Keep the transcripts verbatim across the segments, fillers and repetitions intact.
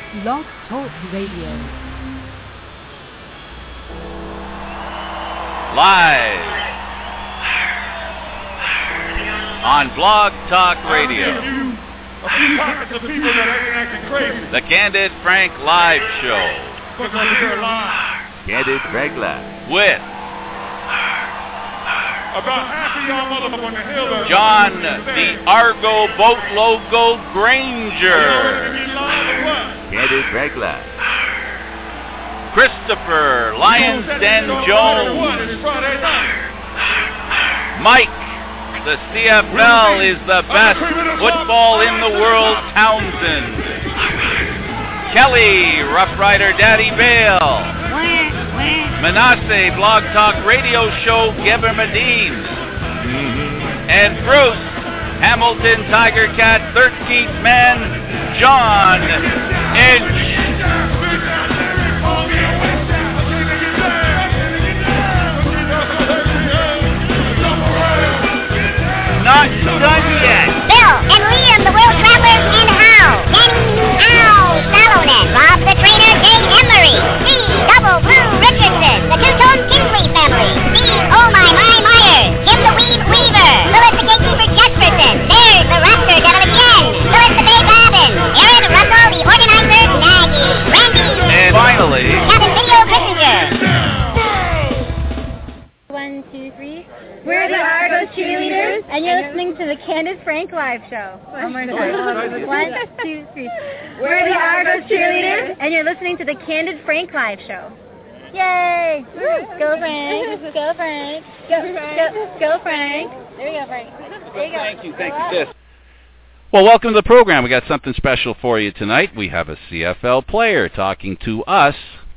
Blog Talk Radio. Live on Blog Talk Radio. A few pockets of people that ain't acting crazy. The Candid Frank Live Show. Because we're here live. Candid Frank Live. With about half of y'all motherfuckers on the hill are John the Argo Boat Logo Granger. Candid Frank Live. Christopher Lions Den Jones. Mike, the C F L is the best football in the world, Townsend. Kelly, Rough Rider Daddy Bale. Manasseh, Blog Talk Radio Show, Geber Medine. And Bruce, Hamilton Tiger Cat, thirteenth Man, John Inch. Not done yet. Bill and Liam, the World Travelers, and Hal. Danny, Al, Salonen, Rob the Trainer, Jay Emery, Steve, Double Blue Richardson, the Two-Tone Kinsley family, Steve, Oh My My Myers, Jim the Weave Weaver, Louis the Gatekeeper Jesperson, there's the Raptor done it again, Louis the Bay Babin, Aaron Russell, the Organizer, Nagy, Randy, and finally, Captain Video Kissinger. One, two, three. We're the Argos Cheerleaders, and you're listening to the Candid Frank Live Show. One more time. One, two, three. We're the Argos Cheerleaders, and you're listening to the Candid Frank Live Show. Yay! Go Frank! Go Frank! Go, go, go Frank! There you go, Frank. There you go. Thank you, thank you. Yes. Well, welcome to the program. We got something special for you tonight. We have a C F L player talking to us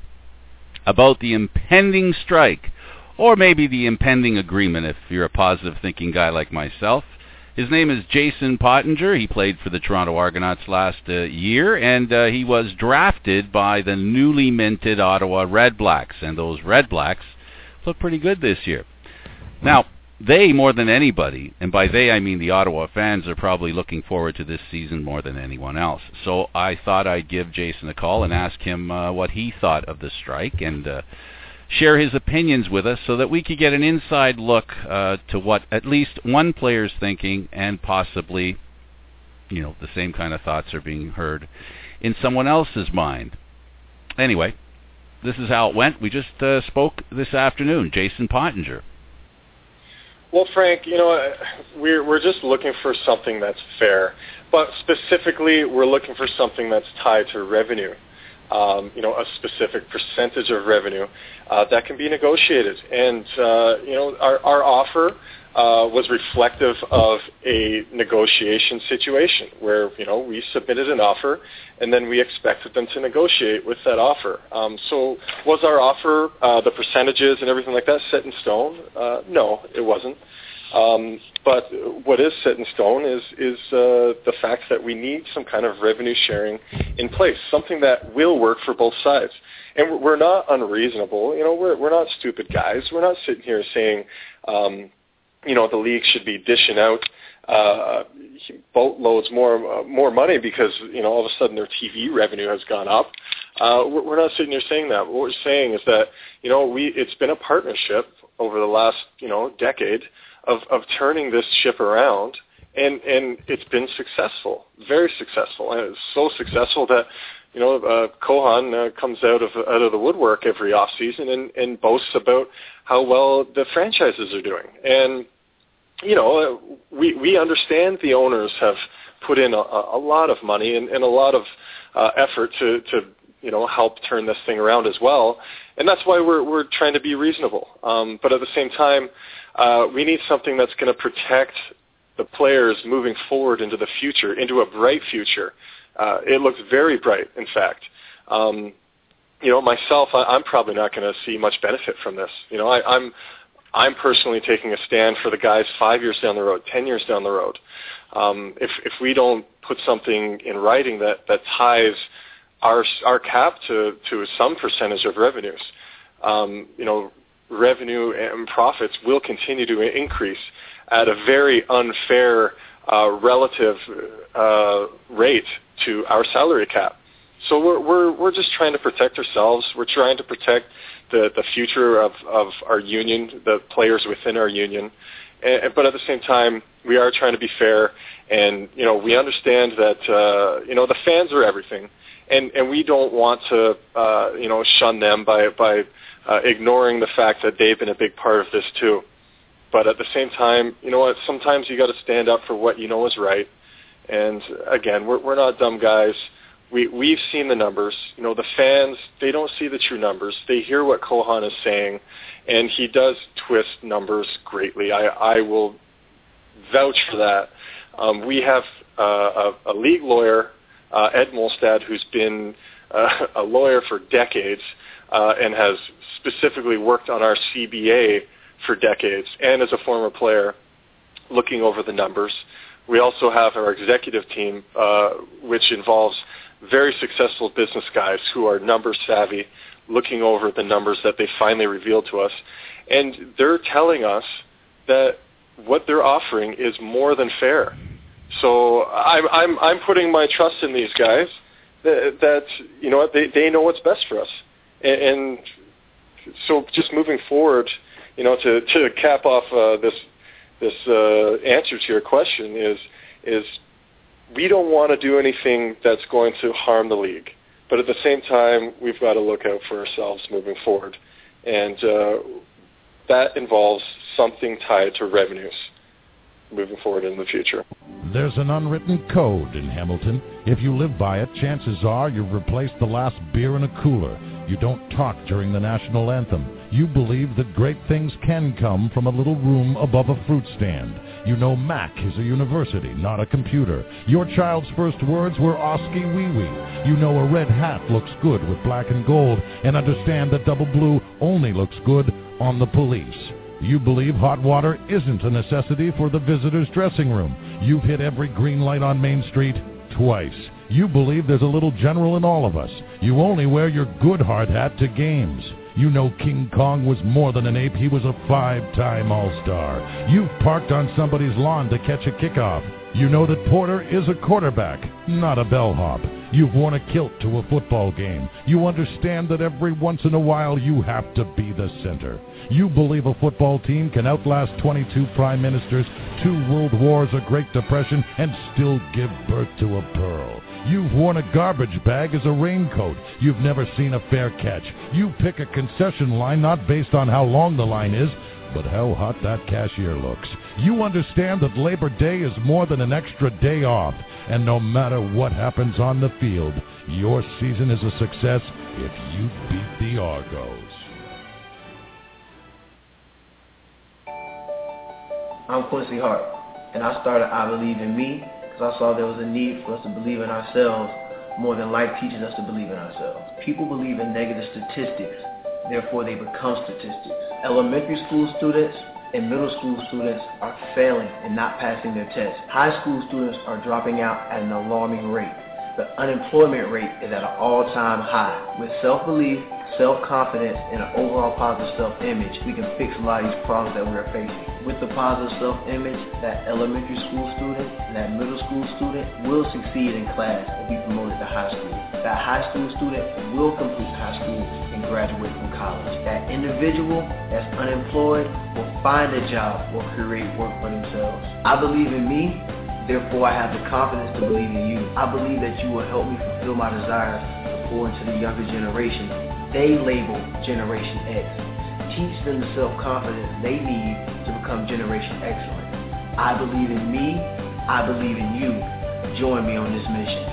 about the impending strike. Or maybe the impending agreement if you're a positive-thinking guy like myself. His name is Jason Pottinger. He played for the Toronto Argonauts last uh, year, and uh, he was drafted by the newly minted Ottawa Red Blacks. And those Red Blacks look pretty good this year. Now, they, more than anybody, and by they I mean the Ottawa fans, are probably looking forward to this season more than anyone else. So I thought I'd give Jason a call and ask him uh, what he thought of the strike, and Uh, share his opinions with us so that we could get an inside look uh, to what at least one player's thinking, and possibly, you know, the same kind of thoughts are being heard in someone else's mind. Anyway, this is how it went. We just uh, spoke this afternoon. Jason Pottinger. Well, Frank, you know, we're we're just looking for something that's fair, but specifically, we're looking for something that's tied to revenue. Um, you know, a specific percentage of revenue uh, that can be negotiated. And, uh, you know, our, our offer uh, was reflective of a negotiation situation where, you know, we submitted an offer and then we expected them to negotiate with that offer. Um, so was our offer, uh, the percentages and everything like that, set in stone? Uh, no, it wasn't. Um, but what is set in stone is is uh, the fact that we need some kind of revenue sharing in place, something that will work for both sides. And we're not unreasonable. You know, we're we're not stupid guys. We're not sitting here saying, um, you know, the league should be dishing out uh, boatloads more uh, more money because, you know, all of a sudden their T V revenue has gone up. Uh, we're, we're not sitting here saying that. What we're saying is that, you know, we it's been a partnership over the last, you know, decade of, of turning this ship around, and, and it's been successful, very successful, and it's so successful that, you know, uh, Kohan uh, comes out of out of the woodwork every off season and, and boasts about how well the franchises are doing. And, you know, we we understand the owners have put in a, a lot of money and, and a lot of uh, effort to, to, you know, help turn this thing around as well. And that's why we're we're trying to be reasonable. Um, but at the same time, uh, we need something that's going to protect the players moving forward into the future, into a bright future. Uh, it looks very bright, in fact. Um, you know, myself, I, I'm probably not going to see much benefit from this. You know, I, I'm I'm personally taking a stand for the guys five years down the road, ten years down the road. Um, if if we don't put something in writing that, that ties our our cap to, to some percentage of revenues, um, you know, revenue and profits will continue to increase at a very unfair uh, relative uh, rate to our salary cap. So we're we're we're just trying to protect ourselves. We're trying to protect the the future of of our union, the players within our union. And, but at the same time, we are trying to be fair, and you know we understand that uh, you know the fans are everything, and and we don't want to uh, you know shun them by by uh, ignoring the fact that they've been a big part of this too. But at the same time, you know what? Sometimes you got to stand up for what you know is right. And again, we're we're not dumb guys. We we've seen the numbers. You know, the fans, they don't see the true numbers. They hear what Kohan is saying, and he does twist numbers greatly. I I will vouch for that. Um, we have uh, a, a league lawyer, uh, Ed Molstad, who's been uh, a lawyer for decades uh, and has specifically worked on our C B A for decades, and as a former player, looking over the numbers. We also have our executive team, uh, which involves very successful business guys who are number savvy, looking over the numbers that they finally revealed to us. And they're telling us that what they're offering is more than fair. So I'm, I'm, I'm putting my trust in these guys that, that you know what, they, they know what's best for us. And, and so just moving forward, you know, to, to cap off uh, this this uh, answer to your question is is we don't want to do anything that's going to harm the league. But at the same time, we've got to look out for ourselves moving forward. And uh, that involves something tied to revenues moving forward in the future. There's an unwritten code in Hamilton. If you live by it, chances are you've replaced the last beer in a cooler. You don't talk during the national anthem. You believe that great things can come from a little room above a fruit stand. You know Mac is a university, not a computer. Your child's first words were Oski Wee Wee. You know a red hat looks good with black and gold, and understand that double blue only looks good on the police. You believe hot water isn't a necessity for the visitor's dressing room. You've hit every green light on Main Street twice. You believe there's a little general in all of us. You only wear your good hard hat to games. You know King Kong was more than an ape. He was a five-time All-Star. You've parked on somebody's lawn to catch a kickoff. You know that Porter is a quarterback, not a bellhop. You've worn a kilt to a football game. You understand that every once in a while you have to be the center. You believe a football team can outlast twenty-two prime ministers, two world wars, a Great Depression, and still give birth to a pearl. You've worn a garbage bag as a raincoat. You've never seen a fair catch. You pick a concession line not based on how long the line is, but how hot that cashier looks. You understand that Labor Day is more than an extra day off, and no matter what happens on the field, your season is a success if you beat the Argos. I'm Quincy Hart, and I started I Believe in Me because I saw there was a need for us to believe in ourselves more than life teaches us to believe in ourselves. People believe in negative statistics, therefore they become statistics. Elementary school students and middle school students are failing and not passing their tests. High school students are dropping out at an alarming rate. The unemployment rate is at an all-time high. With self-belief, self-confidence, and an overall positive self-image, we can fix a lot of these problems that we're facing. With the positive self-image, that elementary school student and that middle school student will succeed in class and be promoted to high school. That high school student will complete high school and graduate from college. That individual that's unemployed will find a job or create work for themselves. I believe in me. Therefore, I have the confidence to believe in you. I believe that you will help me fulfill my desires to pour into the younger generation. They label Generation X. Teach them the self-confidence they need to become Generation Excellent. I believe in me. I believe in you. Join me on this mission.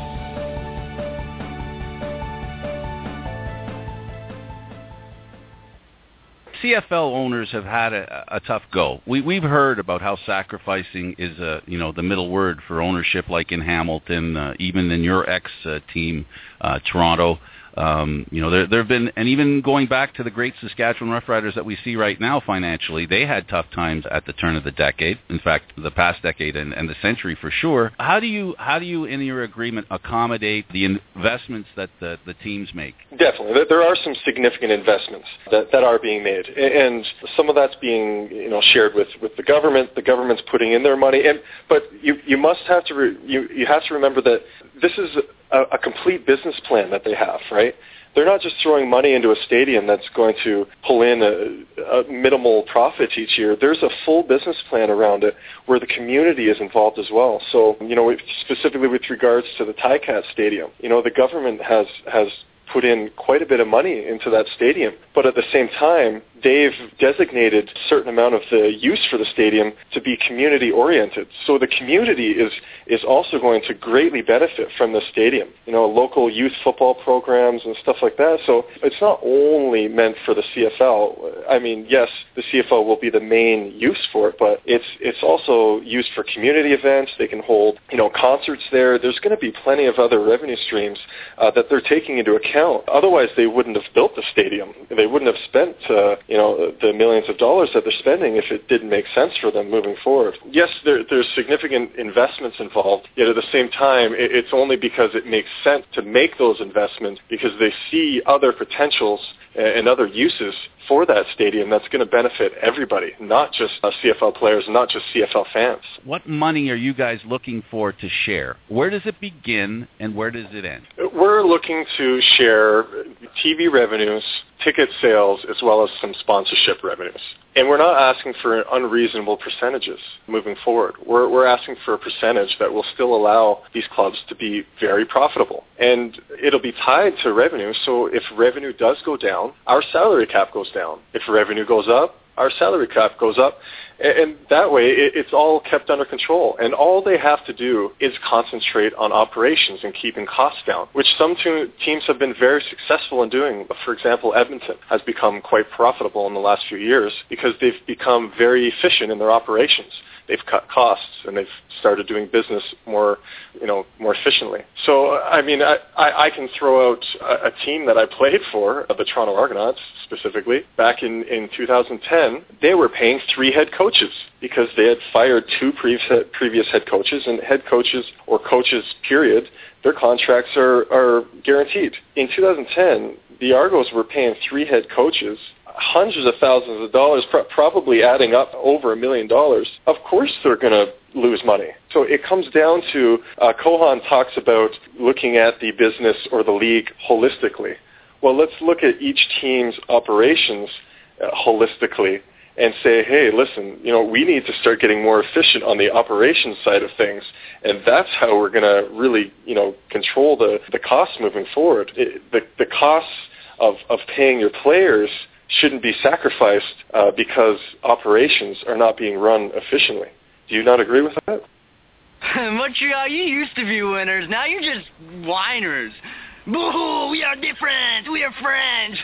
C F L owners have had a, a tough go. We, we've heard about how sacrificing is, uh, you know, the middle word for ownership, like in Hamilton, uh, even in your ex-team, uh, Toronto. Um, you know, there there have been, and even going back to the great Saskatchewan Roughriders that we see right now financially, they had tough times at the turn of the decade. In fact, the past decade and, and the century for sure. How do you, how do you, in your agreement, accommodate the investments that the, the teams make? Definitely, there are some significant investments that, that are being made, and some of that's being, you know, shared with, with the government. The government's putting in their money, and but you you must have to re, you you have to remember that this is a, a complete business plan that they have, right? They're not just throwing money into a stadium that's going to pull in a, a minimal profit each year. There's a full business plan around it where the community is involved as well. So, you know, specifically with regards to the Ticats Stadium, you know, the government has has put in quite a bit of money into that stadium. But at the same time, they've designated a certain amount of the use for the stadium to be community-oriented. So the community is is also going to greatly benefit from the stadium. You know, local youth football programs and stuff like that. So it's not only meant for the C F L. I mean, yes, the C F L will be the main use for it, but it's it's also used for community events. They can hold, you know, concerts there. There's going to be plenty of other revenue streams uh, that they're taking into account. Otherwise, they wouldn't have built the stadium. They wouldn't have spent, uh, you know, the millions of dollars that they're spending if it didn't make sense for them moving forward. Yes, there, there's significant investments involved, yet at the same time, it, it's only because it makes sense to make those investments because they see other potentials and other uses for that stadium that's going to benefit everybody, not just uh, C F L players, not just C F L fans. What money are you guys looking for to share? Where does it begin and where does it end? We're looking to share T V revenues, ticket sales, as well as some sponsorship revenues. And we're not asking for unreasonable percentages moving forward. We're, we're asking for a percentage that will still allow these clubs to be very profitable. And it'll be tied to revenue, so if revenue does go down, our salary cap goes down. If revenue goes up, our salary cap goes up, and that way it's all kept under control. And all they have to do is concentrate on operations and keeping costs down, which some teams have been very successful in doing. For example, Edmonton has become quite profitable in the last few years because they've become very efficient in their operations. They've cut costs and they've started doing business more, you know, more efficiently. So, I mean, I, I, I can throw out a, a team that I played for, the Toronto Argonauts specifically. Back in, in two thousand ten, they were paying three head coaches because they had fired two pre- previous head coaches, and head coaches or coaches, period, their contracts are, are guaranteed. In two thousand ten, the Argos were paying three head coaches hundreds of thousands of dollars, pr- probably adding up over a million dollars. Of course they're going to lose money. So it comes down to, uh, Kohan talks about looking at the business or the league holistically. Well, let's look at each team's operations uh, holistically and say, hey, listen, you know, we need to start getting more efficient on the operations side of things, and that's how we're going to really, you know, control the, the costs moving forward. It, the, the costs of, of paying your players shouldn't be sacrificed uh, because operations are not being run efficiently. Do you not agree with that? Montreal, you used to be winners. Now you're just whiners. Boo! We are different. We are French.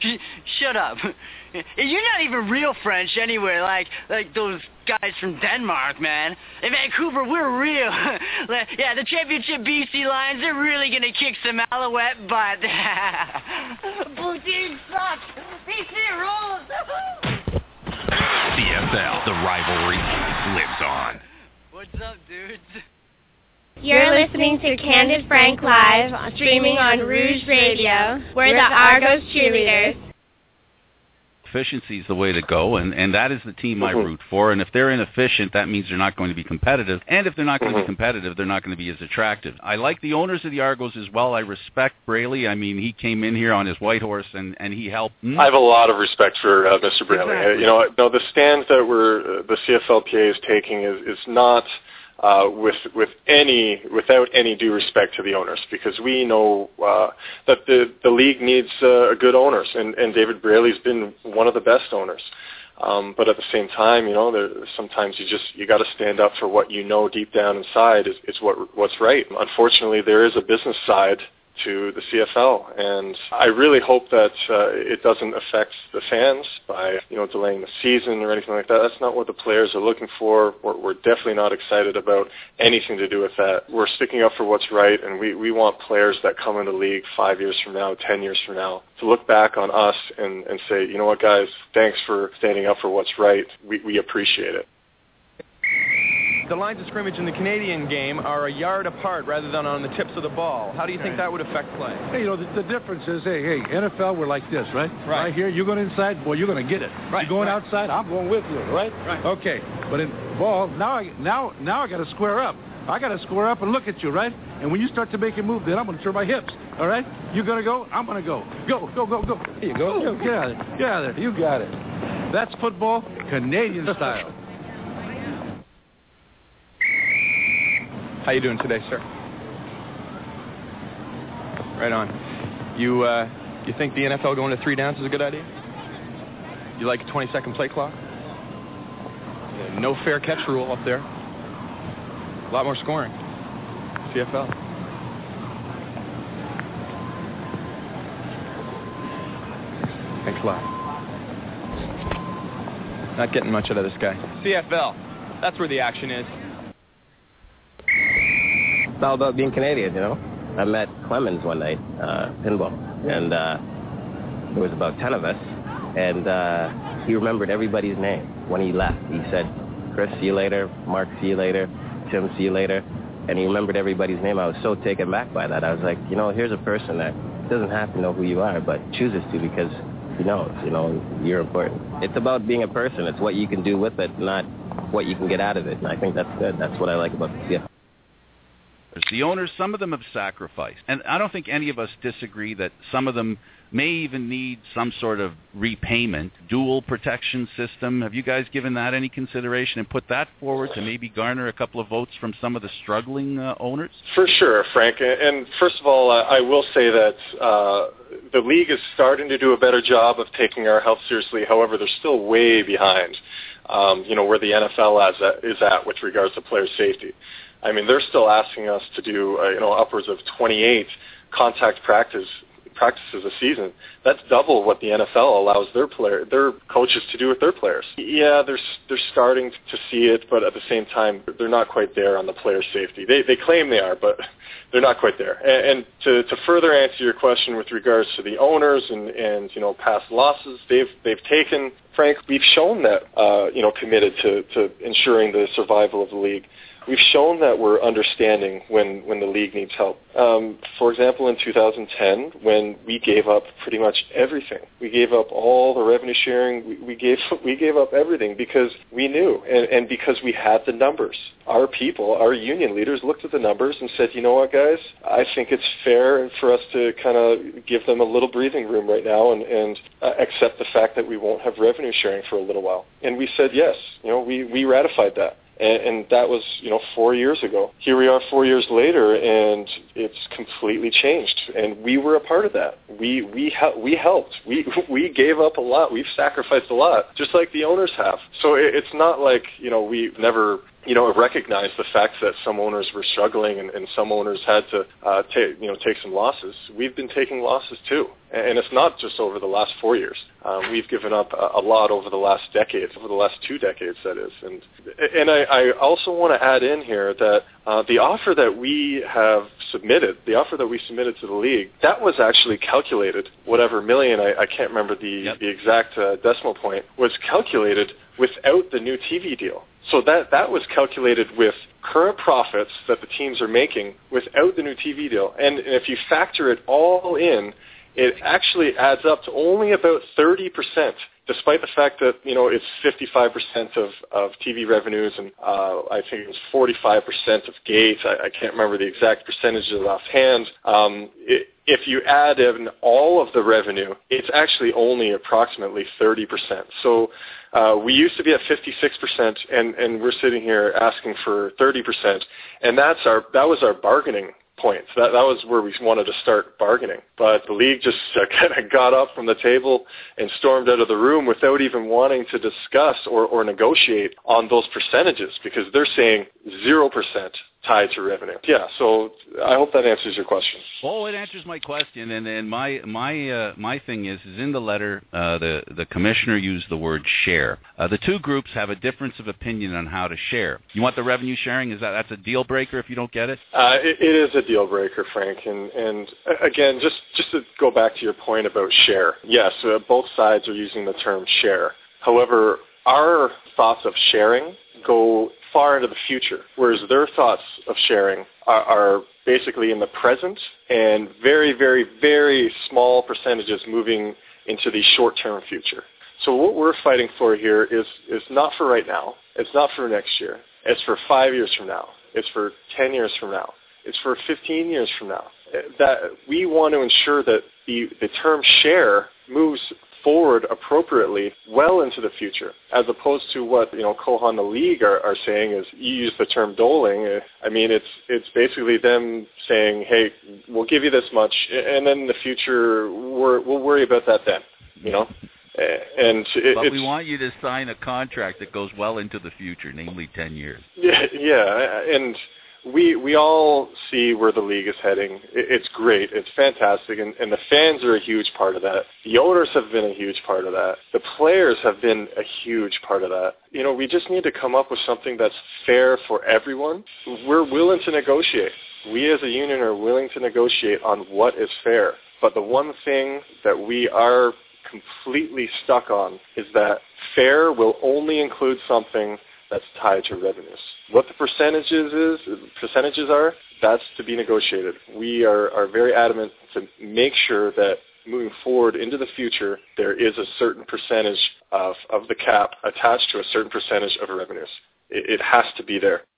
Shut up. You're not even real French anyway, like like those guys from Denmark, man. In Vancouver, we're real. Yeah, the championship B C Lions, they're really going to kick some Alouette butt. Poutine sucks. B C rules. C F L, the rivalry lives on. What's up, dudes? You're listening to Candid Frank Live, streaming on Rouge Radio. We're the Argos cheerleaders. Efficiency is the way to go, and, and that is the team mm-hmm. I root for. And if they're inefficient, that means they're not going to be competitive. And if they're not going mm-hmm. to be competitive, they're not going to be as attractive. I like the owners of the Argos as well. I respect Braley. I mean, he came in here on his white horse, and, and he helped. I have a lot of respect for uh, Mister Braley. Exactly. You know, no, the stand that we're, uh, the C F L P A is taking is, is not Uh, with with any without any due respect to the owners, because we know uh, that the the league needs uh, good owners, and, and David Braley's been one of the best owners. Um, but at the same time, you know, there, sometimes you just you got to stand up for what you know deep down inside is, is what what's right. Unfortunately, there is a business side to the C F L, and I really hope that uh, it doesn't affect the fans by, you know, delaying the season or anything like that. That's not what the players are looking for. We're, we're definitely not excited about anything to do with that. We're sticking up for what's right, and we, we want players that come in the league five years from now, ten years from now, to look back on us and, and say, you know what, guys, thanks for standing up for what's right. We, we appreciate it. The lines of scrimmage in the Canadian game are a yard apart rather than on the tips of the ball. How do you think that would affect play? Hey, you know, the, the difference is, hey, hey, N F L, we're like this, right? Right. Right here, you're going inside, boy, you're going to get it. Right. You're going right. outside, I'm going with you, right? Right. Okay. But in ball, now I now now I got to square up. I got to square up and look at you, right? And when you start to make a move, then I'm going to turn my hips, all right? You going to go? I'm going to go. Go, go, go, go. Here you go. Go. Get out of there. Get out of there. You got it. That's football, Canadian style. How you doing today, sir? Right on. You, uh, you think the N F L going to three downs is a good idea? You like a twenty-second play clock? Yeah, no fair catch rule up there. A lot more scoring. C F L. Thanks a lot. Not getting much out of this guy. C F L. That's where the action is. It's all about being Canadian, you know. I met Clemens one night, uh, pinball, and uh, there was about ten of us, and uh, he remembered everybody's name when he left. He said, Chris, see you later, Mark, see you later, Tim, see you later, and he remembered everybody's name. I was so taken back by that. I was like, you know, here's a person that doesn't have to know who you are, but chooses to because he knows, you know, you're important. It's about being a person. It's what you can do with it, not what you can get out of it, and I think that's good. That's what I like about the C F L. The owners, some of them have sacrificed. And I don't think any of us disagree that some of them may even need some sort of repayment, dual protection system. Have you guys given that any consideration and put that forward to maybe garner a couple of votes from some of the struggling uh, owners? For sure, Frank. And first of all, uh, I will say that uh, the league is starting to do a better job of taking our health seriously. However, they're still way behind, um, you know, where the N F L is at, is at with regards to player safety. I mean, they're still asking us to do, uh, you know, upwards of twenty-eight contact practice practices a season. That's double what the N F L allows their player, their coaches to do with their players. Yeah, they're they're starting to see it, but at the same time, they're not quite there on the player safety. They they claim they are, but they're not quite there. And, and to to further answer your question with regards to the owners and and you know past losses they've they've taken, Frank, we've shown that uh, you know committed to to ensuring the survival of the league. We've shown that we're understanding when, when the league needs help. Um, for example, in two thousand ten, when we gave up pretty much everything, we gave up all the revenue sharing. We, we gave we gave up everything because we knew, and, and because we had the numbers. Our people, our union leaders, looked at the numbers and said, "You know what, guys? I think it's fair for us to kind of give them a little breathing room right now, and, and uh, accept the fact that we won't have revenue sharing for a little while." And we said yes. You know, we we ratified that. And, and that was, you know, four years ago. Here we are four years later, and it's completely changed. And we were a part of that. We we hel- we helped. We we gave up a lot. We've sacrificed a lot, just like the owners have. So it, it's not like, you know, we've never, you know, recognized the fact that some owners were struggling and, and some owners had to, uh, take, you know, take some losses. We've been taking losses too. And it's not just over the last four years. Um, we've given up a, a lot over the last decades, over the last two decades, that is. And and I, I also want to add in here that uh, the offer that we have submitted, the offer that we submitted to the league, that was actually calculated, whatever million, I, I can't remember the, yep. the exact uh, decimal point, was calculated without the new T V deal. So that, that was calculated with current profits that the teams are making without the new T V deal. And if you factor it all in, it actually adds up to only about thirty percent, despite the fact that, you know, it's fifty-five percent of, of T V revenues and uh, I think it was forty-five percent of gates. I, I can't remember the exact percentages offhand. Um, it, if you add in all of the revenue, it's actually only approximately thirty percent. So uh, we used to be at fifty-six percent, and, and we're sitting here asking for thirty percent, and that's our that was our bargaining points. That that was where we wanted to start bargaining. But the league just uh, kind of got up from the table and stormed out of the room without even wanting to discuss or, or negotiate on those percentages, because they're saying zero percent tied to revenue. Yeah, so I hope that answers your question. Well, it answers my question, and, and my my uh, my thing is, is in the letter, uh, the, the commissioner used the word share. Uh, the two groups have a difference of opinion on how to share. You want the revenue sharing? Is that that's a deal breaker if you don't get it? Uh, it, it is a deal breaker, Frank, and, and again, just, just to go back to your point about share, yes, uh, both sides are using the term share. However, our thoughts of sharing go far into the future, whereas their thoughts of sharing are, are basically in the present and very, very, very small percentages moving into the short-term future. So what we're fighting for here is, is not for right now. It's not for next year. It's for five years from now. It's for ten years from now. It's for fifteen years from now. That we want to ensure that the, the term share moves forward appropriately well into the future, as opposed to what, you know, Kohan, the league, are, are saying is, you use the term doling. I mean, it's it's basically them saying, hey, we'll give you this much, and then in the future, we're, we'll worry about that then, you know? And it, but it's, we want you to sign a contract that goes well into the future, namely ten years. Yeah, yeah, and we we all see where the league is heading. It, it's great, it's fantastic, and, and the fans are a huge part of that. The owners have been a huge part of that. The players have been a huge part of that. You know, we just need to come up with something that's fair for everyone. We're willing to negotiate. We as a union are willing to negotiate on what is fair. But the one thing that we are completely stuck on is that fair will only include something that's tied to revenues. What the percentages is, percentages are, that's to be negotiated. We are, are very adamant to make sure that moving forward into the future, there is a certain percentage of, of the cap attached to a certain percentage of revenues. It, it has to be there.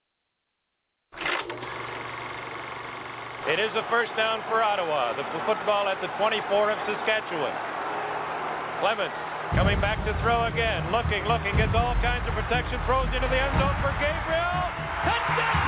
It is a first down for Ottawa. The football at the twenty-four of Saskatchewan. Clemens coming back to throw again. Looking, looking, gets all kinds of protection. Throws into the end zone for Gabriel. Touchdown!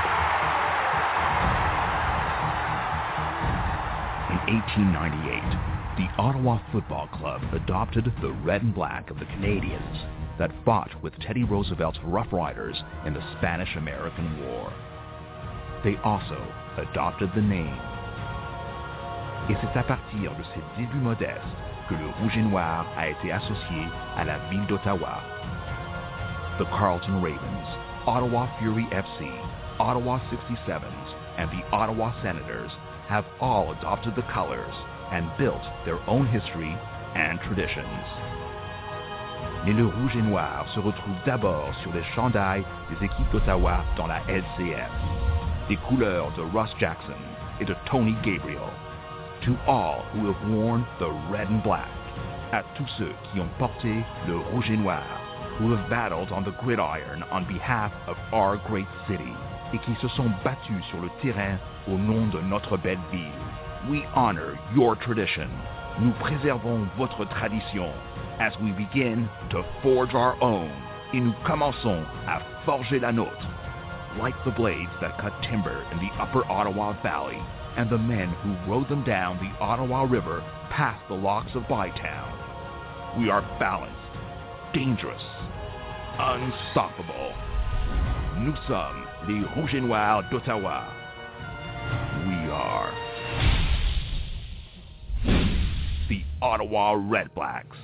In eighteen ninety-eight, the Ottawa Football Club adopted the red and black of the Canadians that fought with Teddy Roosevelt's Rough Riders in the Spanish-American War. They also adopted the name. Et c'est à partir de ces débuts modestes que le rouge et noir a été associé à la ville d'Ottawa. The Carleton Ravens, Ottawa Fury F C, Ottawa sixty-sevens, and the Ottawa Senators have all adopted the colors and built their own history and traditions. Mais le rouge et noir se retrouve d'abord sur les chandails des équipes d'Ottawa dans la L C F, les couleurs de Ross Jackson et de Tony Gabriel. To all who have worn the red and black, à tous ceux qui ont porté le rouge et noir, who have battled on the gridiron on behalf of our great city, et qui se sont battus sur le terrain au nom de notre belle ville. We honor your tradition. Nous préservons votre tradition as we begin to forge our own, et nous commençons à forger la nôtre. Like the blades that cut timber in the upper Ottawa Valley, and the men who rode them down the Ottawa River past the locks of Bytown. We are balanced, dangerous, unstoppable. Nous sommes les Rouges et Noirs d'Ottawa. We are the Ottawa Redblacks.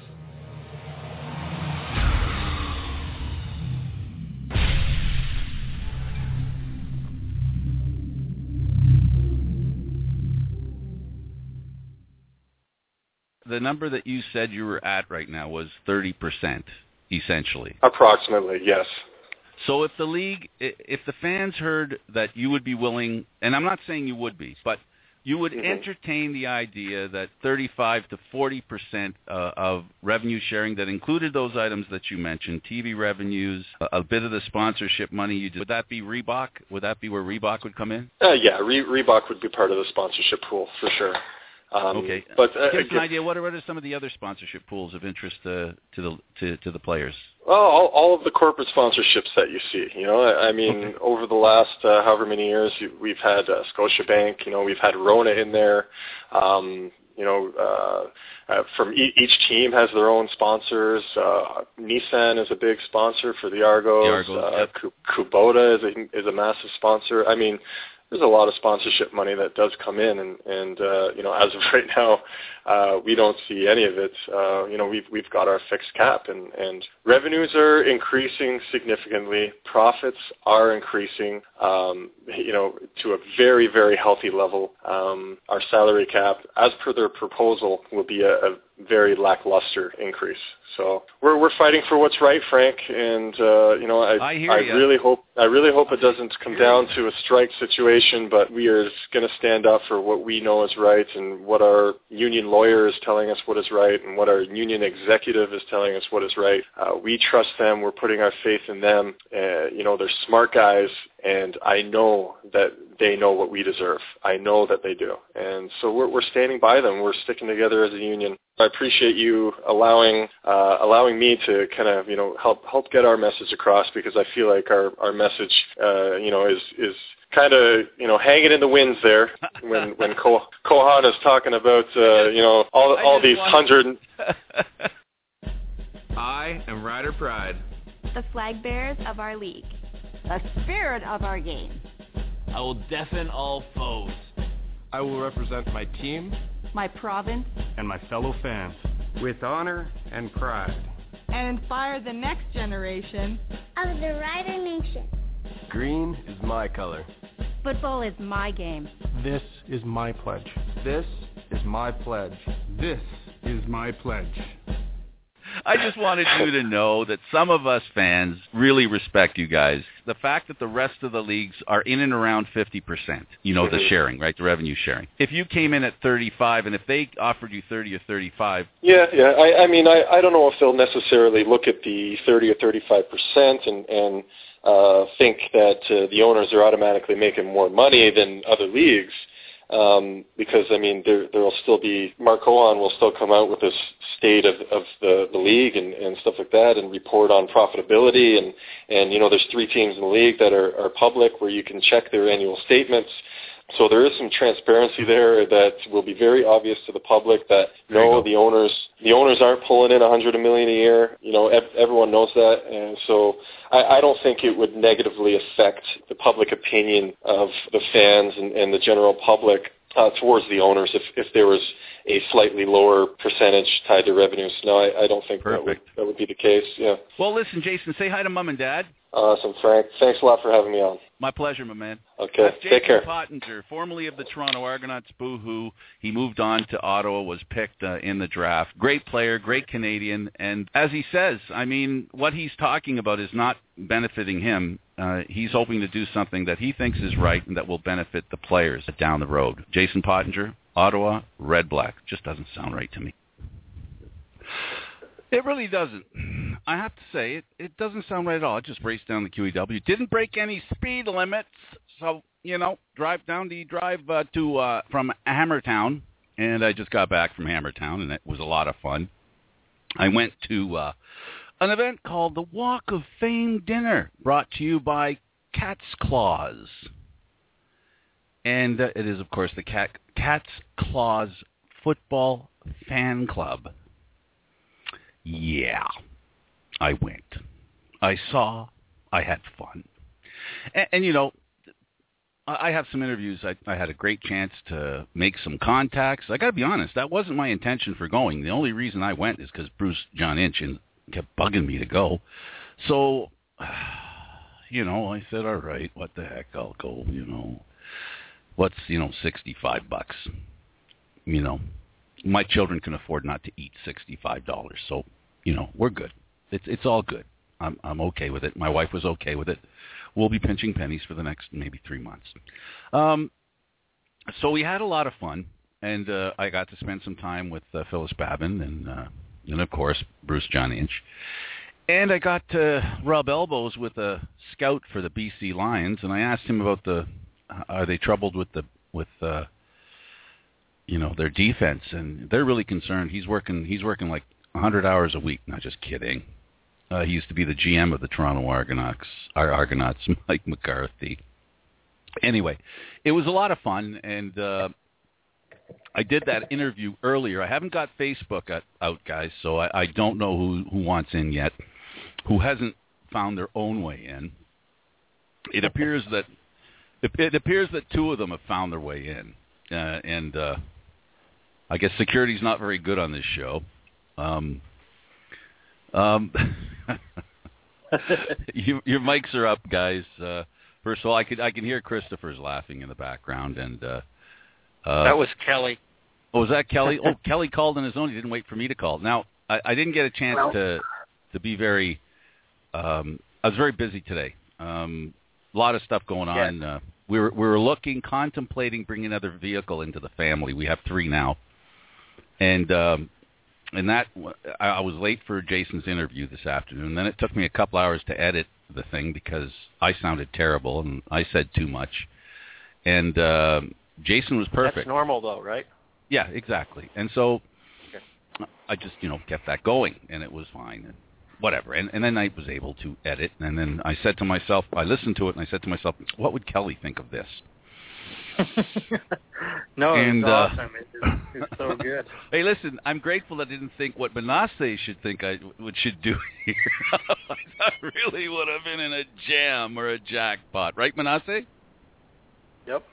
The number that you said you were at right now was thirty percent, essentially. Approximately, yes. So if the league, if the fans heard that you would be willing, and I'm not saying you would be, but you would mm-hmm. entertain the idea that thirty-five to forty percent uh, of revenue sharing that included those items that you mentioned, T V revenues, a, a bit of the sponsorship money, you did, would that be Reebok? Would that be where Reebok would come in? Uh, yeah, Re- Reebok would be part of the sponsorship pool for sure. Um, okay, but uh, give us an idea. What are, what are some of the other sponsorship pools of interest uh, to the to, to the players? Well, all, all of the corporate sponsorships that you see. You know, I, I mean, okay. over the last uh, however many years, we've had uh, Scotiabank. You know, we've had Rona in there. Um, you know, uh, uh, from e- each team has their own sponsors. Uh, Nissan is a big sponsor for the Argos. The Argos uh, yep. Kubota is a is a massive sponsor. I mean, there's a lot of sponsorship money that does come in, and, and uh, you know, as of right now, uh, we don't see any of it. Uh, you know, we've we've got our fixed cap, and, and revenues are increasing significantly. Profits are increasing, um, you know, to a very, very healthy level. Um, our salary cap, as per their proposal, will be a, a very lackluster increase. So we're we're fighting for what's right, Frank, and uh, you know, I I, hear I ya. really hope I really hope it doesn't come down to a strike situation, but we are going to stand up for what we know is right and what our union lawyer is telling us what is right and what our union executive is telling us what is right. Uh, we trust them. We're putting our faith in them. Uh, you know, they're smart guys, and I know that they know what we deserve. I know that they do. And so we're, we're standing by them. We're sticking together as a union. I appreciate you allowing uh, allowing me to kind of, you know, help help get our message across, because I feel like our, our message, uh, you know, is is kind of, you know, hanging in the winds there when when Ko- Kohan is talking about, uh, you know, all all these hundred. I am Rider Pride, the flag bearers of our league, the spirit of our game. I will deafen all foes. I will represent my team, my province, and my fellow fans with honor and pride, and inspire the next generation of the Rider Nation. Green is my color. Football is my game. This is my pledge. This is my pledge. This is my pledge. I just wanted you to know that some of us fans really respect you guys. The fact that the rest of the leagues are in and around fifty percent, you know, the sharing, right, the revenue sharing. If you came in at thirty-five, and if they offered you thirty or thirty-five... Yeah, yeah. I, I mean, I, I don't know if they'll necessarily look at the thirty or thirty-five percent and, and uh, think that uh, the owners are automatically making more money than other leagues. Um, because, I mean, there there will still be, Mark Kohan will still come out with this state of, of the, the league and, and stuff like that, and report on profitability. And, and you know, there's three teams in the league that are, are public where you can check their annual statements. So there is some transparency there that will be very obvious to the public that, no, the owners the owners aren't pulling in one hundred million dollars a year. You know, ev- everyone knows that. And so I, I don't think it would negatively affect the public opinion of the fans and, and the general public uh, towards the owners if, if there was a slightly lower percentage tied to revenues. No, I, I don't think that would, that would be the case. Yeah. Well, listen, Jason, say hi to Mom and Dad. Awesome, Frank. Thanks a lot for having me on. My pleasure, my man. Okay, That's take Jason care. Pottinger, formerly of the Toronto Argonauts, boo-hoo. He moved on to Ottawa, was picked uh, in the draft. Great player, great Canadian, and as he says, I mean, what he's talking about is not benefiting him. Uh, he's hoping to do something that he thinks is right and that will benefit the players down the road. Jason Pottinger, Ottawa, Red-Black. Just doesn't sound right to me. It really doesn't. I have to say, it, it doesn't sound right at all. It just raced down the Q E W. Didn't break any speed limits. So, you know, drive down the drive uh, to uh, from Hammertown. And I just got back from Hammertown, and it was a lot of fun. I went to uh, an event called the Walk of Fame Dinner, brought to you by Cat's Claws. And uh, it is, of course, the Cat, Cat's Claws Football Fan Club. Yeah, I went. I saw. I had fun. And, and you know, I have some interviews. I, I had a great chance to make some contacts. I got to be honest, that wasn't my intention for going. The only reason I went is because Bruce John Inch kept bugging me to go. So, you know, I said, all right, what the heck, I'll go, you know. What's, you know, sixty-five bucks? You know. My children can afford not to eat sixty-five dollars, so, you know, we're good. It's it's all good. I'm I'm okay with it. My wife was okay with it. We'll be pinching pennies for the next maybe three months. Um, so we had a lot of fun, and uh, I got to spend some time with uh, Phyllis Babin and, uh, and, of course, Bruce John Inch. And I got to rub elbows with a scout for the B C Lions, and I asked him about the, are they troubled with the, with uh you know, their defense, and they're really concerned. He's working he's working like one hundred hours a week. Not just kidding. Uh, he used to be the G M of the Toronto Argonauts, Argonauts, Mike McCarthy. Anyway, it was a lot of fun, and uh, I did that interview earlier. I haven't got Facebook out, out guys, so I, I don't know who, who wants in yet, who hasn't found their own way in. It appears that it, it appears that two of them have found their way in, uh, and uh, I guess security's not very good on this show. Um, um, you, your mics are up, guys. Uh, first of all, I could I can hear Christopher's laughing in the background, and uh, uh, that was Kelly. Oh, was that Kelly? Oh, Kelly called on his own. He didn't wait for me to call. Now, I, I didn't get a chance well, to to be very. Um, I was very busy today. Um, a lot of stuff going on. Yeah. Uh, we were we were looking, contemplating bringing another vehicle into the family. We have three now, and um, and that I, I was late for Jason's interview this afternoon. And then it took me a couple hours to edit the thing because I sounded terrible and I said too much. And uh, Jason was perfect. That's normal, though, right? Yeah, exactly. And so okay. I just, you know, kept that going, and it was fine. And whatever. And, and then I was able to edit. And then I said to myself, I listened to it, and I said to myself, what would Kelly think of this? No, and, it's uh, awesome. It's, it's so good. Hey, listen, I'm grateful I didn't think what Manasseh should think I would should do here. I really would have been in a jam or a jackpot. Right, Manasseh? Yep.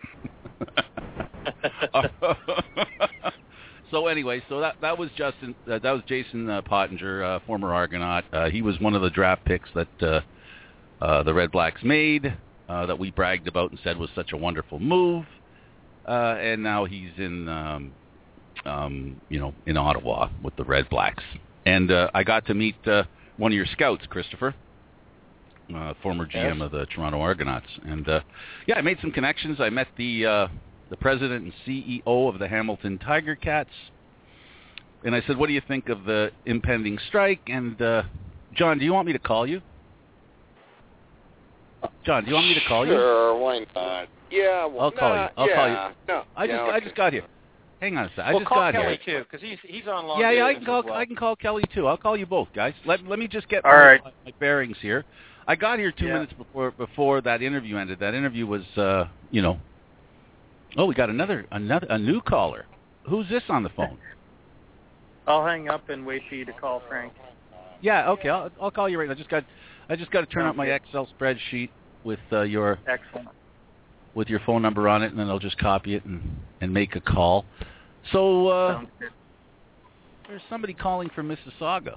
So anyway, so that that was Justin. Uh, that was Jason uh, Pottinger, uh, former Argonaut. Uh, he was one of the draft picks that uh, uh, the Red Blacks made. Uh, that we bragged about and said was such a wonderful move, uh, and now he's in, um, um, you know, in Ottawa with the Red Blacks. And uh, I got to meet uh, one of your scouts, Christopher, uh, former G M yes. of the Toronto Argonauts. And uh, yeah, I made some connections. I met the uh, the president and C E O of the Hamilton Tiger Cats, and I said, "What do you think of the impending strike?" And uh, John, do you want me to call you? John, do you want me to call you? Sure, why not? Yeah, well, I'll call nah, you. I'll yeah, call you. No, I just yeah, I okay. just got here. Hang on a second. I Well, just call got Kelly here. too, because he's he's on long. Yeah, yeah, I can call well. I can call Kelly too. I'll call you both, guys. Let let me just get All my, right. my bearings here. I got here two Yeah. minutes before before that interview ended. That interview was, uh, you know. Oh, we got another another a new caller. Who's this on the phone? I'll hang up and wait for you to call Frank. Yeah, okay. I'll I'll call you right now. I just got I just got to turn Sounds up my good. Excel spreadsheet with uh, your Excellent. with your phone number on it, and then I'll just copy it and, and make a call. So uh, Sounds good. there's somebody calling from Mississauga,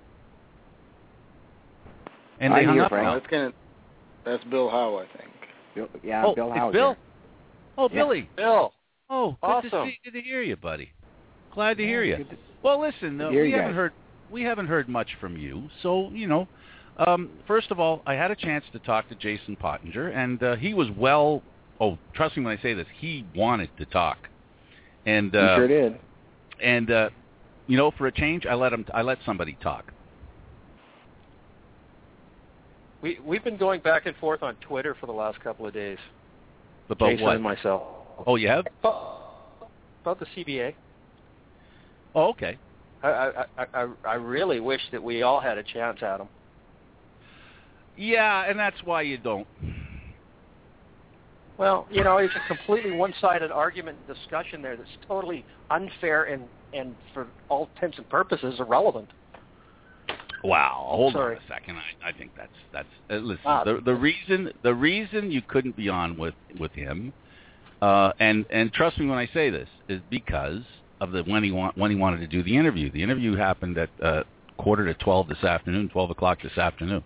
and I they hung hear up Frank. now. That's gonna. That's Bill Howe, I think. Bill, yeah, oh, Bill it's Howe. Bill. Here. Oh, Yeah. Billy. Bill. Oh, good Awesome. to see, good to hear you, buddy. Glad to hear Yeah, you. good to- Well, listen, uh, hear we you haven't guys. heard we haven't heard much from you, so you know. Um, first of all, I had a chance to talk to Jason Pottinger, and uh, he was well. Oh, trust me when I say this, he wanted to talk, and uh, You sure did. And uh, you know, for a change, I let him. I let somebody talk. We we've been going back and forth on Twitter for the last couple of days. About Jason what? and myself. Oh, you have? About the C B A. Oh, okay. I I I, I really wish that we all had a chance at him. Yeah, and that's why you don't. Well, you know, it's a completely one-sided argument and discussion there that's totally unfair and, and for all intents and purposes, irrelevant. Wow, hold Sorry. on a second. I, I think that's that's. Uh, listen, Ah, the the reason the reason you couldn't be on with with him, uh, and and trust me when I say this, is because of the when he want when he wanted to do the interview. The interview happened at uh, quarter to twelve this afternoon, twelve o'clock this afternoon.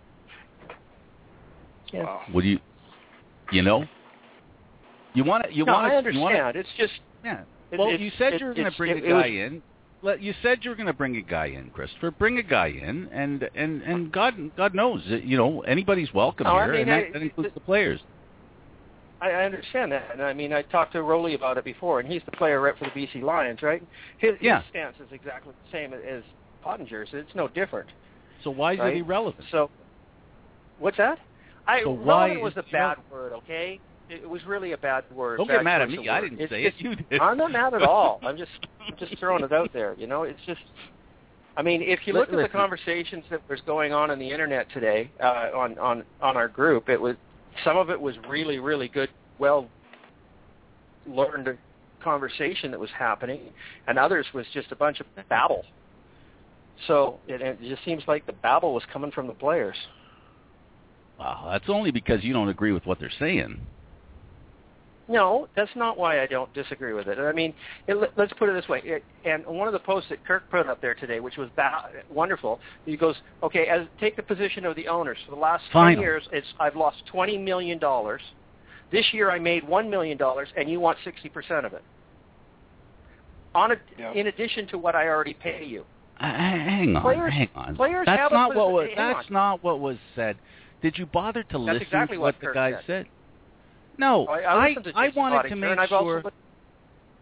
Yeah. Would you, you know, you want to you no, want I to understand. you wanna, It's just yeah. It, Well, it, you said it, you were going to it's- bring it, a it guy was, in. Let you said you were going to bring a guy in, Christopher. Bring a guy in, and and and God God knows, you know, anybody's welcome No, I here, mean, and that, I- that includes the players. I, I understand that, and I mean, I talked to Rowley about it before, and he's the player rep for the B C Lions, right? His, Yeah. his stance is exactly the same as Pottinger's. It's no different. So why is right? it irrelevant? So, what's that? I So why relevant was is a it bad word, okay? It, it was really a bad word. Don't bad get mad at choice me. of I word. didn't It's say just, it. You did. I'm not mad at all. I'm just I'm just throwing it out there. You know, it's just. I mean, if you look at Listen. the conversations that was going on on the internet today, uh, on on on our group, it was some of it was really really good, well learned conversation that was happening, and others was just a bunch of babble. So it, it just seems like the babble was coming from the players. Wow, that's only because you don't agree with what they're saying. No, that's not why I don't disagree with it. I mean, it, let's put it this way. It, and one of the posts that Kirk put up there today, which was ba- wonderful, he goes, okay, as take the position of the owners. For the last Final. ten years, it's I've lost twenty million dollars. This year I made one million dollars, and you want sixty percent of it. On a, Yeah. In addition to what I already pay you. Uh, hang on, Players- hang on. players that's have a not what posi- was, hang that's on. not what was said. Did you bother to That's listen exactly to what what the Kirk guy said. said? No, I, I, I listened to I Jason wanted to Pottinger, make and I've sure. Also,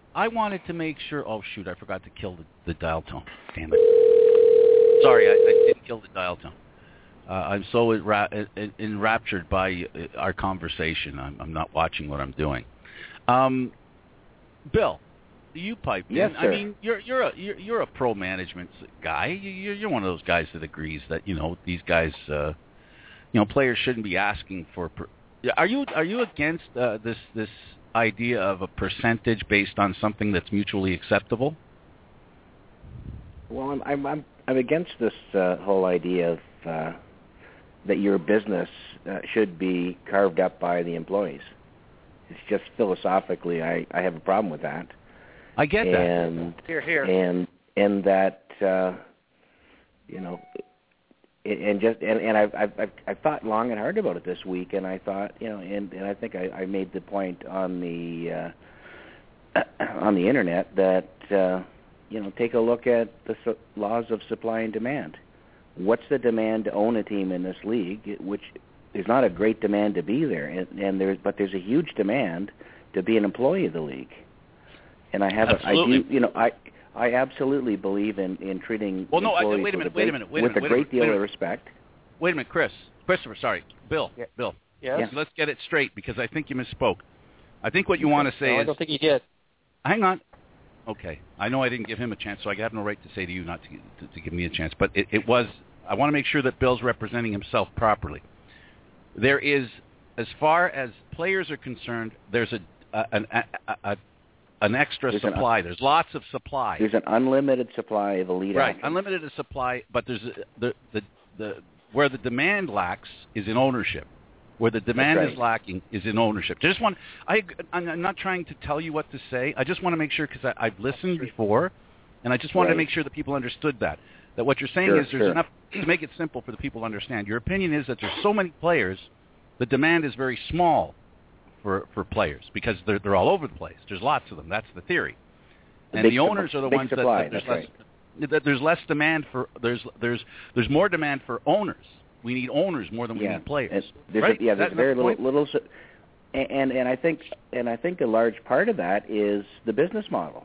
I wanted to make sure. Oh shoot! I forgot to kill the, the dial tone. Damn it! Sorry, I, I didn't kill the dial tone. Uh, I'm so enra- enraptured by our conversation. I'm, I'm not watching what I'm doing. Um, Bill, you piped yes, in. Sir. I mean, you're you're a you're, you're a pro management guy. You're you're one of those guys that agrees that you know these guys, uh, you know, players shouldn't be asking for. Per- are you are you against uh, this this idea of a percentage based on something that's mutually acceptable? Well, I'm I'm I'm, I'm against this uh, whole idea of uh, that your business uh, should be carved up by the employees. It's just philosophically, I, I have a problem with that. I get and, that. Here, here. And and that uh, you know, and just and, and I've, I've I've thought long and hard about it this week, and I thought you know, and, and I think I, I made the point on the uh, on the internet that uh, you know, take a look at the su- laws of supply and demand. What's the demand to own a team in this league? Which there's not a great demand to be there, and, and there's but there's a huge demand to be an employee of the league. And I have, a, I do, you know, I I absolutely believe in, in treating well, no, employees I, wait a minute, with a wait great, a minute, wait a with minute, a wait great a deal minute. of respect. Wait a minute, Chris, Christopher, sorry, Bill, yeah. Bill. Yes? Let's, let's get it straight because I think you misspoke. I think what you want to say no, is. I don't think you did. Hang on. Okay, I know I didn't give him a chance, so I have no right to say to you not to to, to give me a chance. But it, it was. I want to make sure that Bill's representing himself properly. There is, as far as players are concerned, there's a, a an a, a, an extra there's supply. An, there's lots of supply. There's an unlimited supply of elite right, athletes. unlimited supply, but there's a, the, the the where the demand lacks is in ownership. Where the demand right. is lacking is in ownership. Just want I I'm not trying to tell you what to say. I just want to make sure because I've listened before, and I just wanted right. to make sure that people understood that. That what you're saying sure, is there's sure. enough to make it simple for the people to understand. Your opinion is that there's so many players, the demand is very small for for players because they're they're all over the place. There's lots of them. That's the theory. And big the owners su- are the big ones supply, that, that there's that's less right. that there's less demand for there's there's there's more demand for owners. We need owners more than we yeah. need players. And there's right? a, yeah, there's that, very little the little. And, and and I think and I think a large part of that is the business model.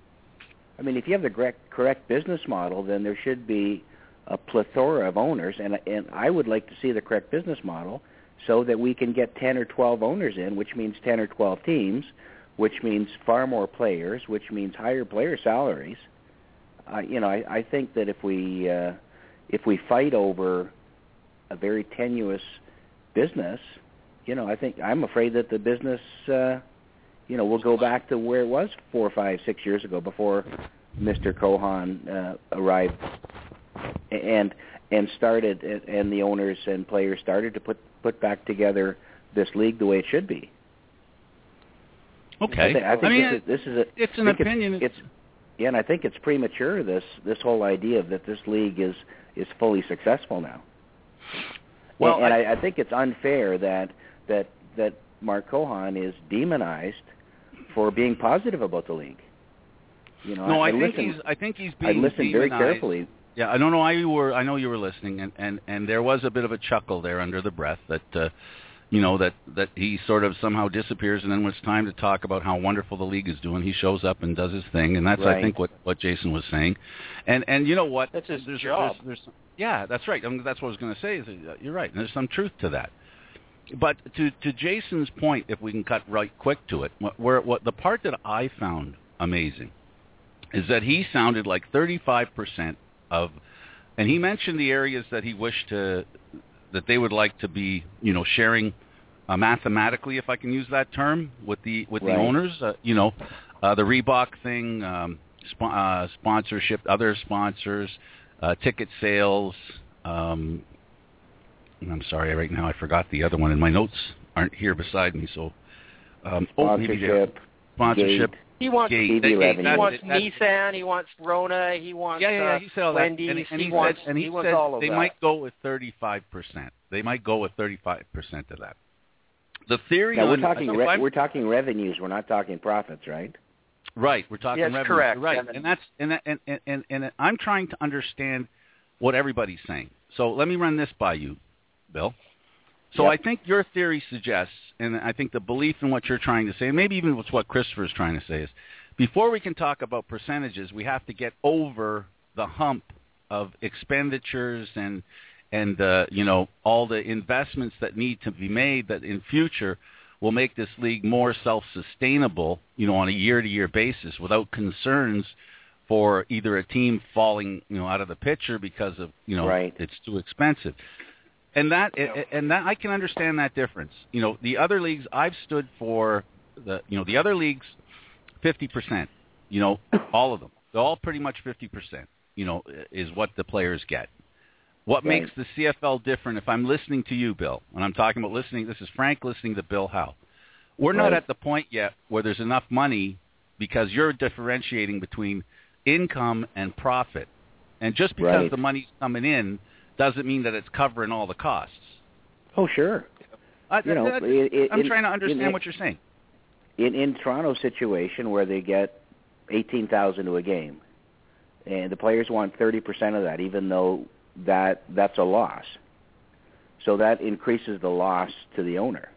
I mean, if you have the correct correct business model, then there should be a plethora of owners, and and I would like to see the correct business model so that we can get ten or twelve owners in, which means ten or twelve teams, which means far more players, which means higher player salaries. Uh, you know, I, I think that if we uh, if we fight over a very tenuous business, you know, I think I'm afraid that the business, uh, you know, will go back to where it was four, five, six years ago before Mister Cohan uh, arrived. And and started, and the owners and players started to put put back together this league the way it should be. Okay, I think, I think I mean, this, is, this is a, it's an opinion. It's, it's yeah, and I think it's premature. This this whole idea that this league is is fully successful now. Well, and, and I, I, I think it's unfair that that that Mark Cohan is demonized for being positive about the league. You know, no, I, I, I think listened, he's. I think he's I being listened demonized. very carefully. Yeah, I don't know why you were. I know you were listening, and, and, and there was a bit of a chuckle there under the breath that, uh, you know, that, that he sort of somehow disappears, and then when it's time to talk about how wonderful the league is doing, he shows up and does his thing, and that's right. I think what, what Jason was saying, and and you know what? That's his there's, job. There's, there's, yeah, that's right. I mean, that's what I was going to say. Is that you're right. And there's some truth to that. But to to Jason's point, if we can cut right quick to it, what, where what the part that I found amazing is that he sounded like thirty-five percent of. And he mentioned the areas that he wished to, that they would like to be, you know, sharing uh, mathematically, if I can use that term, with the with right. the owners. Uh, you know, uh, the Reebok thing, um, sp- uh, sponsorship, other sponsors, uh, ticket sales. Um, and I'm sorry, right now I forgot the other one, and my notes aren't here beside me. So, um, oh, maybe they're- Sponsorship. sponsorship. Gate. He wants Gate. T V That- revenue. he wants that- that- Nissan, he wants Rona, he wants Yeah, yeah, yeah. uh, He said all that, Wendy's, and, and he, he, wants said, and he, he wants said all of they that. might go with thirty-five percent. They might go with thirty-five percent of that. The theory Now, we're on talking if re- I'm- we're talking revenues. We're not talking profits, right? right. We're talking Yes, revenue. correct, Right, Kevin. and that's and, that, and and and and I'm trying to understand what everybody's saying. So let me run this by you, Bill. So Yep. I think your theory suggests, and I think the belief in what you're trying to say, and maybe even what's what Christopher is trying to say, is before we can talk about percentages, we have to get over the hump of expenditures and and uh, you know, all the investments that need to be made that in future will make this league more self-sustainable, you know, on a year-to-year basis without concerns for either a team falling, you know, out of the picture because of, you know, right. it's too expensive. And that and that I can understand that difference. You know, the other leagues, I've stood for the, you know, the other leagues fifty percent, you know, all of them. They're all pretty much fifty percent, you know, is what the players get. What right. makes the C F L different, if I'm listening to you, Bill, and I'm talking about listening, this is Frank listening to Bill Howe. We're right. not at the point yet where there's enough money because you're differentiating between income and profit. And just because right. the money's coming in doesn't mean that it's covering all the costs. Oh, sure. I, you know, I, it, I'm it, trying to understand in, what you're saying. In in Toronto's situation where they get eighteen thousand to a game, and the players want thirty percent of that, even though that that's a loss. So that increases the loss to the owner.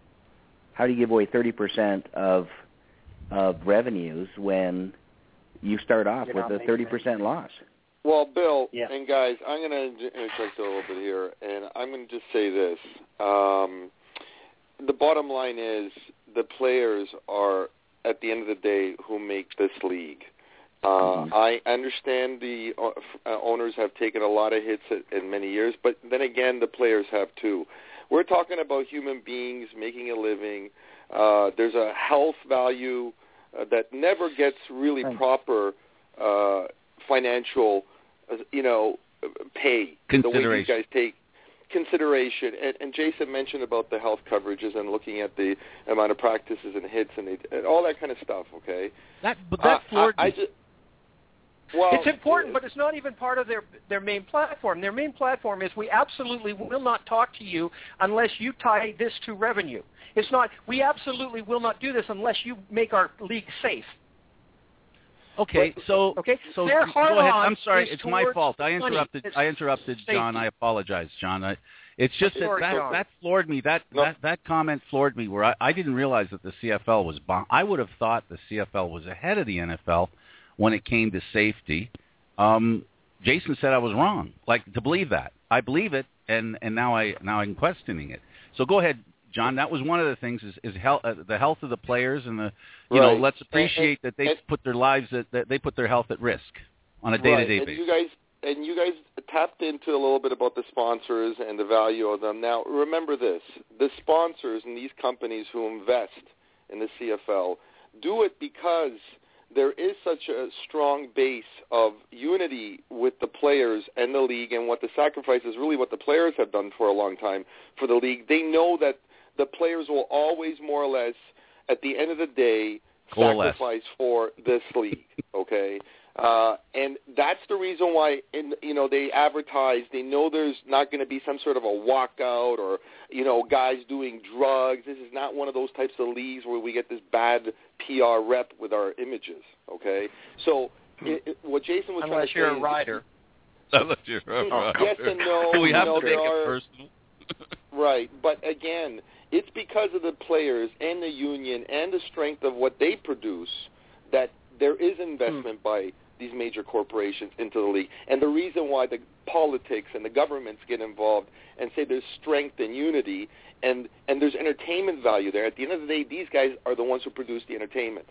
How do you give away thirty percent of of revenues when you start off You're with a thirty percent loss? Well, Bill, yeah. and guys, I'm going to interject a little bit here, and I'm going to just say this. Um, the bottom line is the players are, at the end of the day, who make this league. Uh, mm-hmm. I understand the uh, owners have taken a lot of hits in many years, but then again, the players have too. We're talking about human beings making a living. Uh, there's a health value uh, that never gets really right. proper uh, financial, uh, you know, pay. The way you guys take consideration. And, and Jason mentioned about the health coverages and looking at the amount of practices and hits and, they, and all that kind of stuff. Okay, that but that floored uh, I, me. I just, Well, it's important, but it's not even part of their their main platform. Their main platform is we absolutely will not talk to you unless you tie this to revenue. It's not, we absolutely will not do this unless you make our league safe. Okay, but, so okay, so their go ahead. I'm sorry, is it's my fault. I interrupted. I interrupted, John. I apologize, John. I, it's just that sorry, that, John. that floored me. That, no. that that comment floored me. Where I, I didn't realize that the C F L was. Bomb- I would have thought the C F L was ahead of the N F L when it came to safety. Um, Jason said I was wrong. Like to believe that, I believe it, and, and now I now I'm questioning it. So go ahead, John. That was one of the things is, is health, uh, the health of the players and the you right. know let's appreciate and, and, that they and, put their lives at, that they put their health at risk on a day to day basis. basis. You guys and you guys tapped into a little bit about the sponsors and the value of them. Now remember this: the sponsors and these companies who invest in the C F L do it because there is such a strong base of unity with the players and the league, and what the sacrifice is really what the players have done for a long time for the league. They know that the players will always more or less, at the end of the day, Coalesce. sacrifice for this league, okay? Uh, and that's the reason why, in, you know, they advertise. They know there's not going to be some sort of a walkout or, you know, guys doing drugs. This is not one of those types of leagues where we get this bad P R rep with our images, okay? So it, it, what Jason was Unless trying to say you're a is, rider. Unless you're a rider. Yes and no. We have you know, to make there it are, personal. Right, but again, it's because of the players and the union and the strength of what they produce that there is investment hmm. by these major corporations into the league. And the reason why the politics and the governments get involved and say there's strength and unity and, and there's entertainment value there. At the end of the day, these guys are the ones who produce the entertainment.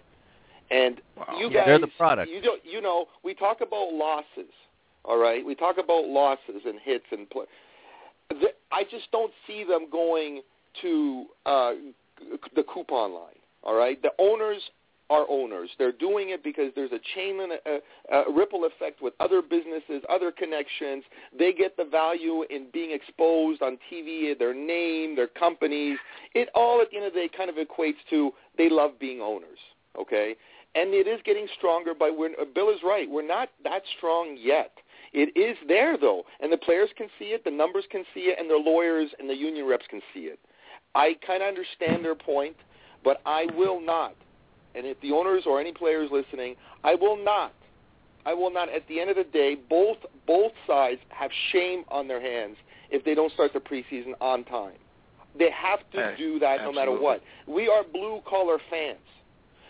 And wow. you yeah, guys, they're the product. You, don't, you know, we talk about losses, all right? We talk about losses and hits and play. The, I just don't see them going to uh, the coupon line, all right? The owners are owners. They're doing it because there's a chain and a, a ripple effect with other businesses, other connections. They get the value in being exposed on T V, their name, their companies. It all, at the end of the day, kind of equates to they love being owners, okay? And it is getting stronger, but we're, Bill is right. We're not that strong yet. It is there, though, and the players can see it, the numbers can see it, and their lawyers and the union reps can see it. I kind of understand their point, but I will not. And if the owners or any players listening, I will not, I will not, at the end of the day, both both sides have shame on their hands if they don't start the preseason on time. They have to Hey, do that no absolutely. matter what. We are blue-collar fans.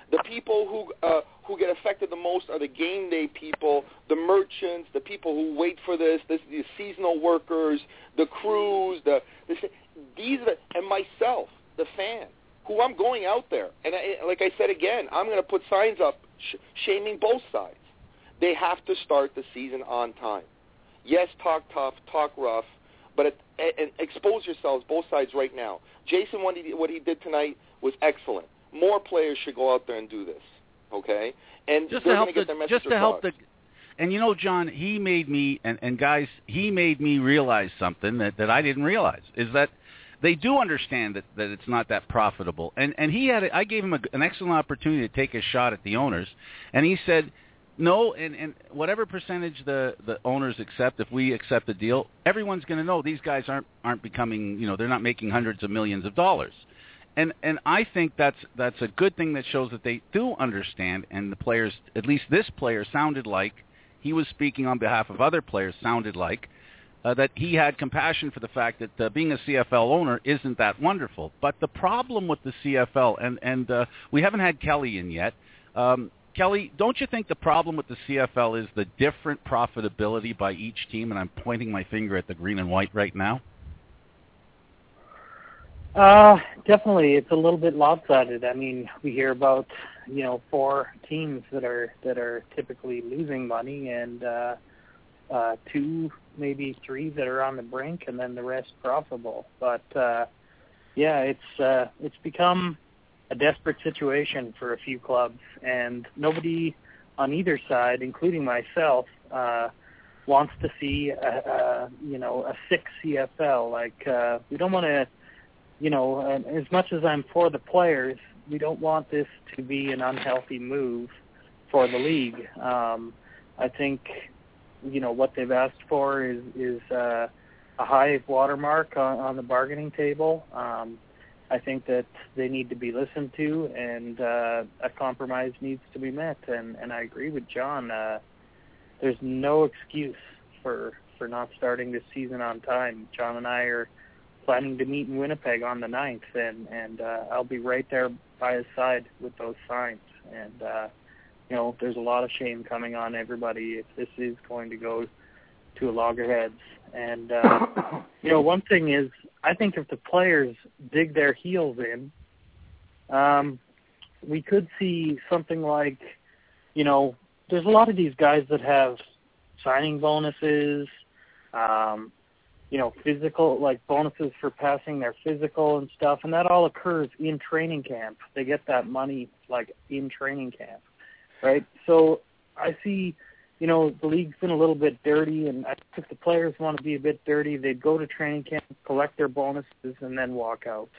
The people who uh, who get affected the most are the game day people, the merchants, the people who wait for this, this the seasonal workers, the crews, the this, these are the, and myself, the fan, who I'm going out there. And I, like I said again, I'm going to put signs up sh- shaming both sides. They have to start the season on time. Yes, talk tough, talk rough, but it, and expose yourselves, both sides right now. Jason, what he, what he did tonight was excellent. More players should go out there and do this, okay? And just they're to help going to get the, their message just to across. help the. And you know, John, he made me and, and guys, he made me realize something that, that I didn't realize is that they do understand that, that it's not that profitable. And and he had a, I gave him a, an excellent opportunity to take a shot at the owners, and he said, no, and, and whatever percentage the, the owners accept, if we accept the deal, everyone's going to know these guys aren't aren't becoming, you know, they're not making hundreds of millions of dollars. And and I think that's that's a good thing that shows that they do understand, and the players, at least this player sounded like, he was speaking on behalf of other players, sounded like, uh, that he had compassion for the fact that uh, being a C F L owner isn't that wonderful. But the problem with the C F L, and, and uh, we haven't had Kelly in yet, um, Kelly, don't you think the problem with the C F L is the different profitability by each team? And I'm pointing my finger at the green and white right now. Uh, definitely, it's a little bit lopsided. I mean, we hear about, you know, four teams that are that are typically losing money, and uh, uh, two, maybe three that are on the brink, and then the rest profitable. But uh, yeah, it's uh, it's become a desperate situation for a few clubs, and nobody on either side, including myself, uh, wants to see a, a you know a sick C F L. Like uh, we don't want to. You know, as much as I'm for the players, we don't want this to be an unhealthy move for the league. Um, I think, you know, what they've asked for is is uh, a high watermark on, on the bargaining table. Um, I think that they need to be listened to, and uh, a compromise needs to be met. And, and I agree with John. Uh, there's no excuse for for not starting this season on time. John and I are planning to meet in Winnipeg on the ninth, and, and uh, I'll be right there by his side with those signs. And, uh, you know, there's a lot of shame coming on everybody if this is going to go to a loggerheads. And, uh, you know, one thing is, I think if the players dig their heels in, um, we could see something like, you know, there's a lot of these guys that have signing bonuses, um, you know, physical, like bonuses for passing their physical and stuff, and that all occurs in training camp. They get that money, like, in training camp, right? So I see, you know, the league's been a little bit dirty, and I think if the players want to be a bit dirty, they'd go to training camp, collect their bonuses, and then walk out.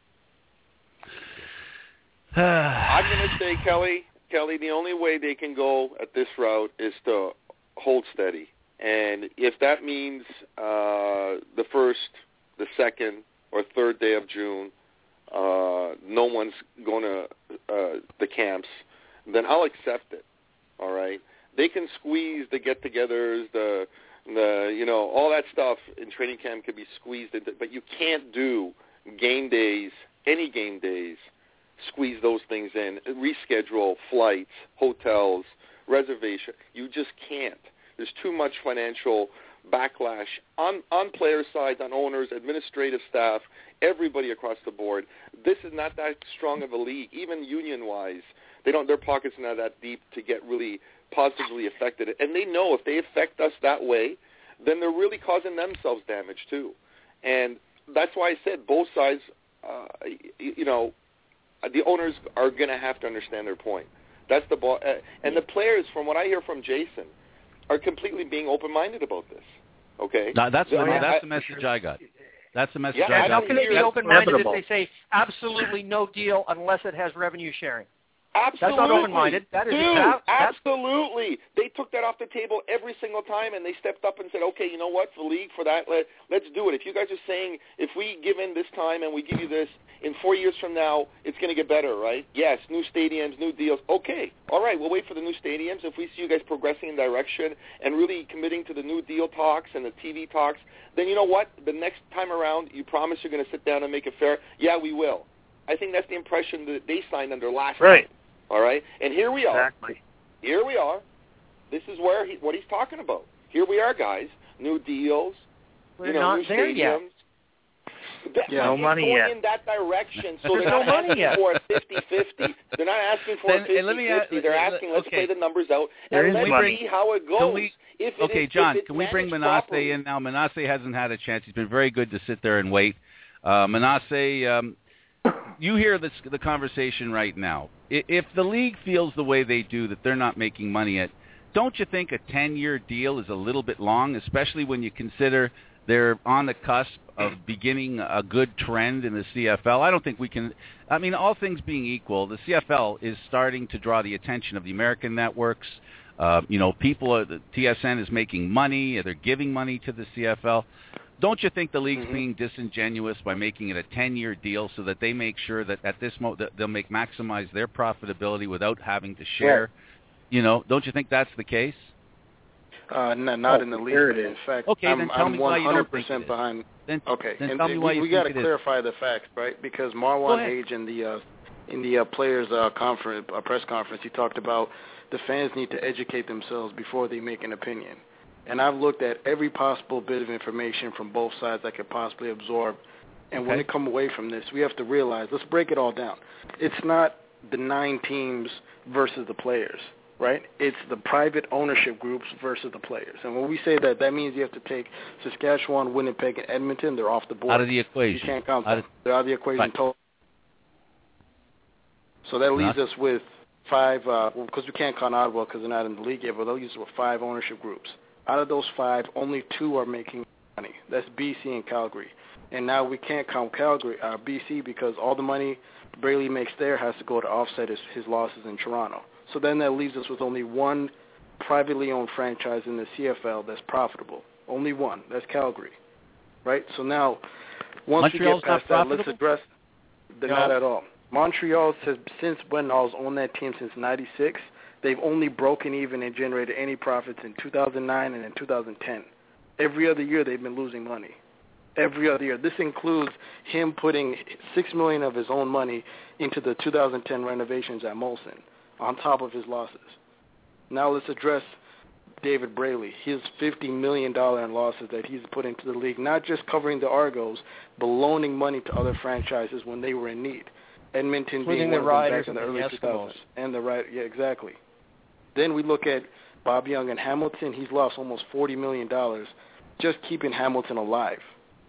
I'm going to say, Kelly, Kelly, the only way they can go at this route is to hold steady. And if that means uh, the first, the second, or third day of June, uh, no one's going to uh, the camps, then I'll accept it. All right, they can squeeze the get-togethers, the the you know all that stuff in training camp can be squeezed into, but you can't do game days, any game days, squeeze those things in, reschedule flights, hotels, reservation. You just can't. There's too much financial backlash on, on player side, on owners, administrative staff, everybody across the board. This is not that strong of a league, even union-wise. They don't. Their pockets are not that deep to get really positively affected. And they know if they affect us that way, then they're really causing themselves damage too. And that's why I said both sides, uh, you know, the owners are going to have to understand their point. That's the ball. Uh, and the players, from what I hear from Jason, are completely being open-minded about this, okay? No, that's, so the, I, that's the message I got. That's the message yeah, I got. How can they be open-minded if they say absolutely no deal unless it has revenue sharing? Absolutely. That's not open-minded. That is Dude, that, absolutely. They took that off the table every single time, and they stepped up and said, okay, you know what, for the league, for that, let, let's do it. If you guys are saying, if we give in this time and we give you this, in four years from now, it's going to get better, right? Yes, new stadiums, new deals. Okay, all right, we'll wait for the new stadiums. If we see you guys progressing in direction and really committing to the new deal talks and the T V talks, then you know what? The next time around, you promise you're going to sit down and make it fair? Yeah, we will. I think that's the impression that they signed under last right. time. All right, and here we are. Exactly. Here we are. This is where he, what he's talking about. Here we are, guys. New deals. We're you know, not new there stadiums. yet. That, Yeah, no it's money going yet. in that direction, so There's they're no not money asking yet. for a fifty-fifty. They're not asking for Then- a fifty-fifty. and let me ask- They're asking, let's okay. play the numbers out, There and is let's money. see how it goes. Can we, if it okay, is, John, if it's can we bring managed Manasseh properly. in now? Manasseh hasn't had a chance. He's been very good to sit there and wait. Uh, Manasseh, um, you hear this, the conversation right now. I- If the league feels the way they do, that they're not making money yet, don't you think a ten-year deal is a little bit long, especially when you consider they're on the cusp of beginning a good trend in the C F L? I don't think we can – I mean, all things being equal, the C F L is starting to draw the attention of the American networks. Uh, you know, people, are, the T S N is making money. They're giving money to the C F L. Don't you think the league's Mm-hmm. being disingenuous by making it a ten-year deal so that they make sure that at this mo- that they'll make maximize their profitability without having to share? Right. You know, don't you think that's the case? Uh, no, not Oh, in the least. there it In is. fact, Okay, I'm, then tell I'm me why you don't think it one hundred percent is. behind. Then, okay, then and tell me we, why you we think got to it is. clarify the facts, right? Because Go Marwan ahead. Hage in the uh, in the uh, players' uh, conference, uh, press conference, he talked about the fans need to educate themselves before they make an opinion. And I've looked at every possible bit of information from both sides I could possibly absorb. And when we Okay. come away from this, we have to realize, let's break it all down. It's not the nine teams versus the players, right? It's the private ownership groups versus the players. And when we say that, that means you have to take Saskatchewan, Winnipeg, and Edmonton. They're off the board. Out of the equation. You can't count Out them. of- They're out of the equation Right. totally. So that leaves Not- us with five, because uh, well, we can't count Ottawa because they're not in the league yet, but that leaves us with five ownership groups. Out of those five, only two are making money. That's B C and Calgary. And now we can't count Calgary, uh, B C, because all the money Braley makes there has to go to offset his, his losses in Toronto. So then that leaves us with only one privately owned franchise in the C F L that's profitable. Only one. That's Calgary. Right? So now, once Montreal's we get past not that, let's profitable? address they're No. not at all. Montreal, has, since when I was on that team since ninety-six, they've only broken even and generated any profits in two thousand nine and in two thousand ten. Every other year they've been losing money. Every other year. This includes him putting six million dollars of his own money into the two thousand ten renovations at Molson, on top of his losses. Now let's address David Braley. His fifty million dollars in losses that he's put into the league, not just covering the Argos, but loaning money to other franchises when they were in need. Edmonton Including being the one of them Riders back in the and the early two thousands. Eskimos. And the right, yeah, exactly. Then we look at Bob Young and Hamilton. He's lost almost forty million dollars just keeping Hamilton alive.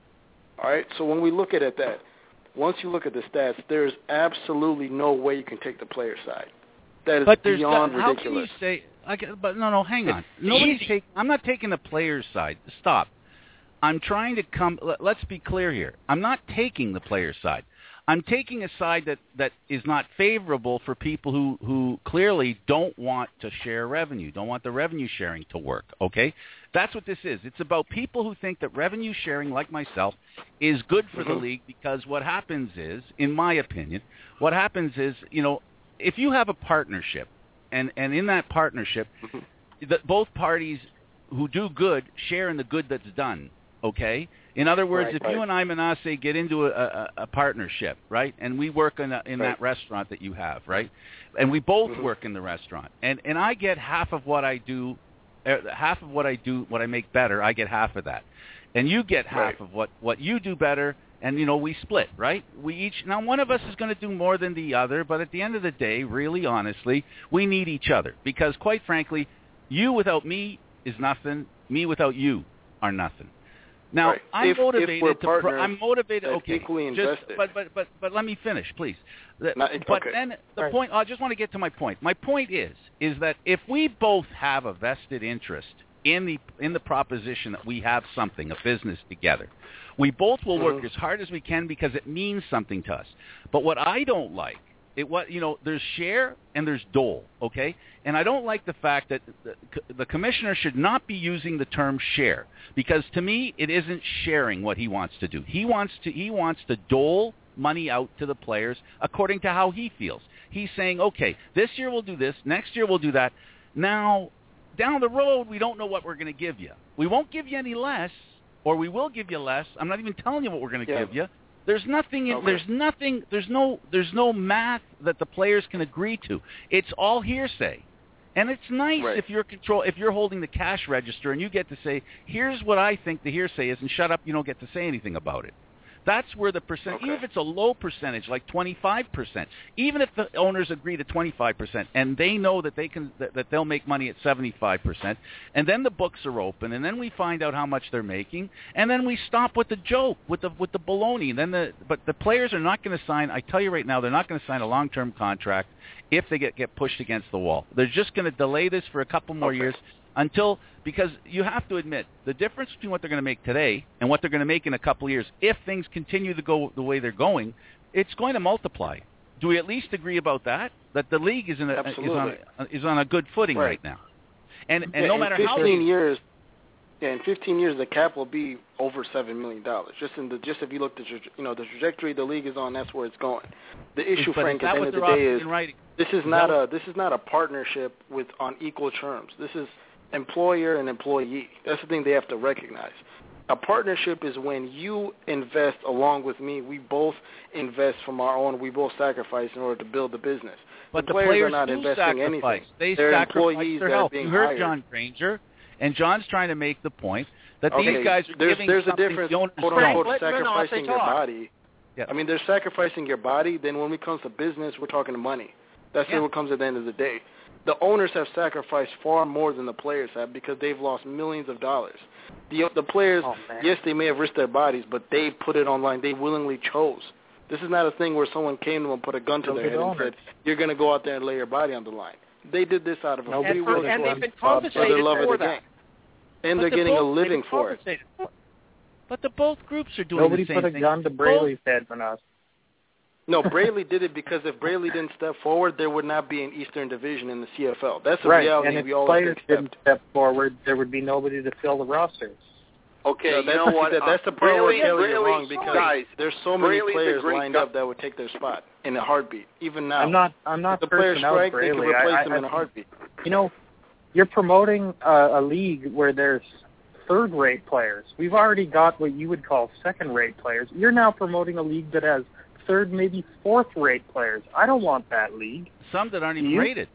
All right, so when we look at it that, once you look at the stats, there's absolutely no way you can take the player side. That is But there's beyond how ridiculous. can you say? I get, but no, no, hang on. It's Nobody's easy. take, I'm not taking the player's side. Stop. I'm trying to come. Let, let's be clear here. I'm not taking the player's side. I'm taking a side that, that is not favorable for people who, who clearly don't want to share revenue, don't want the revenue sharing to work, okay? That's what this is. It's about people who think that revenue sharing, like myself, is good for the Mhm. league because what happens is, in my opinion, what happens is, you know, if you have a partnership, and, and in that partnership, that both parties who do good share in the good that's done, okay? In other words, Right, if right. you and I, Manasseh, get into a, a, a partnership, right, and we work in, a, in Right. that restaurant that you have, right, and we both Mhm. work in the restaurant, and, and I get half of what I do, uh, half of what I do, what I make better, I get half of that, and you get half Right. of what, what you do better, and, you know, we split, right? We each, now one of us is going to do more than the other, but at the end of the day, really honestly, we need each other, because quite frankly, you without me is nothing, me without you are nothing. Now, Right. I'm If- if motivated we're to. Pro- partners I'm motivated. that's Okay, equally just invested. but but but but let me finish, please. The- Not- but okay. then the Right. point. I just want to get to my point. My point is is that if we both have a vested interest in the in the proposition that we have something, a business together, we both will work Mhm. as hard as we can because it means something to us. But what I don't like. It what you know. There's share and there's dole, okay? And I don't like the fact that the, the commissioner should not be using the term share because to me it isn't sharing what he wants to do. He wants to he wants to dole money out to the players according to how he feels. He's saying, okay, this year we'll do this, next year we'll do that. Now, down the road, we don't know what we're going to give you. We won't give you any less, or we will give you less. I'm not even telling you what we're going to Yeah. give you. There's nothing. In, Okay. There's nothing. There's no. There's no math that the players can agree to. It's all hearsay, and it's nice Right. if you're control. If you're holding the cash register and you get to say, "Here's what I think the hearsay is," and shut up. You don't get to say anything about it. That's where the percent, Okay. even if it's a low percentage, like twenty-five percent, even if the owners agree to twenty-five percent, and they know that they can, that, that they'll make money at seventy-five percent, and then the books are open, and then we find out how much they're making, and then we stop with the joke, with the with the baloney. And then the, but the players are not going to sign. I tell you right now, they're not going to sign a long-term contract if they get get pushed against the wall. They're just going to delay this for a couple more Okay. years. Until, because you have to admit, the difference between what they're going to make today and what they're going to make in a couple of years, if things continue to go the way they're going, it's going to multiply. Do we at least agree about that? That the league is in a, is Absolutely. on a, is on a good footing Right. right now, and and Yeah, no in matter fifteen how they, years, yeah, in fifteen years the cap will be over seven million dollars. Just in the just if you look at the, you know the trajectory the league is on, that's where it's going. The issue, but Frank, is at that the what end of the they're day offering is in writing? this is Is not that a this is not a partnership with on equal terms. This is employer and employee. That's the thing they have to recognize. A partnership is when you invest along with me. We both invest from our own. We both sacrifice in order to build the business. But the, the players, players are not do investing sacrifice. anything. They They're sacrifice employees their that are health. being You heard hired. John Granger, and John's trying to make the point that Okay, these guys are there's, giving there's a something difference, the owners quote don't. unquote, Let Renaud sacrificing your talk. body. Yeah. I mean, they're sacrificing your body. Then when it comes to business, we're talking money. That's Yeah. what comes at the end of the day. The owners have sacrificed far more than the players have because they've lost millions of dollars. The the players, Oh, man. yes, they may have risked their bodies, but they put it online. They willingly chose. This is not a thing where someone came to them and put a gun to So their did head and owners. said, "You're going to go out there and lay your body on the line." They did this out of a Nobody free And, will for, and choice they've been for their compensated love of for the that. game, and But they're the getting a both- living they're for it. compensated for it. But the both groups are doing Nobody the same put a thing. gun to Both- Braley's head on us. No, Braley did it because if Braley didn't step forward, there would not be an Eastern Division in the C F L. That's a Right, reality and if we all players have to didn't accept. step forward, there would be nobody to fill the rosters. Okay, No, you that's know the, what? that- that's the uh, part where Braley- Kelly you're Braley- wrong because guys, there's so many Braley's a players great lined guy. up that would take their spot in a heartbeat, even now. I'm not. I'm not If the players cursing out strike, they Braley. could replace I, them I, in a heartbeat. You know, you're promoting a, a league where there's third-rate players. We've already got what you would call second-rate players. You're now promoting a league that has third, maybe fourth-rate players. I don't want that league. Some that aren't even You? rated.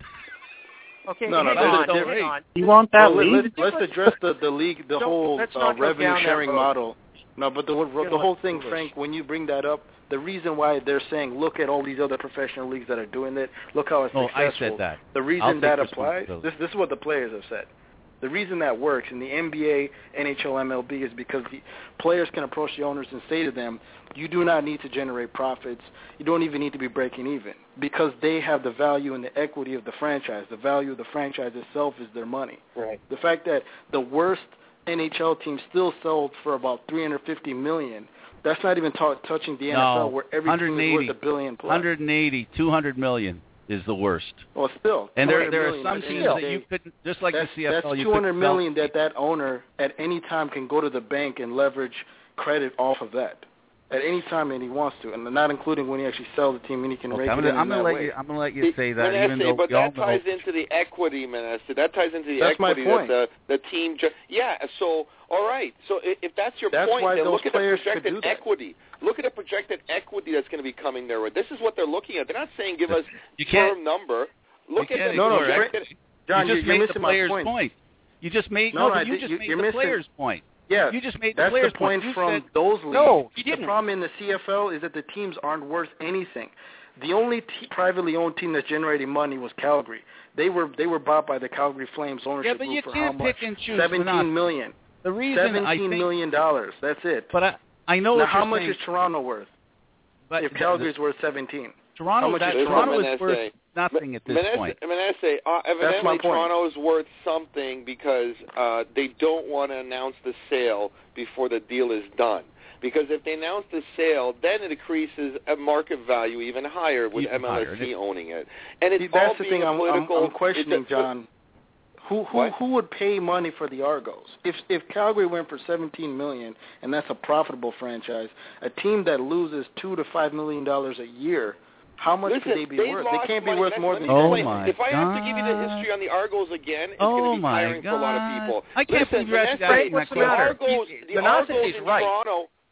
Okay, No, no, hang there's a on, difference. hang on. You want that Well, league? let's, let's address the, the league, the Don't- whole let's uh, not go revenue down that sharing road. model. No, but the the, the whole thing, foolish. Frank, when you bring that up, the reason why they're saying, look at all these other professional leagues that are doing it, look how it's Oh, I successful. said that. The I'll reason take that applies, responsibility. this, this is what the players have said. The reason that works in the N B A, N H L, M L B is because the players can approach the owners and say to them, you do not need to generate profits. You don't even need to be breaking even because they have the value and the equity of the franchise. The value of the franchise itself is their money. Right. The fact that the worst N H L team still sold for about three hundred fifty million dollars, that's not even ta- touching the N F L No, where every team is worth a billion plus. one hundred eighty, two hundred million is the worst. Well, still. And there, two hundred there are million some at the teams end of that the you day. couldn't, just like that's, the C F L, that's you two hundred couldn't million that that owner at any time can go to the bank and leverage credit off of that at any time that he wants to, and not including when he actually sells the team and he can Okay, rake I'm it gonna, in I'm in gonna that let way. you. I'm gonna let you say that, Manesse, even though but we all that ties know. into the equity, Manesse. That ties into the That's my equity point. that the, the team. Ju- yeah. So, all right. So, if, if that's your That's point, why then those look at the players could projected do that. equity. Look at the projected equity that's going to be coming their way. This is what they're looking at. They're not saying give us You can't- firm number. Look you at can't the No, no, ignore it. projected. John, you you're, just you're made missing the player's my point. You just made No, no, no, but you I- just you- made you're the missing- player's point. Yeah, You just made the that's player's the point point. You from said- those leagues. No, you the didn't. problem in the C F L is that the teams aren't worth anything. The only t- privately owned team that's generating money was Calgary. They were they were bought by the Calgary Flames ownership Yeah, but group you for can't how much? pick and choose. Seventeen million. The reason I Seventeen think, million dollars. That's it. But I, I know now, what how you're much saying, is Toronto worth? but If the- Calgary's worth seventeen, Toronto, how much that, is Toronto Toronto? is worth nothing at this Manesse, point. Manesse, uh, That's my evidently point. Toronto's worth something because uh, they don't want to announce the sale before the deal is done. Because if they announce the sale, then it increases a market value even higher with Even M L S higher. C owning it. And it's See, that's all the being thing a I'm, I'm, political. I'm questioning, it's a- John. Who who What? who would pay money for the Argos? If if Calgary went for seventeen million and that's a profitable franchise, a team that loses two to five million dollars a year, how much Listen, could they be they worth? lost They can't be money. worth Let- more let than me Oh explain. my If I have to give you the God. history on the Argos again, it's Oh going to be my tiring for a lot of God. people. I can't Listen, believe you're asking Manesse, that the question. Argos, He- the Manesse Argos is in right. Toronto.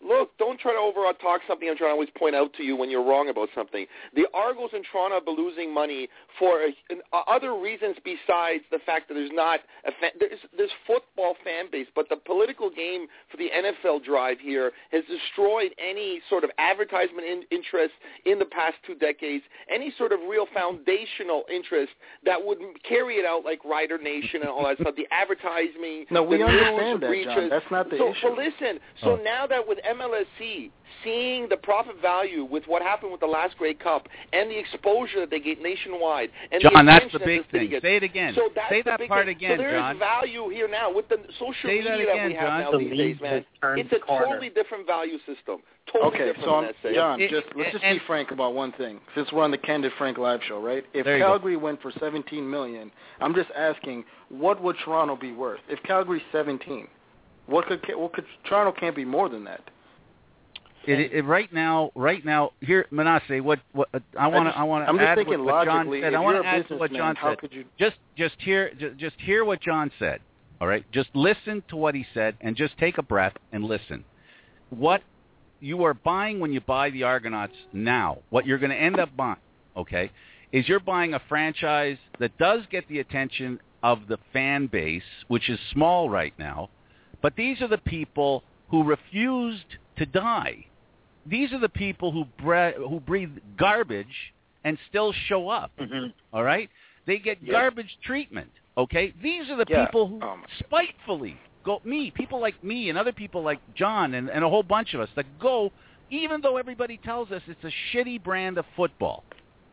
look, don't try to over-talk something I'm trying to always point out to you when you're wrong about something. The Argos in Toronto have been losing money for uh, other reasons besides the fact that there's not a fan, there's, there's football fan base, but the political game for the N F L drive here has destroyed any sort of advertisement in, interest in the past two decades, any sort of real foundational interest that would carry it out like Rider Nation and all that stuff, the advertising, no, we the understand news that, reaches. John. That's not the so, issue. So listen, so oh. now that with M L S C, seeing the profit value with what happened with the last Grey Cup and the exposure that they get nationwide. And John, the that's the that big thing. Gets, Say it again. So that's Say the that big part thing. again, so there John. is value here now with the social Say media that, that, again, we have John. now the these days, man. It's a corner. totally different value system. Totally okay, different so than I'm, that, John, it, just let's just and, be frank about one thing. Since we're on the Candid Frank Live show, right? If Calgary go. went for seventeen million dollars, I'm just asking, what would Toronto be worth? If Calgary's seventeen, what could what could Toronto can't be more than that? It, it, right now, right now, here, Manasseh, what, what uh, I want to, I want I'm to just add thinking what, what John logically, said. if I want you're to a add to what John how said. Could you... Just, just hear, just, just hear what John said. All right, just listen to what he said, and just take a breath and listen. What you are buying when you buy the Argonauts now, what you're going to end up buying, okay, is you're buying a franchise that does get the attention of the fan base, which is small right now, but these are the people who refused to die. These are the people who bre- who breathe garbage and still show up, mm-hmm. all right? They get yes. garbage treatment, okay? These are the yeah. people who oh spitefully go, me, people like me and other people like John and, and a whole bunch of us that go, even though everybody tells us it's a shitty brand of football.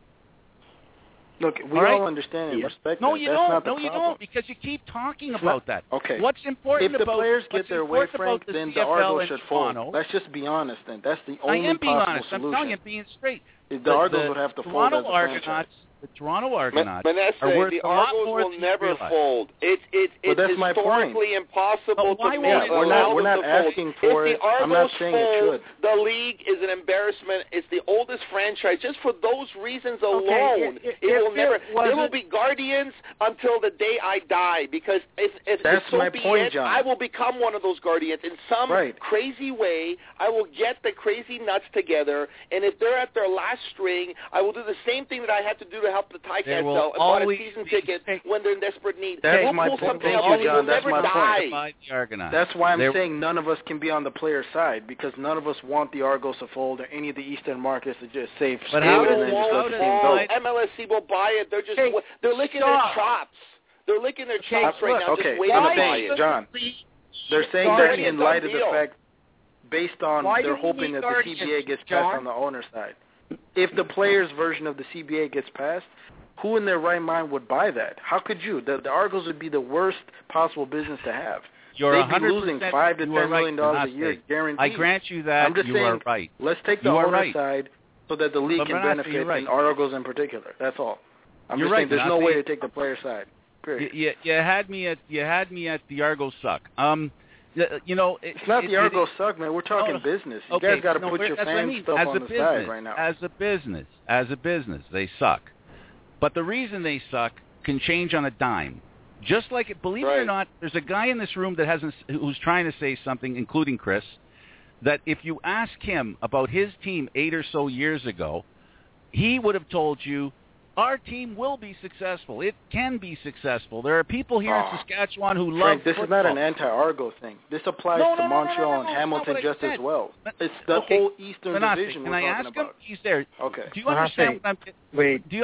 Look, we all, right? all understand and respect no, that. You That's don't. not the no, you problem. don't, because you keep talking it's about not, that. Okay. What's important if the about players get their way, Frank, the then C F L the Argos should fold. Toronto, Let's just be honest, then. That's the only I am being possible honest. solution. I'm telling you, being straight. The, the Argos would have to fold Toronto as a Argonauts, franchise. The Toronto Argonauts Manasseh, are worth the a lot Argos more will than never realize. fold. It's it's well, it's that's historically impossible why to won't make it? We're not, we're not to fold. asking for if it. the Argos I'm not saying fold, it should. The league is an embarrassment. It's the oldest franchise. Just for those reasons alone, okay, it, it, it will never. It there will be guardians until the day I die. Because if if, that's if so my be point, it, John. I will become one of those guardians in some right. crazy way. I will get the crazy nuts together, and if they're at their last string, I will do the same thing that I had to do to help the Ticats out and bought a season ticket when they're in desperate need. That's we'll my pull point. something Thank out. you, John. We'll That's never my die. point. That's why I'm They're, saying none of us can be on the player side because none of us want the Argos to fold or any of the Eastern markets to just save. But how and does, then just how let the does team go. M L S C will buy it. They're just hey, they're licking stop. their chops. They're licking their Okay, chops right now, okay, just waiting I'm to buy saying, it. John, they're saying Sorry, that in it's light a of the deal. fact, based on Why they're do we hoping need that the C B A gets John? passed on the owner side. If the players' version of the C B A gets passed, who in their right mind would buy that? How could you? The, the Argos would be the worst possible business to have. You're They'd one hundred percent be losing five to you ten are right, million dollars a year, Manasseh. guaranteed. I grant you that. I'm just you saying, are right. Let's take the you owner right. side so that the league but can Manasseh, benefit, right. and Argos in particular. That's all. I'm you're just right, saying, there's Manasseh. no way to take the player side. Period. You, you, you had me at you had me at the Argos suck. Um, you know, it, it's not it, the Argos it, suck, man. We're talking no, business. You okay, guys got to no, put your that's fan what I mean. stuff as on a the business, side right now. As a business, as a business, they suck. But the reason they suck can change on a dime. Just like, it, believe right. it or not, there's a guy in this room that hasn't, who's trying to say something, including Chris, that if you ask him about his team eight or so years ago, he would have told you, our team will be successful. It can be successful. There are people here oh. in Saskatchewan who Frank, love this football. is not an anti-Argo thing. This applies no, no, to no, Montreal no, no, no, and Hamilton just as well. It's the okay. whole Eastern Manasseh, Division can we're I talking ask about. him? He's there. Okay. Do you understand what I'm Wait. Do you?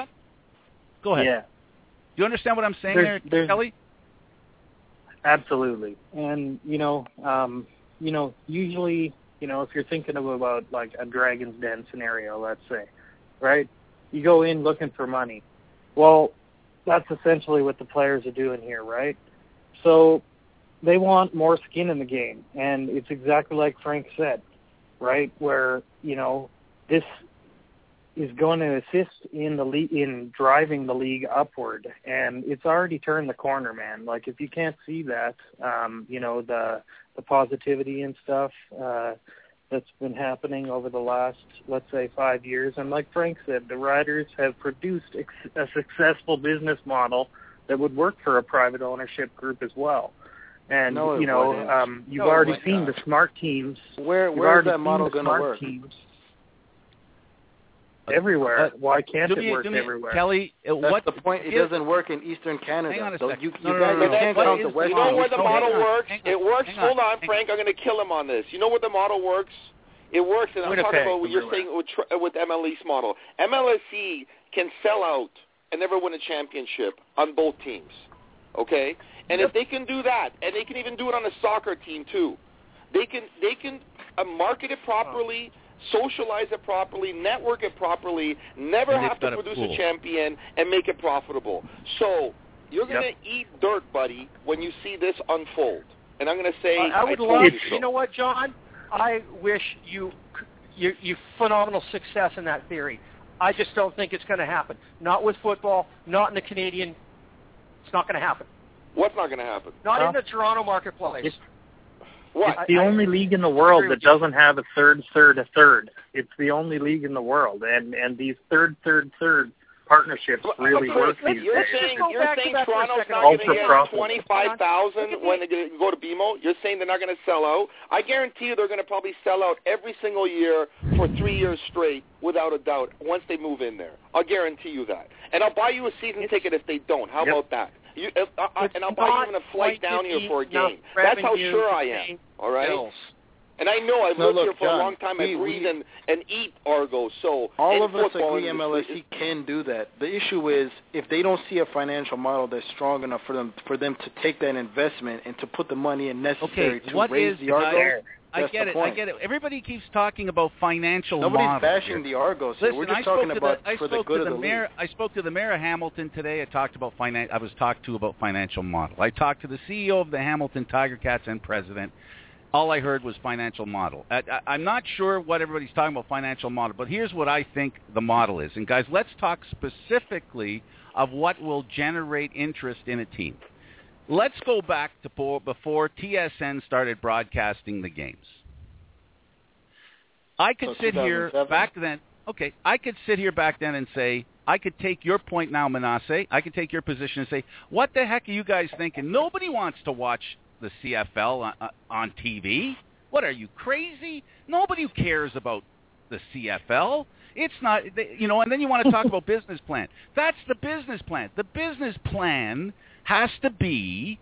Go ahead. Yeah. Do you understand what I'm saying there's, there, there's, Kelly? Absolutely. And, you know, um, you know, usually, you know, if you're thinking of about like a Dragon's Den scenario, let's say, right? You go in looking for money. Well, that's essentially what the players are doing here, right? So they want more skin in the game. And it's exactly like Frank said, right? Where, you know, this is going to assist in the le- in driving the league upward, and it's already turned the corner, man. Like if you can't see that, um, you know the the positivity and stuff uh, that's been happening over the last, let's say, five years. And like Frank said, the Riders have produced ex- a successful business model that would work for a private ownership group as well. And No, it you know, wouldn't. um, you've No, it already would seen not. the smart teams. Where you've where is already that model seen the going to smart work? teams everywhere. Uh, Why can't do it me- work do me- everywhere? Kelly, uh, That's what the point. It give- doesn't work in Eastern Canada. Hang on a So second. you, No, you no, guys no, no, you no. can't What count is the the West. You know model? where the Okay, model hang on, works? hang on, It works. hang on, Hold on, hang- Frank. I'm going to kill him on this. You know where the model works? It works, and I'm Winnipeg, talking about what you're everywhere. saying with, tr- with M L S model. M L S E can sell out and never win a championship on both teams, okay? And Yep. if they can do that, and they can even do it on a soccer team too, they can they can uh, market it properly, socialize it properly, network it properly, never And they've have to got a produce pool. a champion, and make it profitable. So you're going to Yep. eat dirt, buddy, when you see this unfold. And I'm going to say, I, I would told love. you so. You know what, John? I wish you you you phenomenal success in that theory. I just don't think it's going to happen. Not with football. Not in the Canadian. It's not going to happen. What's not going to happen? Not Well, in the Toronto marketplace. It's, What? it's the I- only league in the I world agree that with you. doesn't have a third, third, a third. It's the only league in the world, and and these third, third, third partnerships really Okay, work you're these you're days. saying, go you're back to saying that for a Toronto's second. not going to Ultra get profitable. twenty-five thousand when they go to B M O? You're saying they're not going to sell out? I guarantee you they're going to probably sell out every single year for three years straight, without a doubt, once they move in there. I'll guarantee you that. And I'll buy you a season It's- ticket if they don't. How Yep. about that? You, if, uh, uh, It's and I'll buy you not even a flight going down to here be for a enough game. That's how revenue sure to I pay am. All right? bills. And I know I've No, lived look, here for John, a long time. I we- breathe we- and, and eat Argo. So All in of us football agree M L S industry, E can do that. The issue is if they don't see a financial model that's strong enough for them for them to take that investment and to put the money in necessary Okay, to what raise is the Argos. guys, I that's get the it. point. I get it. Everybody keeps talking about financial Nobody's models bashing here. the Argos here. Listen, We're just I spoke talking to about the, I for the spoke good to of the the mayor. league. I spoke to the mayor of Hamilton today. I talked about finan- I was talked to about financial model. I talked to the C E O of the Hamilton Tiger Cats and president. All I heard was financial model. I, I, I'm not sure what everybody's talking about financial model, but here's what I think the model is. And guys, let's talk specifically of what will generate interest in a team. Let's go back to before, before T S N started broadcasting the games. I could So sit here two thousand seven? back then. Okay, I could sit here back then and say, I could take your point now, Manasseh. I could take your position and say, what the heck are you guys thinking? Nobody wants to watch the C F L on, uh, on T V. What, are you crazy? Nobody cares about the C F L. It's not, they, you know, and then you want to talk about business plan. That's the business plan. The business plan has to be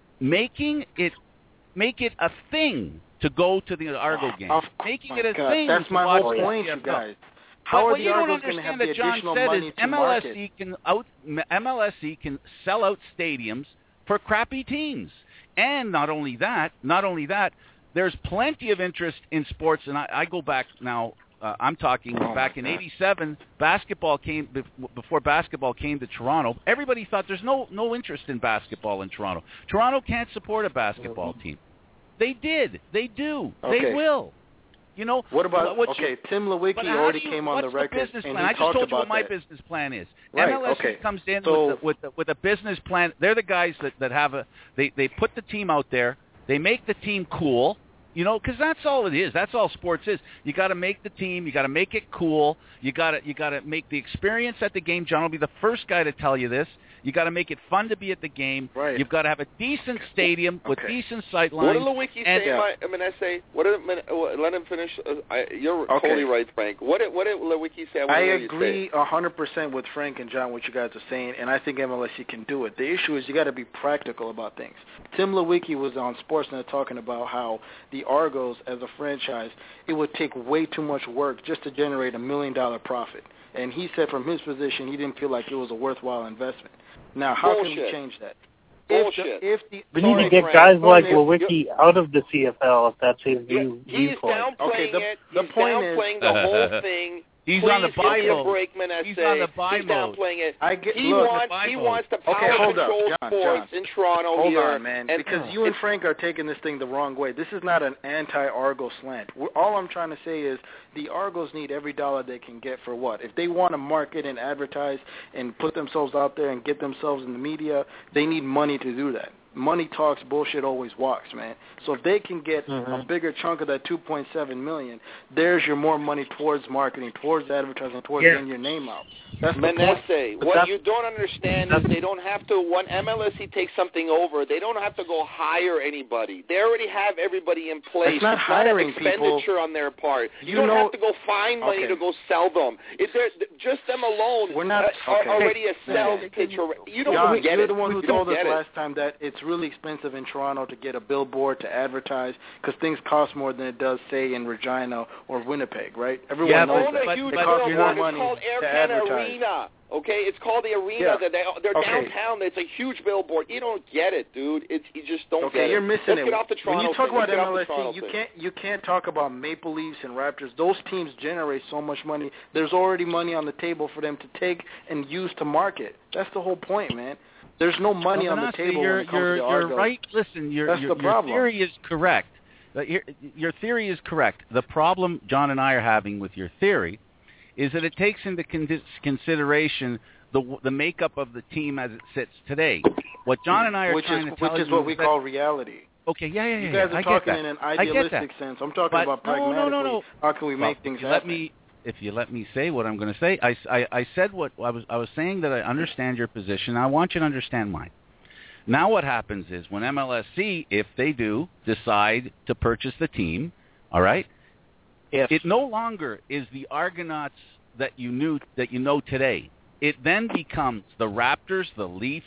making it, make it a thing to go to the Argo game. Of- making my it a God, thing that's to my watch whole the point, C F L. you guys. But How are what the you don't Argos going to have understand the that John additional said money is to M L S E market? can out M L S E can sell out stadiums for crappy teams, and not only that, not only that, there's plenty of interest in sports. And I, I go back now. Uh, I'm talking Oh back in God. eighty-seven. Basketball came before basketball came to Toronto. Everybody thought there's no no interest in basketball in Toronto. Toronto can't support a basketball team. They did. They do. Okay. They will. You know. What about what okay? You, Tim but Lewicki how already do you, came on what's the record business and plan? he I just talked told you about what my that. business plan is. Right, M L S E okay. comes in So- with, the, with, the, with a business plan. They're the guys that, that have a they they put the team out there. They make the team cool. You know, because that's all it is. That's all sports is. You got to make the team. You got to make it cool. You got to you got to make the experience at the game. John will be the first guy to tell you this. You got to make it fun to be at the game. Right. You've got to have a decent stadium with Okay. decent sight what lines. did Lewicki and- say? My, I mean, I say, what did Min- uh, let him finish? Uh, I, you're Okay. totally right, Frank. What did what did Lewicki say? I, wanna I hear you agree say. a hundred percent with Frank and John what you guys are saying, and I think M L S E can do it. The issue is you got to be practical about things. Tim Lewicki was on Sportsnet talking about how the Argos, as a franchise, it would take way too much work just to generate a million dollar profit. And he said from his position he didn't feel like it was a worthwhile investment. Now, how can we Bullshit. change that? Bullshit. If the, if the We sorry, need to get Frank, guys no, like if- Lewicki out of the C F L if that's his Yeah, view, he's viewpoint. downplaying Okay, the- it. the He's point is- downplaying the whole thing. He's Please on the buy give me a mode. break, Manasseh. He's on the buy He's mode. downplaying it. I get, He look, wants he mode. wants to power Okay, hold up, control John, sports John. in Toronto Hold here. on, man, and because you and Frank are taking this thing the wrong way. This is not an anti-Argo slant. We're, all I'm trying to say is the Argos need every dollar they can get for what? If they want to market and advertise and put themselves out there and get themselves in the media, they need money to do that. money talks, bullshit always walks, man. So if they can get mm-hmm. a bigger chunk of that two point seven million dollars, there's your more money towards marketing, towards advertising, towards yeah. getting your name out. That's the Manesse, point. what you don't understand is they don't have to, when M L S E takes something over, they don't have to go hire anybody. They already have everybody in place. It's not it's hiring not an expenditure people. on their part. You, You don't know, have to go find money okay. to go sell them. It's there, just them alone We're not, uh, okay. are already a sales pitch. You don't John, get you're it. the one who you told us it. last time that it's really expensive in Toronto to get a billboard to advertise because things cost more than it does, say, in Regina or Winnipeg, right? Everyone yeah, knows own that. a huge It costs billboard. more It's money called Air to Canada advertise. Arena. Okay, it's called the arena. Yeah. That they, they're Okay. downtown. It's a huge billboard. You don't get it, dude. It's you just don't Okay, get it. you're missing Let's it. get off the Toronto when you talk thing. about Let's get M off L the S Toronto C, you thing. can't you can't talk about Maple Leafs and Raptors. Those teams generate so much money. There's already money on the table for them to take and use to market. That's the whole point, man. There's no money well, on the honestly, table you're, when it comes you're, to the you're Argos. right. Listen, your, That's your, the your problem. theory is correct. Your, your theory is correct. The problem John and I are having with your theory is that it takes into con- consideration the the makeup of the team as it sits today. What John and I are which trying is, to tell which is you what we is that, call reality. Okay, yeah, yeah, yeah. You guys yeah, are I talking get that. in an I get idealistic that. sense. I'm talking but about no, pragmatically. No, no, no. How can we well, make things if you happen? Let me, if you let me say what I'm going to say, I, I, I said what I was. I was saying that I understand your position. I want you to understand mine. Now what happens is when M L S C, if they do decide to purchase the team, all right, if. it no longer is the Argonauts that you knew that you know today. It then becomes the Raptors, the Leafs.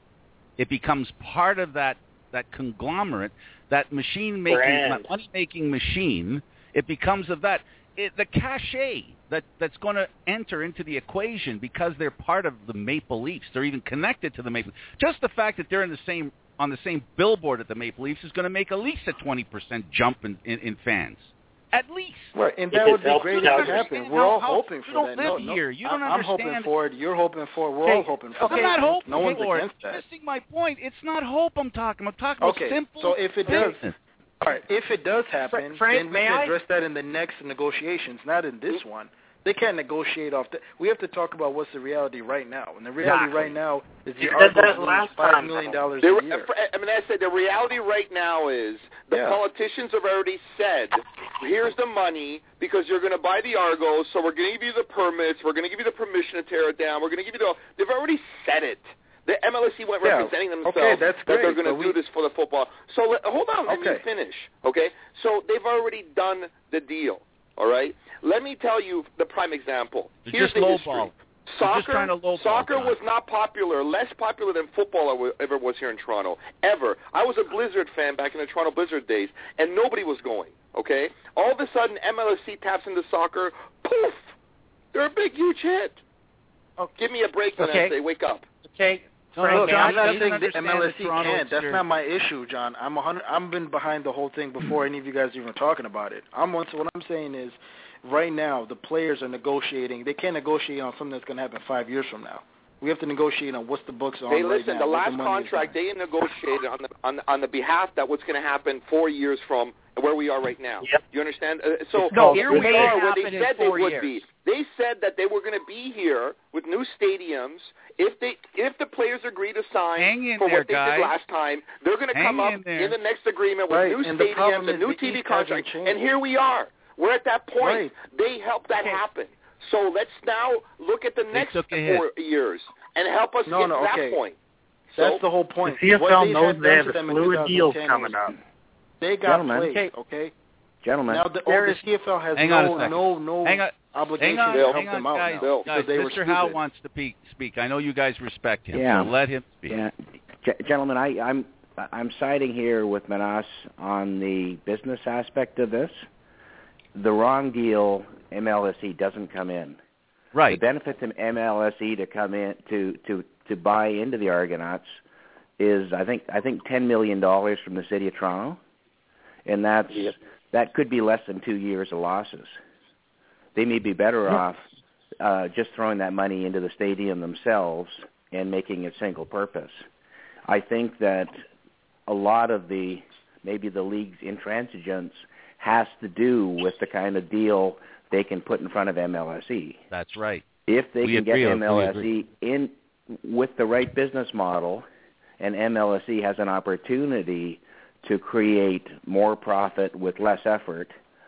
It becomes part of that that conglomerate, that machine-making, money-making machine. It becomes of that. It, the cachet that, that's going to enter into the equation because they're part of the Maple Leafs. They're even connected to the Maple Leafs. Just the fact that they're in the same on the same billboard at the Maple Leafs is going to make at least a twenty percent jump in, in, in fans. At least. Right, and that would be great if it happened. We're all how, hoping you for don't that. Live no, here. No, You don't I'm understand. hoping for it. You're hoping for it. We're okay. all hoping for okay. it. I'm not hoping. No one's for against You're that. missing my point. It's not hope I'm talking. I'm talking okay. about simple. So if it does, business. all right. If it does happen, Frank, then we may can I? address that in the next negotiations, not in this one. They can't negotiate off the. We have to talk about what's the reality right now. And the reality exactly. right now is the You said that Argos last lose five time, million though. dollars The, a year. I mean, I said the reality right now is the Yeah. politicians have already said, here's the money because you're going to buy the Argos, so we're going to give you the permits, we're going to give you the permission to tear it down, we're going to give you the... They've already said it. The M L S C went Yeah. representing themselves Okay, that's that they're great, going to but do we- this for the football. So let, hold on, let Okay. me finish, okay? So they've already done the deal, all right? Let me tell you the prime example. They're Here's just the low history. ball. Soccer, just trying to lowball, soccer John. was not popular, less popular than football ever was here in Toronto, ever. I was a Blizzard fan back in the Toronto Blizzard days, and nobody was going, okay? All of a sudden, M L S C taps into soccer, poof! They're a big, huge hit. Oh, give me a break, then Okay. I say, wake up. Okay. No, Frank, look, may I'm I- not you saying don't the understand M L S the C Toronto can't. That's experience. not my issue, John. I'm a hundred, I've been behind the whole thing before any of you guys even talking about it. I'm what I'm saying is, right now the players are negotiating. They can't negotiate on something that's going to happen five years from now. We have to negotiate on what's the books on Hey, right listen, now. the what last the money is contract, on. they negotiated on the, on, on the behalf that what's going to happen four years from where we are right now. Yep. You understand? Uh, so No, here it we may are where they happen in said they four would years. be. They said that they were going to be here with new stadiums. If they, if the players agree to sign Hang in for there, what they guys. did last time, they're going to Hang come up in there. in the next agreement with Right, new and the problem stadiums, a is new the T V East contract, hasn't changed. and here we are. We're at that point. Right. They helped that Okay. happen. So let's now look at the next took a hit. four years and help us No, get no, to okay. that point. That's So, the whole point. The C F L What they knows had they done have to a them in slew of deals 2010 coming is up. They got Gentlemen. played, Okay. okay? Gentlemen, Now the, oh, There the is- C F L has Hang on a no second. no no Hang on. obligation Hang on, to help hang them on, out guys. now Bill. guys because they were Mister Howe stupid. wants to speak. Speak. I know you guys respect him, Yeah. so let him speak. yeah, G- gentlemen, I, I'm I'm siding here with Manase on the business aspect of this. The wrong deal, M L S E doesn't come in. Right. The benefit to M L S E to come in to, to, to buy into the Argonauts is I think I think ten million dollars from the city of Toronto, and that's Yep. that could be less than two years of losses. They may be better off uh, just throwing that money into the stadium themselves and making it single purpose. I think that a lot of the maybe the league's intransigence has to do with the kind of deal they can put in front of M L S E. That's right. If they We can get agree, M L S we E in with the right business model and M L S E has an opportunity to create more profit with less effort,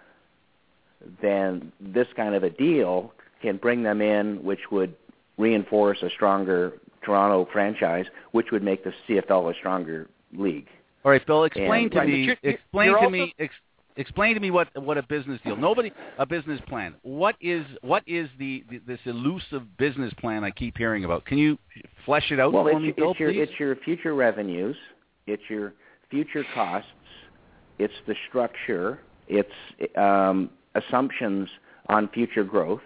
then this kind of a deal can bring them in, which would reinforce a stronger Toronto franchise, which would make the C F L a stronger league. All right, Bill, explain And- to Right, me. but you're- explain you're to also- me. Ex, explain to me what what a business deal. Nobody a business plan. What is what is the, the this elusive business plan I keep hearing about? Can you flesh it out Well, for it's, me, it's Bill, your please? it's your future revenues, it's your future costs, it's the structure, it's um, assumptions on future growth,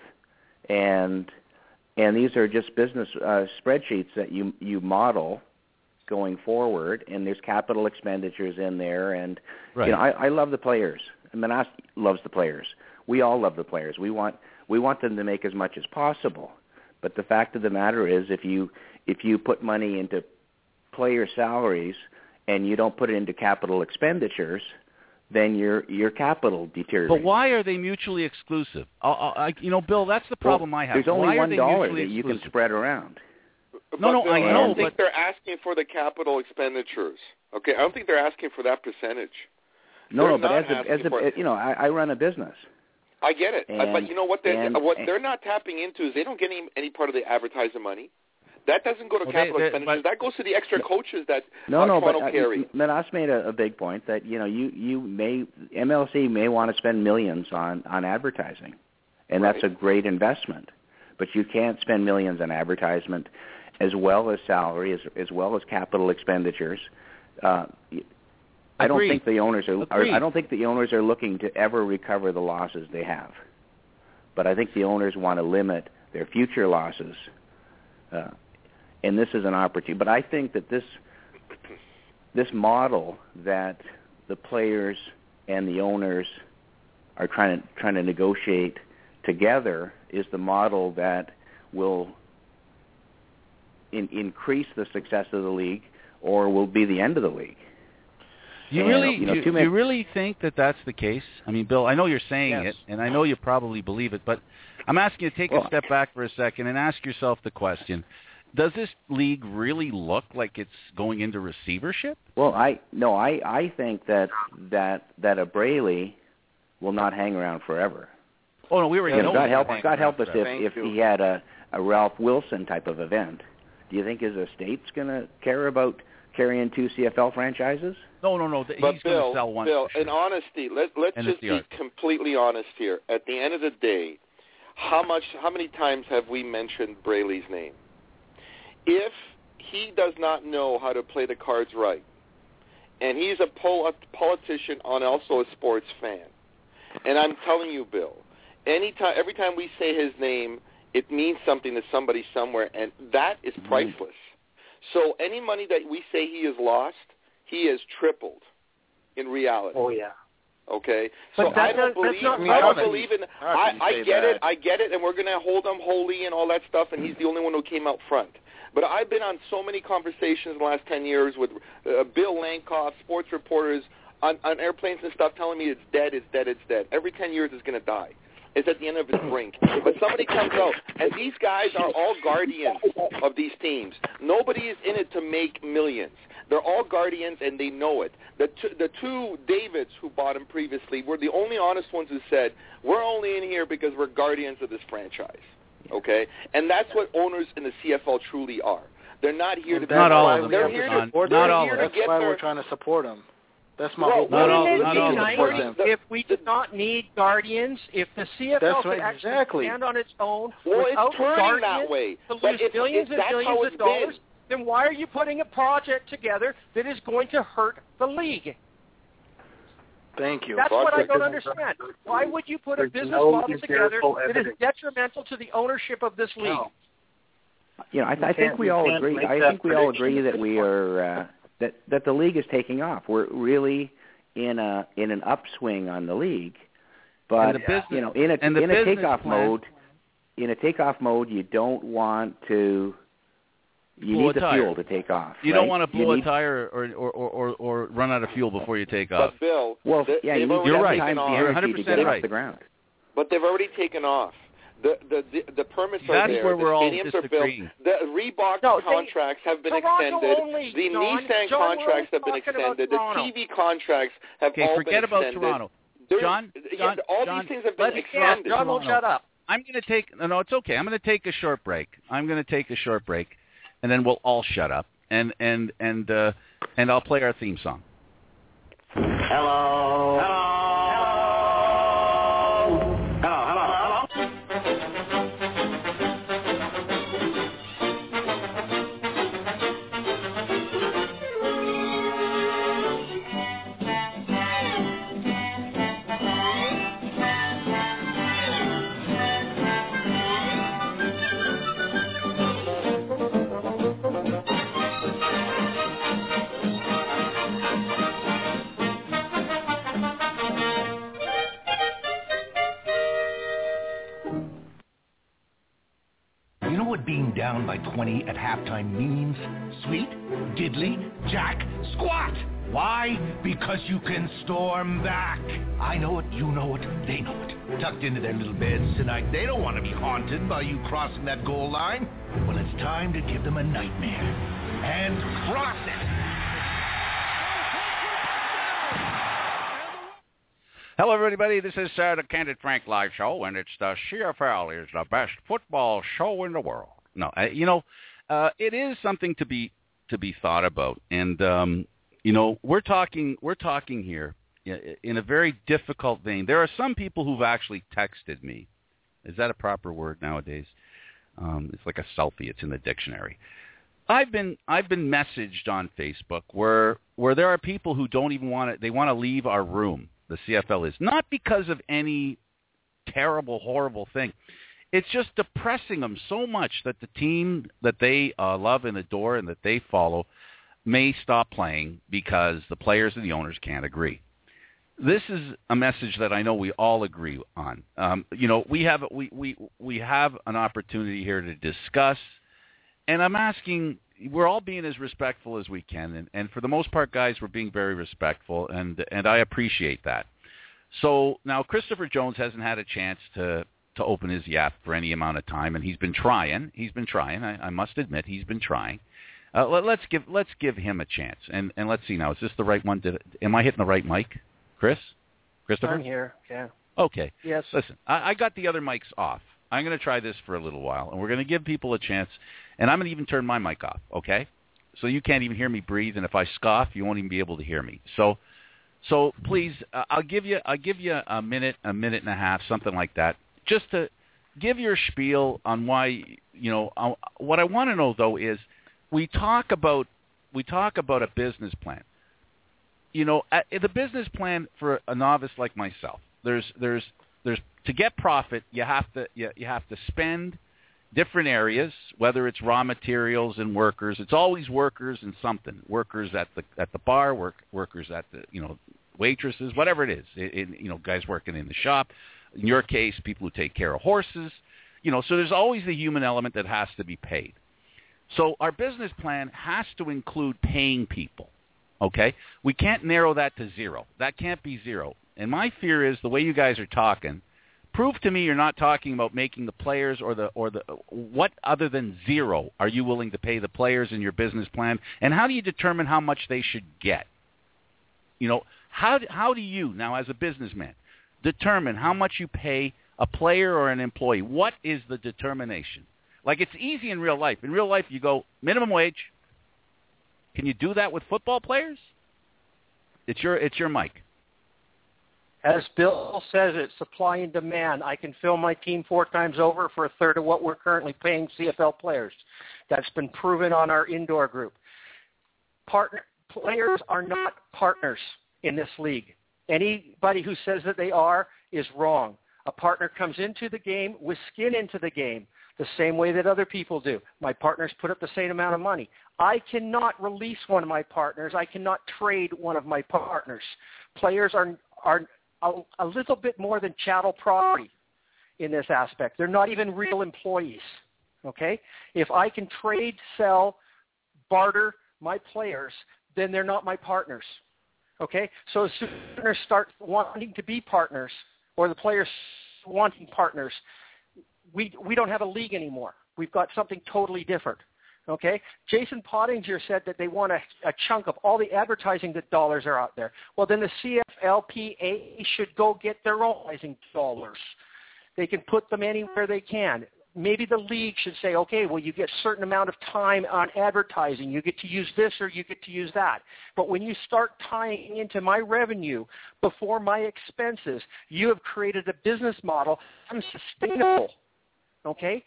and and these are just business uh, spreadsheets that you you model going forward, and there's capital expenditures in there, and Right. you know I, I love the players. Manas loves the players. We all love the players. We want we want them to make as much as possible. But the fact of the matter is, if you if you put money into player salaries and you don't put it into capital expenditures, then your your capital deteriorates. But why are they mutually exclusive? I, I, you know, Bill, that's the problem Well, I have. There's only why one are they dollar mutually that you can exclusive? spread around. No, no, Bill, I I know, don't think but they're asking for the capital expenditures. Okay, I don't think they're asking for that percentage. No, They're no, but not as a, as asking for a it. you know, I, I run a business. I get it, Uh, but And- you know what? They're, and- what and- they're not tapping into is they don't get any, any part of the advertising money. That doesn't go to Well, they- capital they- expenditures. That goes to the extra coaches that No, uh, no, Toronto but uh, carry. Manas made a, a big point that you know you you may M L C may want to spend millions on on advertising, and that's a great investment. But you can't spend millions on advertisement, as well as salary, as as well as capital expenditures. Uh, I don't Agreed. think the owners are, are. Agreed. I don't think the owners are looking to ever recover the losses they have. But I think the owners want to limit their future losses. Uh, and this is an opportunity. But I think that this this model that the players and the owners are trying to trying to negotiate together is the model that will in, increase the success of the league, or will be the end of the league. You And, really, you know, you, too many- you really think that that's the case? I mean, Bill, I know you're saying Yes. it, and I know you probably believe it, but I'm asking you to take Well, a step back for a second and ask yourself the question: does this league really look like it's going into receivership? Well, I no, I I think that that that a Braley will not hang around forever. Oh no, we already You know. know, God he's help hanging God help around us forever. if if he had a a Ralph Wilson type of event. Do you think his estate's going to care about carrying two C F L franchises? No, no, no. th- But he's Bill, going to sell one. Bill, for sure. in honesty, let, let's And just it's the be art. completely honest here. At the end of the day, how much, how many times have we mentioned Braley's name? If he does not know how to play the cards right, and he's a, pol- a politician and also a sports fan, and I'm telling you, Bill, anytime, every time we say his name, it means something to somebody somewhere, and that is priceless. So any money that we say he has lost, he has tripled in reality. Oh yeah. Okay, But so that I don't does- that's believe. not I right. don't believe in. How I, can you I say get that? it. I get it, and we're going to hold him holy and all that stuff. And he's the only one who came out front. But I've been on so many conversations in the last ten years with uh, Bill Lankoff, sports reporters on, on airplanes and stuff, telling me it's dead, it's dead, it's dead. Every ten years, it's going to die. It's at the end of its brink. But somebody comes out, and these guys are all guardians of these teams. Nobody is in it to make millions. They're all guardians, and they know it. The two, the two Davids who bought him previously were the only honest ones who said, we're only in here because we're guardians of this franchise. Okay? And that's what owners in the C F L truly are. They're not here to be... Not all of them, They're John. here Not to, all they're of here them. to That's get why their... we're trying to support them. That's my Well, whole Not all- point. not We all need of to them. support them. If we did not need guardians, if the C F L That's could right, actually exactly. stand on its own Well, without it's turning guardians that way. to But lose if- billions if and that's how billions it's of dollars, been- then why are you putting a project together that is going to hurt the league? Thank you. That's what I don't understand. Why would you put a There's business no model together empirical that is evidence. detrimental to the ownership of this league? No. You know, I, You I think can't- we you all can't agree. make I that think we all prediction agree at that this we point. are uh, that that the league is taking off. We're really in a in an upswing on the league, but And the business- you know, in a and the in a business takeoff plan- mode, in a takeoff mode, you don't want to. You Blow need a the tire. fuel to take off. You right? don't want to You blow need- a tire or or, or, or or run out of fuel before you take off. But Bill, Well, they, yeah, you they've need already You're seven right. taken times off. the You're energy to one hundred percent get right. off the ground. But they've already taken off. The the the, the permits That's are there. where the we're all stadiums are built. disagreeing. The Reebok No, they- contracts have been Toronto extended. only, the John. Nissan John, we're contracts have been only talking about extended. The Toronto. T V contracts have Okay, all forget been about extended. Toronto. There's- John, yeah, John, all John, these things have been let's extended. John won't shut up. I'm going to take no, no, it's okay. I'm going to take a short break. I'm going to take a short break, and then we'll all shut up, and and and uh, and I'll play our theme song. Hello. Hello. Hello. Hello. Hello. You know what being down by twenty at halftime means? Sweet, diddly, jack, squat! Why? Because you can storm back. I know it, you know it, they know it. Tucked into their little beds tonight, they don't want to be haunted by you crossing that goal line. Well, it's time to give them a nightmare. And cross it! Hello, everybody. This is uh, the Candid Frank Live Show, and it's the C F L is the best football show in the world. No, uh, you know, uh, it is something to be to be thought about, and um, you know, we're talking we're talking here in a very difficult vein. There are some people who've actually texted me. Is that a proper word nowadays? Um, it's like a selfie. It's in the dictionary. I've been I've been messaged on Facebook where where there are people who don't even want to. They want to leave our room. The C F L is not because of any terrible, horrible thing. It's just depressing them so much that the team that they uh, love and adore and that they follow may stop playing because the players and the owners can't agree. This is a message that I know we all agree on. Um, you know, we have we, we we have an opportunity here to discuss, and I'm asking. We're all being as respectful as we can, and, and for the most part, guys, we're being very respectful, and and I appreciate that. So now Christopher Jones hasn't had a chance to, to open his yap for any amount of time, and he's been trying. He's been trying. I, I must admit, he's been trying. Uh, let, let's give let's give him a chance, and, and let's see now. Is this the right one? Did, am I hitting the right mic, Chris? Christopher? I'm here. Yeah. Okay. Yes. Listen, I, I got the other mics off. I'm going to try this for a little while, and we're going to give people a chance. And I'm going to even turn my mic off, okay? So you can't even hear me breathe, and if I scoff, you won't even be able to hear me. So, so please, uh, I'll give you, I'll give you a minute, a minute and a half, something like that, just to give your spiel on why. You know, uh, what I want to know though is, we talk about, we talk about a business plan. You know, uh, the business plan for a novice like myself. There's, there's, there's to get profit, you have to, you, you have to spend. Different areas, whether it's raw materials and workers, it's always workers and something. Workers at the at the bar, work workers at the you know waitresses, whatever it is. It, it, you know, guys working in the shop. In your case, people who take care of horses. You know, so there's always the human element that has to be paid. So our business plan has to include paying people. Okay, we can't narrow that to zero. That can't be zero. And my fear is the way you guys are talking. Prove to me you're not talking about making the players or the or the what other than zero are you willing to pay the players in your business plan, and how do you determine how much they should get? You know, how how do you now as a businessman determine how much you pay a player or an employee? What is the determination? Like it's easy in real life. In real life, you go minimum wage. Can you do that with football players? It's your it's your mic. As Bill says, it's supply and demand. I can fill my team four times over for a third of what we're currently paying C F L players. That's been proven on our indoor group. Partner players are not partners in this league. Anybody who says that they are is wrong. A partner comes into the game with skin into the game, the same way that other people do. My partners put up the same amount of money. I cannot release one of my partners. I cannot trade one of my partners. Players are are A, a little bit more than chattel property in this aspect. They're not even real employees, okay? If I can trade, sell, barter my players, then they're not my partners, okay? So as soon as partners start wanting to be partners or the players wanting partners, we we don't have a league anymore. We've got something totally different. Okay? Jason Pottinger said that they want a, a chunk of all the advertising that dollars are out there. Well, then the C F L P A should go get their own advertising dollars. They can put them anywhere they can. Maybe the league should say, okay, well, you get a certain amount of time on advertising. You get to use this or you get to use that. But when you start tying into my revenue before my expenses, you have created a business model unsustainable. Okay?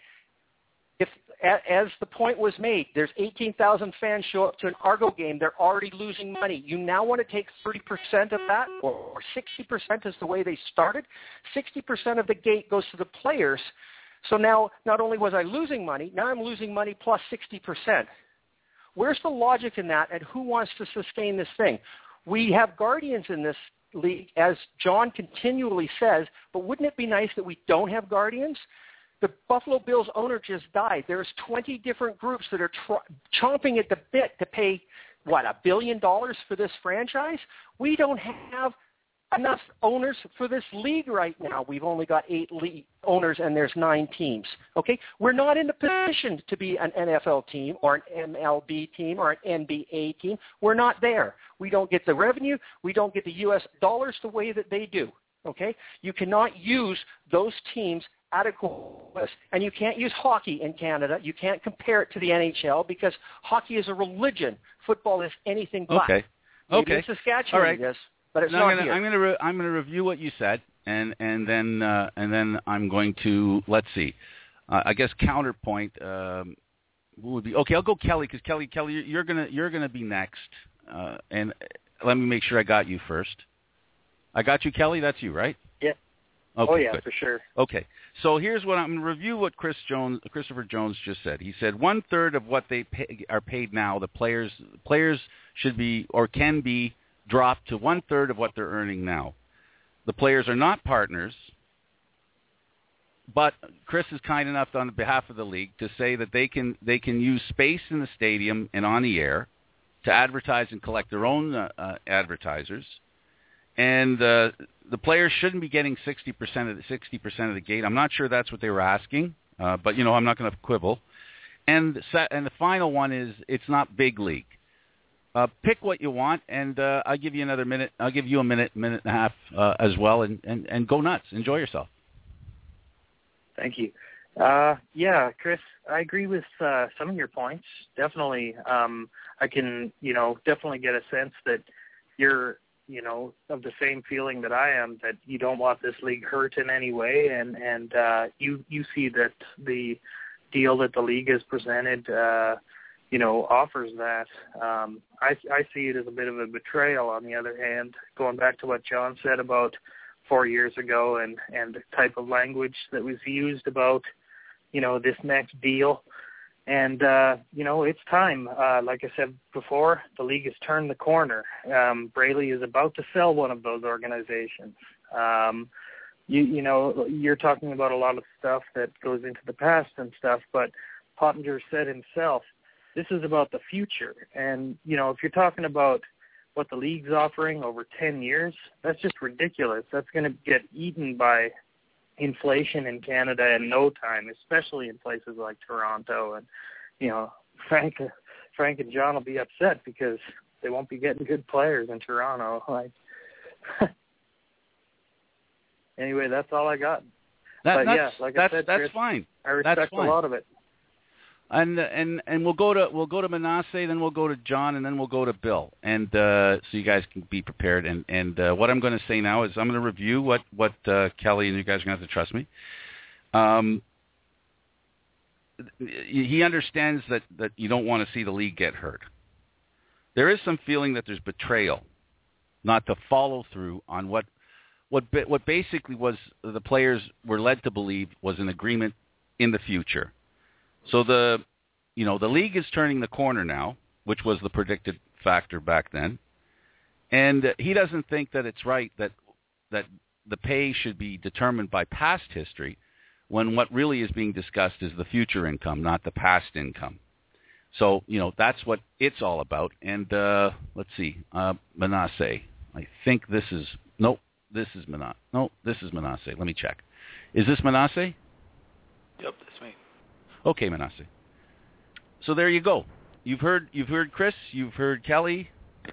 If, as the point was made, there's eighteen thousand fans show up to an Argo game, they're already losing money. You now want to take thirty percent of that, or sixty percent is the way they started. sixty percent of the gate goes to the players. So now, not only was I losing money, now I'm losing money plus sixty percent. Where's the logic in that, and who wants to sustain this thing? We have guardians in this league, as John continually says, but wouldn't it be nice that we don't have guardians? The Buffalo Bills owner just died. There's twenty different groups that are tr- chomping at the bit to pay, what, a billion dollars for this franchise? We don't have enough owners for this league right now. We've only got eight league owners and there's nine teams. Okay? We're not in the position to be an N F L team or an M L B team or an N B A team. We're not there. We don't get the revenue. We don't get the U S dollars the way that they do. Okay? You cannot use those teams adequately. And you can't use hockey in Canada. You can't compare it to the N H L because hockey is a religion. Football is anything but. Okay. Maybe Okay. in Saskatchewan, All right. yes, but it's no, not I'm gonna, here. I'm going to re- I'm going to review what you said, and and then uh, and then I'm going to let's see. Uh, I guess counterpoint um, would be okay. I'll go Kelly because Kelly Kelly you're gonna you're gonna be next, uh, and let me make sure I got you first. I got you, Kelly. That's you, right? Yeah. Okay, oh yeah, good. for sure. Okay, so here's what I'm going to review what Chris Jones, Christopher Jones just said. He said one third of what they pay, are paid now, the players players should be or can be dropped to one third of what they're earning now. The players are not partners, but Chris is kind enough on behalf of the league to say that they can they can use space in the stadium and on the air to advertise and collect their own uh, uh, advertisers. And uh, the players shouldn't be getting sixty percent of the sixty percent of the gate. I'm not sure that's what they were asking, uh, but you know I'm not going to quibble. And the, and the final one is it's not big league. Uh, pick what you want, and uh, I'll give you another minute. I'll give you a minute, minute and a half uh, as well, and, and, and go nuts. Enjoy yourself. Thank you. Uh, yeah, Chris, I agree with uh, some of your points. Definitely, um, I can, you know, definitely get a sense that you're, you know, of the same feeling that I am, that you don't want this league hurt in any way, and and uh, you you see that the deal that the league has presented, uh, you know, offers that. Um, I I see it as a bit of a betrayal. On the other hand, going back to what John said about four years ago, and and the type of language that was used about, you know, this next deal. And, uh, you know, it's time. Uh, like I said before, the league has turned the corner. Um, Braley is about to sell one of those organizations. Um, you, you know, you're talking about a lot of stuff that goes into the past and stuff, but Pottinger said himself, this is about the future. And, you know, if you're talking about what the league's offering over ten years, that's just ridiculous. That's going to get eaten by inflation in Canada in no time, especially in places like Toronto. And, you know, Frank, Frank and John will be upset because they won't be getting good players in Toronto. Like, anyway, that's all I got. That, but that's, yeah, like that's, I said, that's Chris, fine. I respect that's fine. a lot of it. And and and we'll go to we'll go to Manasseh, then we'll go to John, and then we'll go to Bill, and uh, so you guys can be prepared. And and uh, what I'm going to say now is I'm going to review what what uh, Kelly and you guys are going to have to trust me. Um, he understands that that you don't want to see the league get hurt. There is some feeling that there's betrayal, not to follow through on what what what basically was the players were led to believe was an agreement in the future. So the, you know, the league is turning the corner now, which was the predicted factor back then, and he doesn't think that it's right that that the pay should be determined by past history, when what really is being discussed is the future income, not the past income. So, you know, that's what it's all about. And uh, let's see, uh, Manasseh. I think this is no, this is Manasseh. No, this is Manasseh. Let me check. Is this Manasseh? Yep, that's me. Okay, Manasseh. So there you go. You've heard you've heard Chris, you've heard Kelly.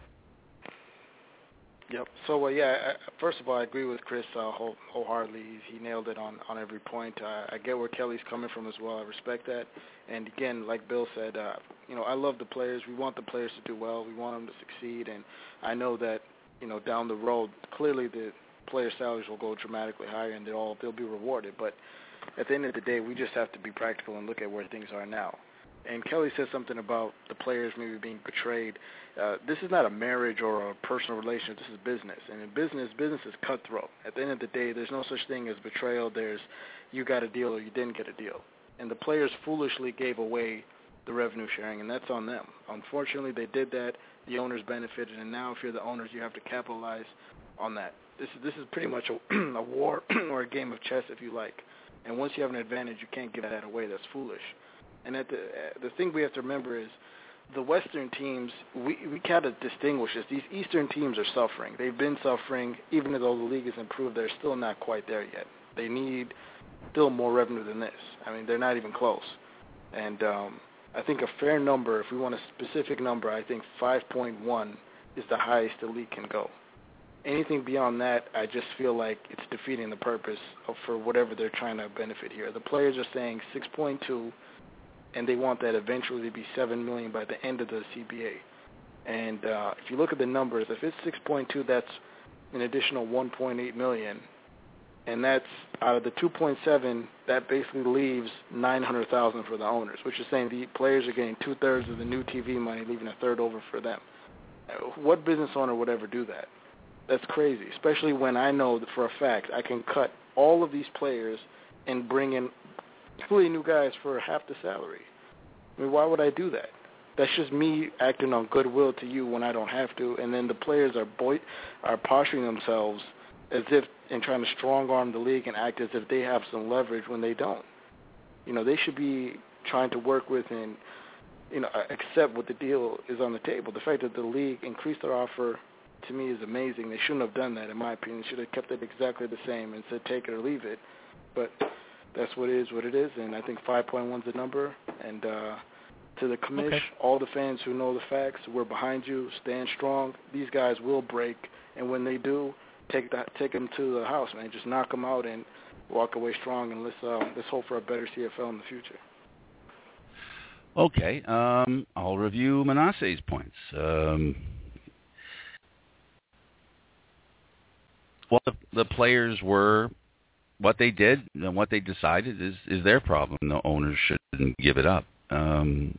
Yep. So, uh, yeah, I, first of all, I agree with Chris uh, whole, wholeheartedly. He, he nailed it on, on every point. Uh, I get where Kelly's coming from as well. I respect that. And, again, like Bill said, uh, you know, I love the players. We want the players to do well. We want them to succeed. And I know that, you know, down the road, clearly the player salaries will go dramatically higher and they'll, all, they'll be rewarded. But at the end of the day, we just have to be practical and look at where things are now. And Kelly said something about the players maybe being betrayed. Uh, this is not a marriage or a personal relationship. This is business. And in business, business is cutthroat. At the end of the day, there's no such thing as betrayal. There's you got a deal or you didn't get a deal. And the players foolishly gave away the revenue sharing, and that's on them. Unfortunately, they did that. The owners benefited, and now if you're the owners, you have to capitalize on that. This is, this is pretty much a, a war or a game of chess, if you like. And once you have an advantage, you can't give that away. That's foolish. And at the uh, the thing we have to remember is the Western teams, we, we kind of distinguish this. These Eastern teams are suffering. They've been suffering. Even though the league has improved, they're still not quite there yet. They need still more revenue than this. I mean, they're not even close. And um, I think a fair number, if we want a specific number, I think five point one is the highest the league can go. Anything beyond that, I just feel like it's defeating the purpose of, for whatever they're trying to benefit here. The players are saying six point two, and they want that eventually to be seven million dollars by the end of the C B A. And uh, if you look at the numbers, if it's six point two, that's an additional one point eight million dollars. And that's out of the two point seven, that basically leaves nine hundred thousand dollars for the owners, which is saying the players are getting two-thirds of the new T V money, leaving a third over for them. What business owner would ever do that? That's crazy, especially when I know that for a fact I can cut all of these players and bring in completely new guys for half the salary. I mean, why would I do that? That's just me acting on goodwill to you when I don't have to, and then the players are boy- are posturing themselves as if and trying to strong-arm the league and act as if they have some leverage when they don't. You know, they should be trying to work with and, you know, accept what the deal is on the table. The fact that the league increased their offer, to me, is amazing. They shouldn't have done that, in my opinion. They should have kept it exactly the same and said take it or leave it. But that's what it is, what it is, and I think five point one is the number. And uh, to the commish, okay. all the fans who know the facts, we're behind you. Stand strong. These guys will break, and when they do, take that, take them to the house, man. Just knock them out and walk away strong, and let's uh, let's hope for a better C F L in the future. Okay, um, I'll review Manasseh's points. Um, well, the, the players were what they did and what they decided is, is their problem. The owners shouldn't give it up. Um,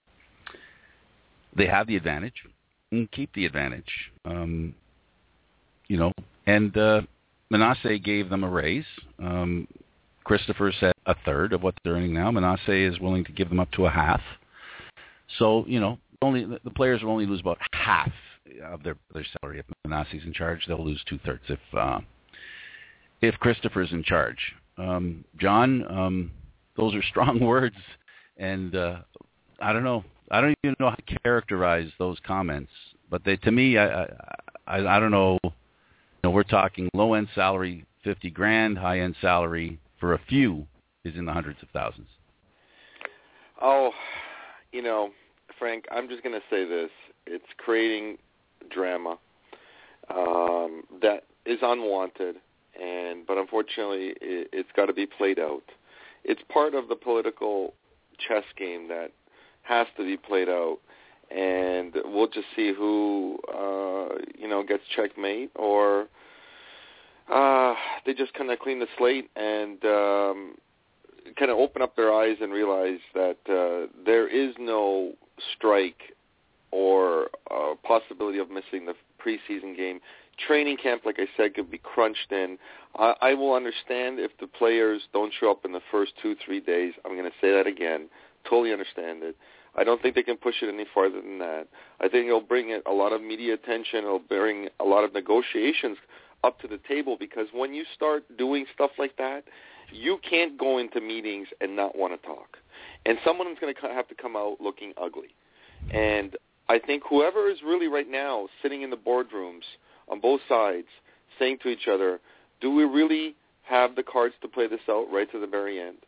they have the advantage and keep the advantage. Um, you know, and uh, Manasseh gave them a raise. Um, Christopher said a third of what they're earning now. Manasseh is willing to give them up to a half. So, you know, only the players will only lose about half of their their salary. If Manasseh's in charge, they'll lose two-thirds if uh, if Christopher's in charge. Um, John, um, those are strong words, and uh, I don't know. I don't even know how to characterize those comments, but they, to me, I, I I don't know. You know, we're talking low-end salary, fifty grand, high-end salary for a few is in the hundreds of thousands. Oh, you know, Frank, I'm just going to say this. It's creating drama um, that is unwanted, and but unfortunately it, it's got to be played out. It's part of the political chess game that has to be played out, and we'll just see who, uh, you know, gets checkmate, or uh, they just kind of clean the slate and um, kind of open up their eyes and realize that uh, there is no strike or uh, possibility of missing the preseason game. Training camp, like I said, could be crunched in. I, I will understand if the players don't show up in the first two, three days. I'm going to say that again. Totally understand it. I don't think they can push it any farther than that. I think it'll bring a lot of media attention. It'll bring a lot of negotiations up to the table, because when you start doing stuff like that, you can't go into meetings and not want to talk. And someone is going to have to come out looking ugly. And I think whoever is really right now sitting in the boardrooms on both sides saying to each other, do we really have the cards to play this out right to the very end?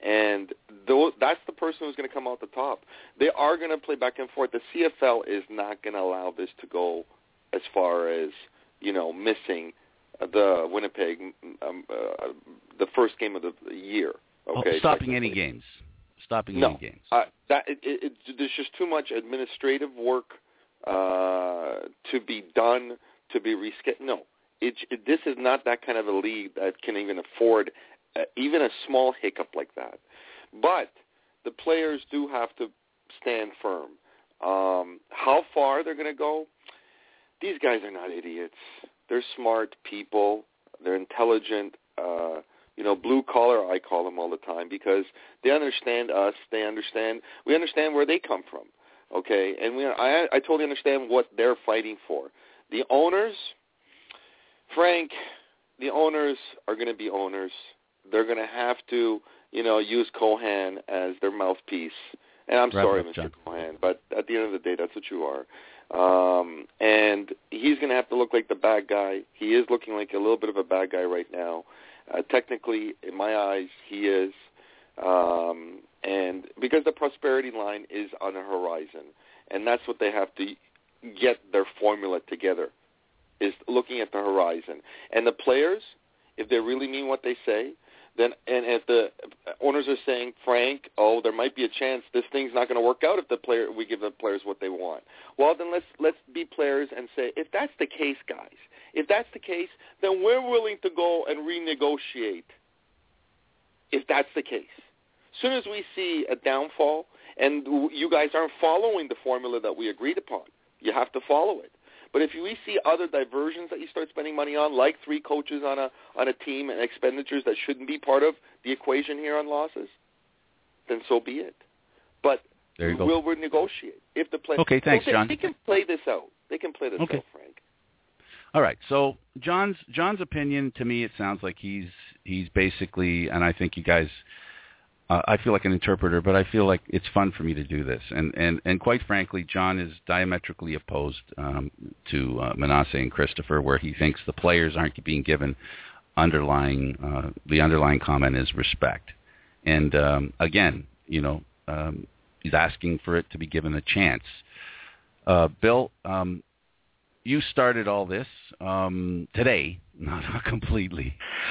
And though, that's the person who's going to come out the top. They are going to play back and forth. The C F L is not going to allow this to go as far as, you know, missing the Winnipeg, um, uh, the first game of the year. Okay, oh, stopping any games. Stopping no, any games. Uh, that it, it, it, there's just too much administrative work uh, to be done, to be rescheduled. No, it, it, this is not that kind of a league that can even afford uh, even a small hiccup like that. But the players do have to stand firm. Um, how far they're going to go, these guys are not idiots. They're smart people. They're intelligent. Uh, you know, blue collar, I call them all the time, because they understand us. They understand. We understand where they come from. Okay, and we, I, I totally understand what they're fighting for. The owners, Frank, the owners are going to be owners. They're going to have to, you know, use Cohan as their mouthpiece. And I'm Wrap sorry, up, Mister John. Cohan, but at the end of the day, that's what you are. Um, and he's going to have to look like the bad guy. He is looking like a little bit of a bad guy right now. Uh, technically, in my eyes, he is. Um, and because the prosperity line is on the horizon, and that's what they have to get their formula together, is looking at the horizon. And the players, if they really mean what they say, then and if the owners are saying, Frank, oh, there might be a chance this thing's not going to work out if the player we give the players what they want. Well, then let's let's be players and say, if that's the case, guys, if that's the case, then we're willing to go and renegotiate. If that's the case, as soon as we see a downfall and you guys aren't following the formula that we agreed upon, you have to follow it. But if we see other diversions that you start spending money on, like three coaches on a on a team and expenditures that shouldn't be part of the equation here on losses, then so be it. But there you go. We'll renegotiate if the play. Okay, thanks, so they, John. They can play this out. They can play this okay. out, Frank. All right. So John's John's opinion, to me, it sounds like he's he's basically, and I think you guys. Uh, I feel like an interpreter, but I feel like it's fun for me to do this. And, and, and quite frankly, John is diametrically opposed um, to uh, Manasseh and Christopher, where he thinks the players aren't being given underlying, uh, the underlying comment is respect. And um, again, you know, um, he's asking for it to be given a chance. Uh, Bill, um, you started all this um, today, not, not completely.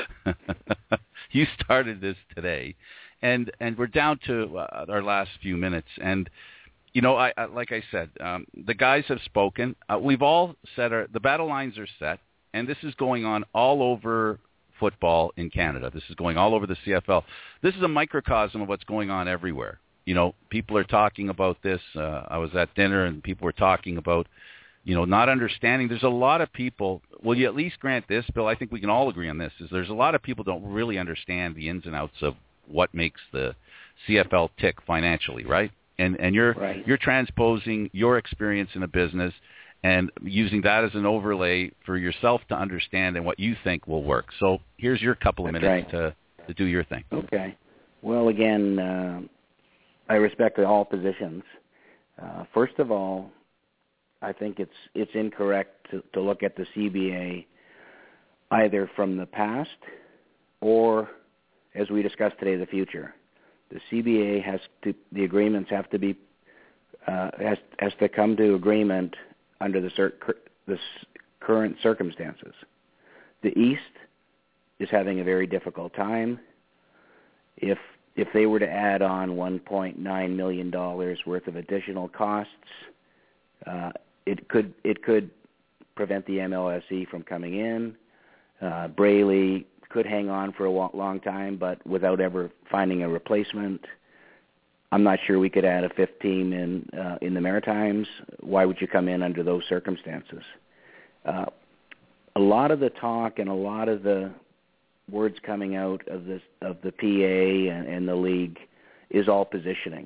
You started this today. And and we're down to uh, our last few minutes. And, you know, I, I like I said, um, the guys have spoken. Uh, we've all set our – the battle lines are set, and this is going on all over football in Canada. This is going all over the C F L. This is a microcosm of what's going on everywhere. You know, people are talking about this. Uh, I was at dinner, and people were talking about, you know, not understanding. There's a lot of people – will you at least grant this, Bill? I think we can all agree on this, is there's a lot of people don't really understand the ins and outs of what makes the C F L tick financially, right? And and you're right. you're transposing your experience in a business and using that as an overlay for yourself to understand and what you think will work. So here's your couple of That's minutes right. to, to do your thing. Okay. Well, again, uh, I respect all positions. Uh, first of all, I think it's it's incorrect to, to look at the C B A either from the past or, as we discussed today, the future. The C B A has to, the agreements have to be, uh, has, has to come to agreement under the, cir- the current circumstances. The East is having a very difficult time. If if they were to add on one point nine million dollars worth of additional costs, uh, it could it could prevent the M L S E from coming in. Uh, Braley could hang on for a long time, but without ever finding a replacement. I'm not sure we could add a fifth team in uh, in the Maritimes. Why would you come in under those circumstances? Uh, a lot of the talk and a lot of the words coming out of this of the P A and, and the league is all positioning.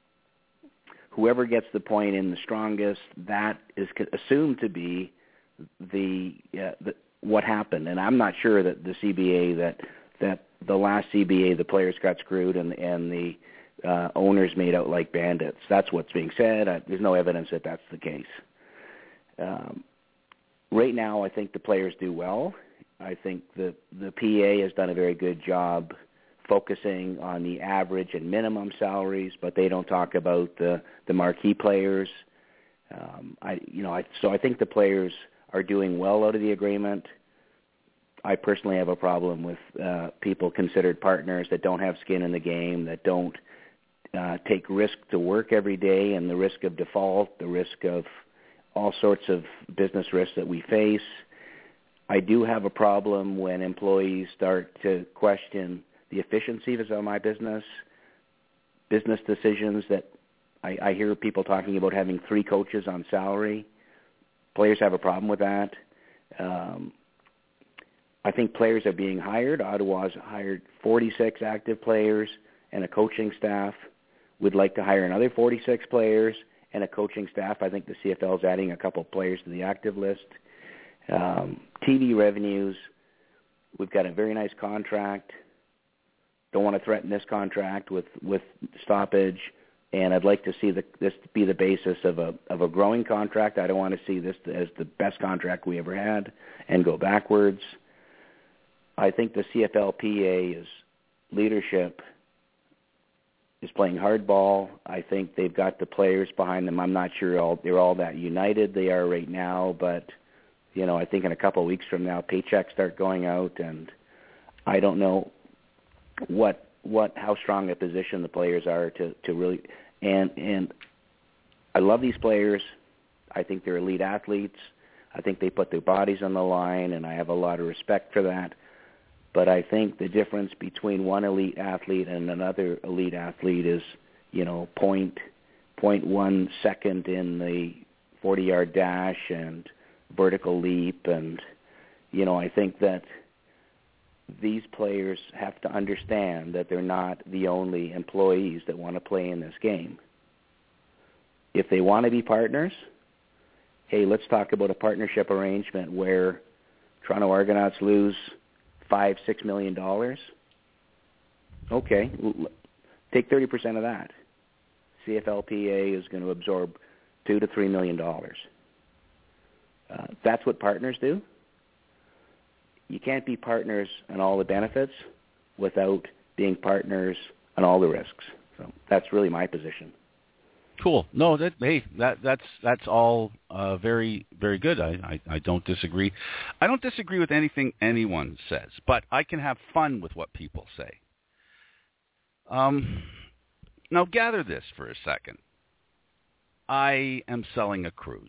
Whoever gets the point in the strongest, that is assumed to be the, uh, the what happened. And I'm not sure that the C B A, that that the last C B A, the players got screwed and and the uh, owners made out like bandits. That's what's being said. I, there's no evidence that that's the case. Um, right now, I think the players do well. I think the the P A has done a very good job focusing on the average and minimum salaries, but they don't talk about the, the marquee players. Um, I, you know, I, so I think the players are doing well out of the agreement. I personally have a problem with uh, people considered partners that don't have skin in the game, that don't uh, take risk to work every day, and the risk of default, the risk of all sorts of business risks that we face. I do have a problem when employees start to question the efficiency of my business, business decisions that I, I hear people talking about having three coaches on salary. Players have a problem with that. Um, I think players are being hired. Ottawa's hired forty-six active players and a coaching staff. We'd like to hire another forty-six players and a coaching staff. I think the C F L is adding a couple of players to the active list. Um, T V revenues, we've got a very nice contract. Don't want to threaten this contract with, with stoppage, and I'd like to see the, this be the basis of a of a growing contract. I don't want to see this as the best contract we ever had and go backwards. I think the C F L P A's leadership is playing hardball. I think they've got the players behind them. I'm not sure all, they're all that united they are right now, but you know, I think in a couple of weeks from now, paychecks start going out, and I don't know what what how strong a position the players are to, to really and and I love these players. I think they're elite athletes. I think they put their bodies on the line, and I have a lot of respect for that. But I think the difference between one elite athlete and another elite athlete is, you know, point point one second in the forty-yard dash and vertical leap, and you know, I think that these players have to understand that they're not the only employees that want to play in this game. If they want to be partners, hey, let's talk about a partnership arrangement where Toronto Argonauts lose five, six million dollars. Okay, take thirty percent of that. C F L P A is going to absorb two to three million dollars. Uh, that's what partners do. You can't be partners on all the benefits without being partners on all the risks. So that's really my position. Cool. No, that hey, that that's that's all uh, very very good. I, I I don't disagree. I don't disagree with anything anyone says, but I can have fun with what people say. Um, now gather this for a second. I am selling a cruise,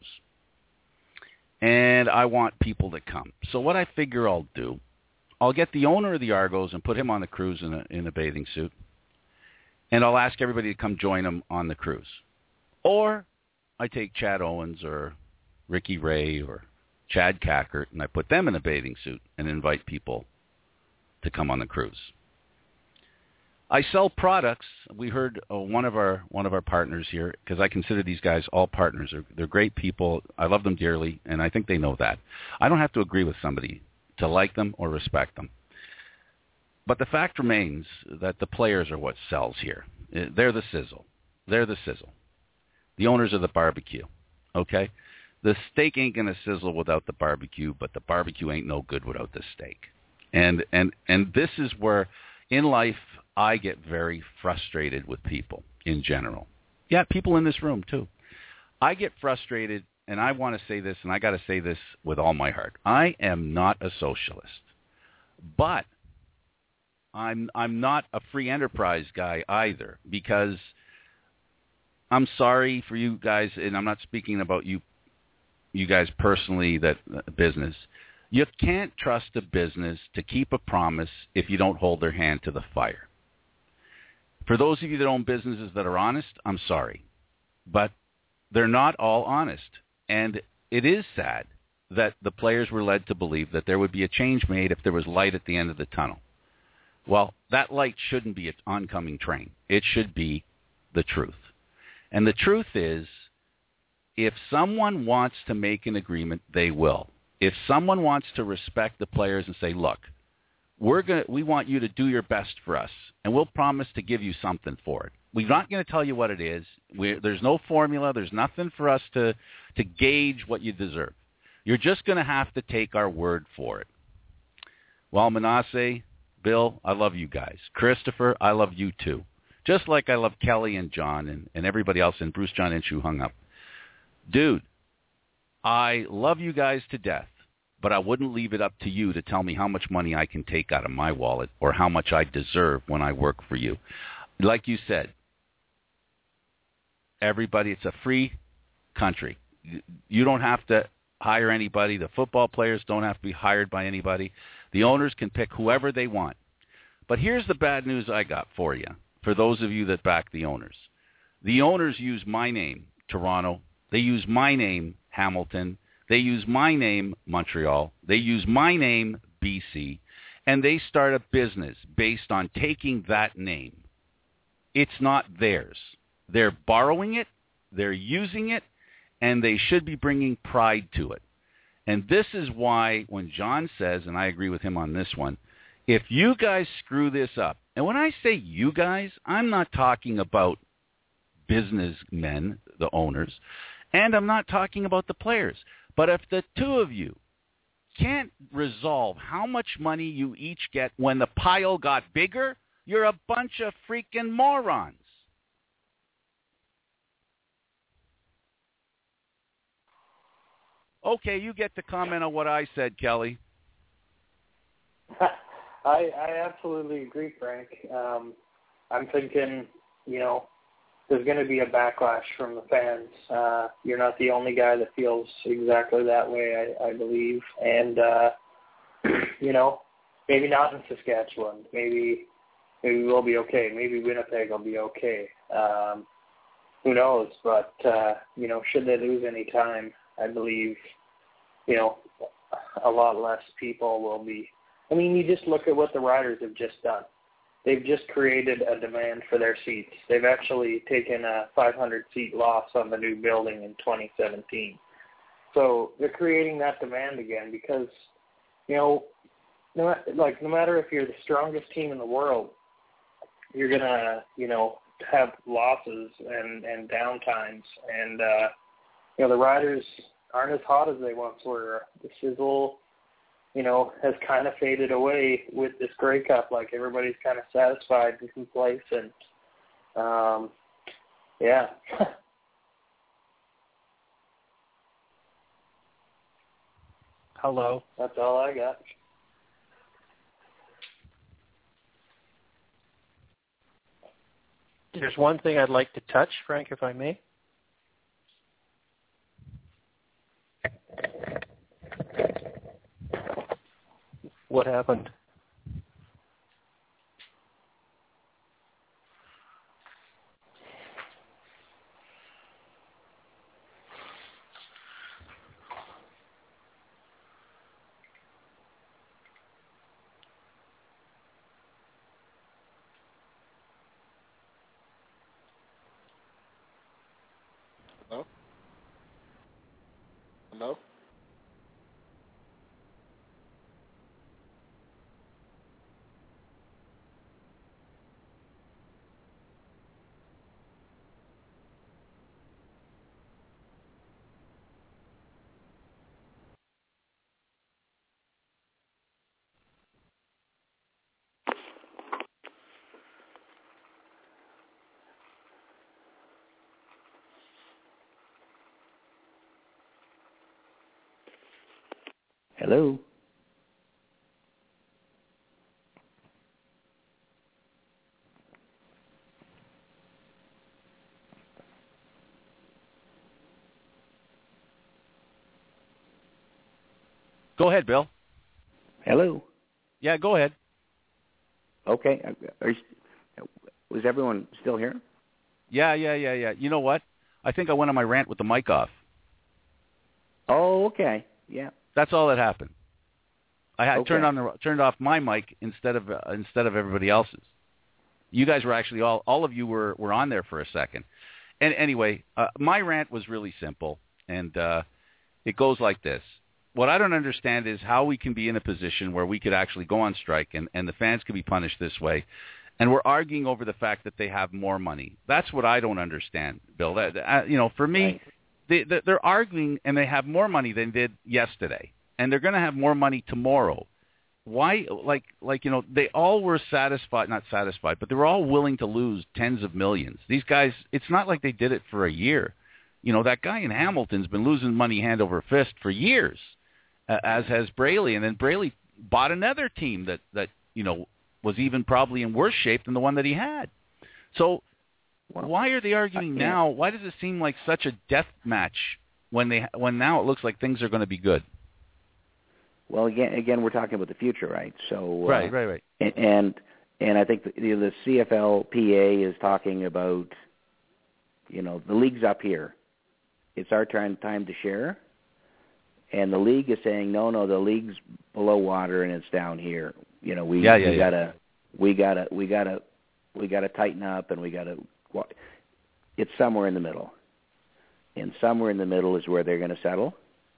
and I want people to come. So what I figure I'll do, I'll get the owner of the Argos and put him on the cruise in a in a bathing suit, and I'll ask everybody to come join him on the cruise. Or I take Chad Owens or Ricky Ray or Chad Cackert, and I put them in a bathing suit and invite people to come on the cruise. I sell products. We heard uh, one of our one of our partners here, because I consider these guys all partners. They're, they're great people. I love them dearly, and I think they know that. I don't have to agree with somebody to like them or respect them. But the fact remains that the players are what sells here. They're the sizzle. They're the sizzle. The owners of the barbecue, okay? The steak ain't going to sizzle without the barbecue, but the barbecue ain't no good without the steak. And and and this is where, in life, I get very frustrated with people in general. Yeah, people in this room, too. I get frustrated, and I want to say this, and I got to say this with all my heart. I am not a socialist, but I'm I'm not a free enterprise guy either, because I'm sorry for you guys, and I'm not speaking about you you guys personally, that uh, business. You can't trust a business to keep a promise if you don't hold their hand to the fire. For those of you that own businesses that are honest, I'm sorry. But they're not all honest. And it is sad that the players were led to believe that there would be a change made if there was light at the end of the tunnel. Well, that light shouldn't be an oncoming train. It should be the truth. And the truth is, if someone wants to make an agreement, they will. If someone wants to respect the players and say, look, we're gonna, we want you to do your best for us, and we'll promise to give you something for it. We're not going to tell you what it is. We're, there's no formula. There's nothing for us to, to gauge what you deserve. You're just going to have to take our word for it. Well, Manasseh, Bill, I love you guys. Christopher, I love you too. Just like I love Kelly and John and, and everybody else, and Bruce John Inch who hung up. Dude, I love you guys to death, but I wouldn't leave it up to you to tell me how much money I can take out of my wallet or how much I deserve when I work for you. Like you said, everybody, it's a free country. You don't have to hire anybody. The football players don't have to be hired by anybody. The owners can pick whoever they want. But here's the bad news I got for you, for those of you that back the owners. The owners use my name, Toronto. They use my name, Hamilton. They use my name, Montreal. They use my name, B C. And they start a business based on taking that name. It's not theirs. They're borrowing it. They're using it. And they should be bringing pride to it. And this is why when John says, and I agree with him on this one, if you guys screw this up, and when I say you guys, I'm not talking about businessmen, the owners, and I'm not talking about the players. But if the two of you can't resolve how much money you each get when the pile got bigger, you're a bunch of freaking morons. Okay, you get to comment on what I said, Kelly. I, I absolutely agree, Frank. Um, I'm thinking, you know, there's going to be a backlash from the fans. Uh, you're not the only guy that feels exactly that way, I, I believe. And, uh, you know, maybe not in Saskatchewan. Maybe maybe we'll be okay. Maybe Winnipeg will be okay. Um, who knows? But, uh, you know, should they lose any time, I believe, you know, a lot less people will be. I mean, you just look at what the Riders have just done. They've just created a demand for their seats. They've actually taken a five hundred seat loss on the new building in twenty seventeen. So they're creating that demand again because, you know, no, like no matter if you're the strongest team in the world, you're going to, you know, have losses and, and downtimes. And, uh, you know, the Riders aren't as hot as they once were. The sizzle, you know, has kind of faded away with this Grey Cup. Like, everybody's kind of satisfied and complacent. Um, yeah. Hello. That's all I got. There's one thing I'd like to touch, Frank, if I may. What happened? Hello? Hello? Hello? Go ahead, Bill. Hello? Yeah, go ahead. Okay. Are you, was everyone still here? Yeah, yeah, yeah, yeah. You know what? I think I went on my rant with the mic off. Oh, okay. Yeah. That's all that happened. I had Okay. turned on the turned off my mic instead of uh, instead of everybody else's. You guys were actually all all of you were, were on there for a second. And anyway, uh, my rant was really simple, and uh, it goes like this. What I don't understand is how we can be in a position where we could actually go on strike and, and the fans could be punished this way, and we're arguing over the fact that they have more money. That's what I don't understand, Bill. That, uh, you know, for me, right. they, they, they're arguing and they have more money than they did yesterday, and they're going to have more money tomorrow. why, like, like you know, they all were satisfied, not satisfied, but they were all willing to lose tens of millions. These guys, it's not like they did it for a year. You know, that guy in Hamilton's been losing money hand over fist for years, uh, as has Braley. And then Braley bought another team that, that, you know, was even probably in worse shape than the one that he had. So well, why are they arguing now? Why does it seem like such a death match when they when now it looks like things are going to be good? Well, again, again, we're talking about the future, right? So uh, right, right, right. And and I think the, the C F L P A is talking about, you know, the league's up here. It's our time time to share. And the league is saying, no, no, the league's below water and it's down here. You know, we, yeah, yeah, we yeah. gotta, we gotta, we gotta, we gotta tighten up, and we gotta. It's somewhere in the middle, and somewhere in the middle is where they're going to settle.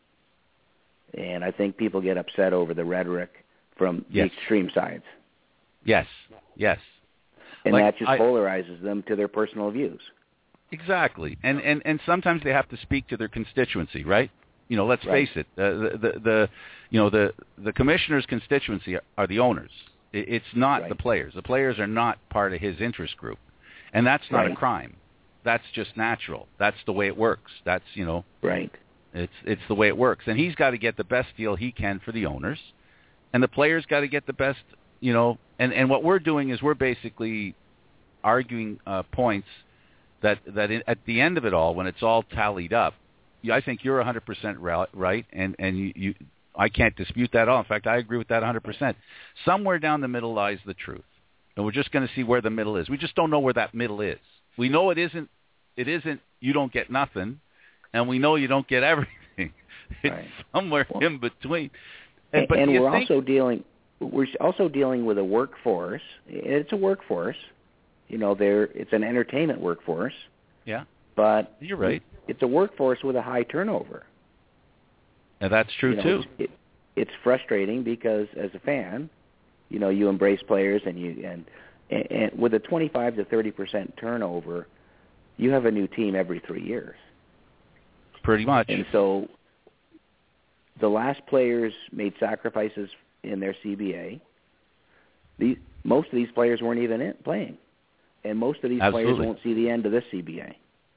And I think people get upset over the rhetoric from yes. the extreme sides. Yes, yes, and like, that just I, polarizes them to their personal views. Exactly, and and and sometimes they have to speak to their constituency, right? You know, let's right. face it. Uh, the, the the you know the the commissioner's constituency are the owners. It's not right. the players. The players are not part of his interest group, and that's not right. a crime. That's just natural. That's the way it works. That's you know. Right. It's it's the way it works, and he's got to get the best deal he can for the owners, and the players got to get the best. You know, and and what we're doing is we're basically arguing uh, points that that in, at the end of it all, when it's all tallied up. I think you're one hundred percent right, and, and you, you, I can't dispute that at all. In fact, I agree with that one hundred percent. Somewhere down the middle lies the truth, and we're just going to see where the middle is. We just don't know where that middle is. We know it isn't. It isn't. You don't get nothing, and we know you don't get everything. It's right. somewhere well, in between. And, but and we're think, also dealing. We're also dealing with a workforce. It's a workforce. You know, there. It's an entertainment workforce. Yeah. But you're right. It's a workforce with a high turnover. And that's true, you know, too. It's, it, it's frustrating because, as a fan, you know, you embrace players, and you and, and, and with a twenty-five to thirty percent turnover, you have a new team every three years. Pretty much. And so the last players made sacrifices in their C B A. These, most of these players weren't even in, playing. And most of these Absolutely. players won't see the end of this C B A.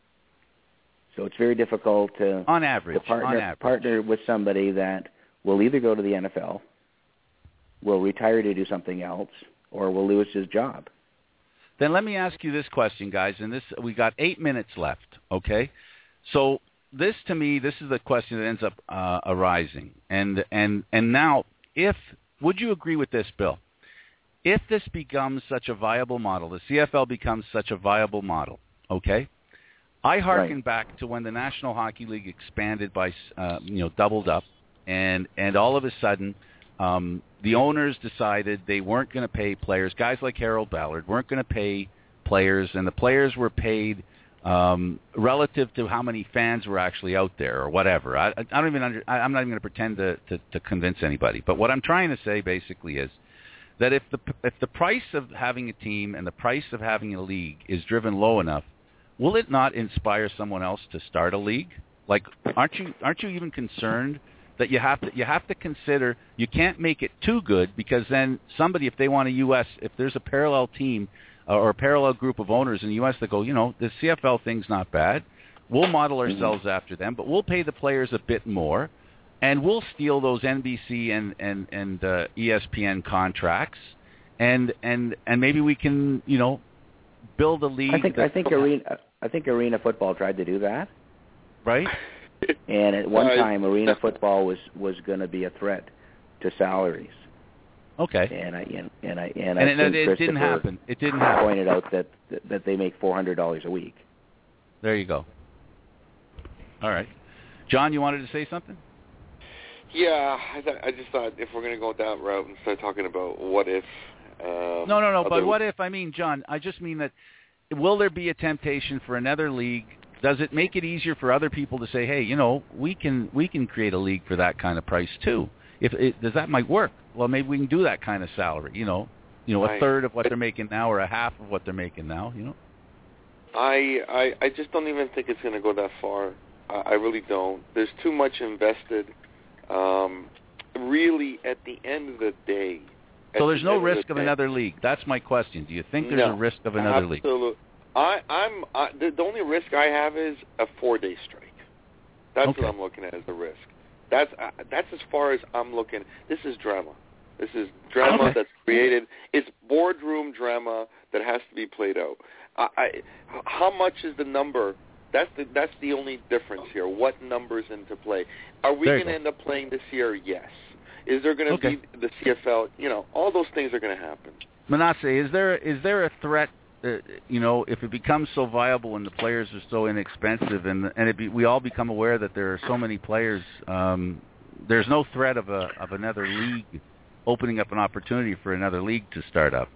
So it's very difficult to, on average, to partner, on average. partner with somebody that will either go to the N F L, will retire to do something else, or will lose his job. Then let me ask you this question, guys, and this we got eight minutes left, okay? So this, to me, this is the question that ends up uh, arising. And, and, and now, if would you agree with this, Bill? If this becomes such a viable model, the C F L becomes such a viable model, okay? I hearken right. back to when the National Hockey League expanded by, uh, you know, doubled up, and and all of a sudden, um, the owners decided they weren't going to pay players. Guys like Harold Ballard weren't going to pay players, and the players were paid um, relative to how many fans were actually out there, or whatever. I, I don't even under, I, I'm not even going to pretend to, to to convince anybody. But what I'm trying to say basically is that if the if the price of having a team and the price of having a league is driven low enough, will it not inspire someone else to start a league? Like, aren't you aren't you even concerned that you have to you have to consider you can't make it too good, because then somebody, if they want a U S, if there's a parallel team uh, or a parallel group of owners in the U S that go, you know, the C F L thing's not bad, we'll model ourselves mm-hmm. after them, but we'll pay the players a bit more, and we'll steal those N B C and and and uh, E S P N contracts, and and and maybe we can, you know, build a league. I think that, I think arena I think arena football tried to do that, right? And at one uh, time, arena football was was going to be a threat to salaries. Okay. And I and, and I and, and I it, think it didn't happen. It didn't happen. Pointed out that that they make four hundred dollars a week. There you go. All right, John, you wanted to say something? Yeah, I, th- I just thought if we're going to go that route and start talking about what if. Um, no, no, no. But other... what if? I mean, John, I just mean that. Will there be a temptation for another league? Does it make it easier for other people to say, hey, you know, we can we can create a league for that kind of price too? If it, does that might work? Well, maybe we can do that kind of salary. You know, you know, a I, third of what I, they're making now, or a half of what they're making now. You know. I I, I just don't even think it's going to go that far. I, I really don't. There's too much invested. Um, really, at the end of the day. So there's the no end risk of, of another league. That's my question. Do you think there's no, a risk of another league? Absolutely. I, I'm I, the, the only risk I have is a four-day strike. That's okay. what I'm looking at as a risk. That's uh, that's as far as I'm looking. This is drama. This is drama okay. that's created. It's boardroom drama that has to be played out. I, I, how much is the number? That's the that's the only difference here. What numbers into play? Are we going to end up playing this year? Yes. Is there going to okay. be the C F L? You know, all those things are going to happen. Manasseh, is there is there a threat? Uh, you know, if it becomes so viable and the players are so inexpensive, and and it be, we all become aware that there are so many players, um, there's no threat of a of another league opening up an opportunity for another league to start up.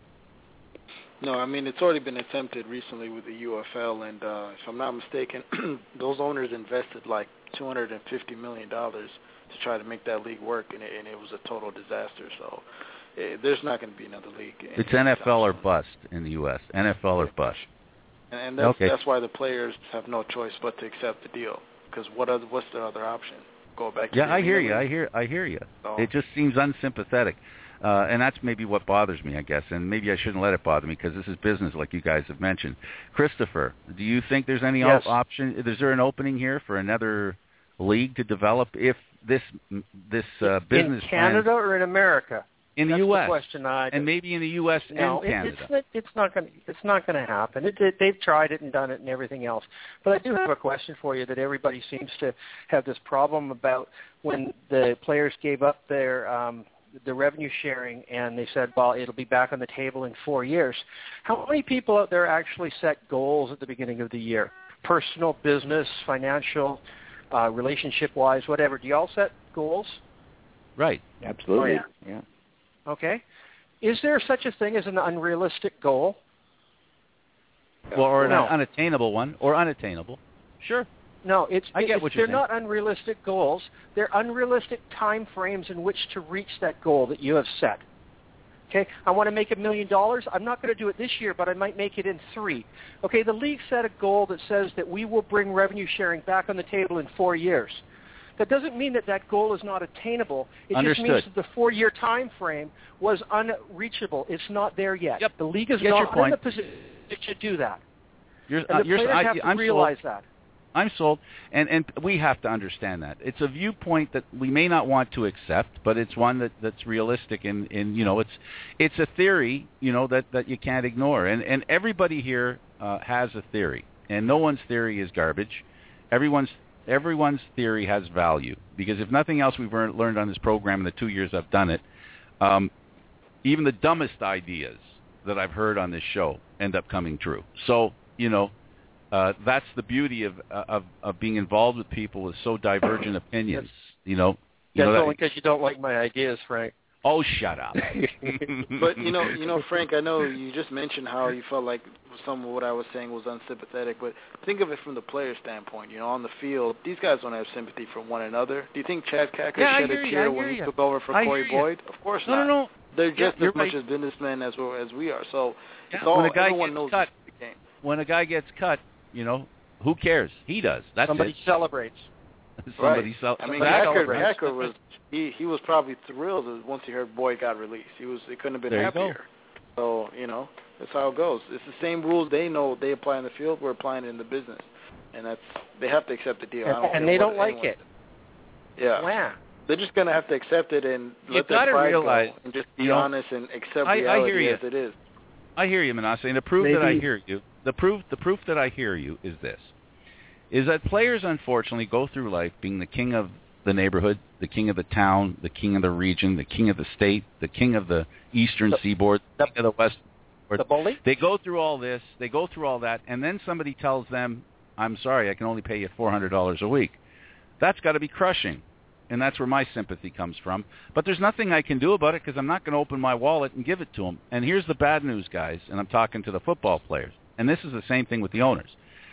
No, I mean, it's already been attempted recently with the U F L, and uh, if I'm not mistaken, those owners invested like two hundred fifty million dollars to try to make that league work, and it, and it was a total disaster. So it, there's not going to be another league. It's N F L or bust in the U S N F L or bust. And, and that's, okay. that's why the players have no choice but to accept the deal, because what other, what's their other option? Go back to yeah, I hear league? you. I hear. I hear you. So, it just seems unsympathetic. Uh, and that's maybe what bothers me, I guess, and maybe I shouldn't let it bother me because this is business, like you guys have mentioned. Christopher, do you think there's any yes. option? Is there an opening here for another league to develop if this this uh, business in Canada plan, or in America? In the That's U S the question I and maybe in the U S no, and Canada. It, it's, it's not going. It's not going to happen. It, it, they've tried it and done it and everything else. But I do have a question for you that everybody seems to have this problem about when the players gave up their um, the revenue sharing and they said, well, it'll be back on the table in four years. How many people out there actually set goals at the beginning of the year? Personal, business, financial, uh, relationship-wise, whatever. Do you all set goals? Right. Absolutely. Oh, yeah. yeah. Okay. Is there such a thing as an unrealistic goal? Well, or an no. unattainable one, or unattainable. Sure. No, it's, I get it's what they're you're saying. not unrealistic goals. They're unrealistic time frames in which to reach that goal that you have set. Okay, I want to make a million dollars. I'm not going to do it this year, but I might make it in three. Okay, the league set a goal that says that we will bring revenue sharing back on the table in four years. That doesn't mean that that goal is not attainable. It Understood. just means that the four-year time frame was unreachable. It's not there yet. Yep. The league is Get not your point. in the position to do that. You're, and uh, the you're, players I, have to I'm realize sold. that. I'm sold, and and we have to understand that it's a viewpoint that we may not want to accept, but it's one that, that's realistic, and, and you know it's it's a theory, you know that, that you can't ignore, and and everybody here uh, has a theory, and no one's theory is garbage. Everyone's everyone's theory has value, because if nothing else we've learned on this program in the two years I've done it, um, even the dumbest ideas that I've heard on this show end up coming true. So you know. Uh, that's the beauty of, of of being involved with people with so divergent opinions. You know, you That's know that, only because you don't like my ideas, Frank. Oh, shut up! But you know, you know, Frank, I know you just mentioned how you felt like some of what I was saying was unsympathetic. But think of it from the player standpoint. You know, on the field, these guys don't have sympathy for one another. Do you think Chad Kacker yeah, shed a tear when he you. took over for I Corey Boyd? Of course no, not. No, no, no. They're just yeah, as much right. as businessmen as we as we are. So yeah, it's all when a guy everyone gets knows cut, the game. When a guy gets cut, you know, who cares? He does. That's Somebody it. celebrates. Somebody right. cel- I mean, Somebody Kacker, Kacker was he he was probably thrilled once he heard Boyd got released. He was he couldn't have been there happier. So you know that's how it goes. It's the same rules they know they apply in the field. We're applying it in the business, and that's they have to accept the deal. I don't and care they what don't like anyone it. says. Yeah. Wow. They're just gonna have to accept it and You've let their pride realize, go and just be you know, honest and accept I, reality I hear you. as it is. I hear you, Manasseh, and the proof Maybe. that I hear you, the proof, the proof that I hear you is this: is that players unfortunately go through life being the king of the neighborhood, the king of the town, the king of the region, the king of the state, the king of the eastern the, seaboard, the king of the west. The bully. They go through all this, they go through all that, and then somebody tells them, "I'm sorry, I can only pay you four hundred dollars a week." That's got to be crushing. And that's where my sympathy comes from. But there's nothing I can do about it because I'm not going to open my wallet and give it to them. And here's the bad news, guys, and I'm talking to the football players. And this is the same thing with the owners.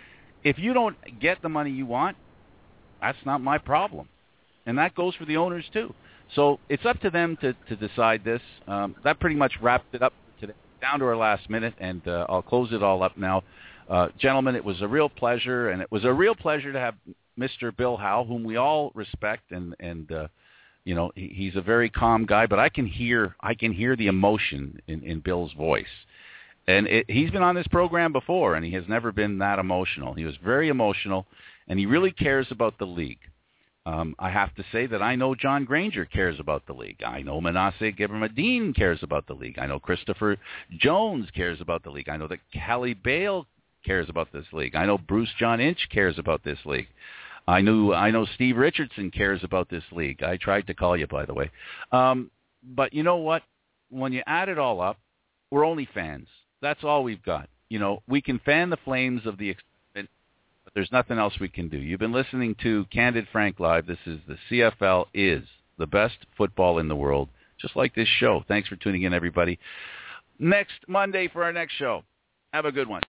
If you don't get the money you want, that's not my problem. And that goes for the owners too. So it's up to them to, to decide this. Um, that pretty much wrapped it up today, down to our last minute, and uh, I'll close it all up now. Uh, gentlemen, it was a real pleasure, and it was a real pleasure to have Mister Bill Howe, whom we all respect and, and uh, you know, he, he's a very calm guy, but I can hear I can hear the emotion in, in Bill's voice. And it, he's been on this program before, and he has never been that emotional. He was very emotional, and he really cares about the league. Um, I have to say that I know John Granger cares about the league. I know Manasseh Gebrmadine cares about the league. I know Christopher Jones cares about the league. I know that Callie Bale cares about this league. I know Bruce John Inch cares about this league. I knew I know Steve Richardson cares about this league. I tried to call you, by the way. Um, but you know what? When you add it all up, we're only fans. That's all we've got. You know, we can fan the flames of the excitement, but there's nothing else we can do. You've been listening to Candid Frank Live. This is the C F L is the best football in the world, just like this show. Thanks for tuning in, everybody. Next Monday for our next show. Have a good one.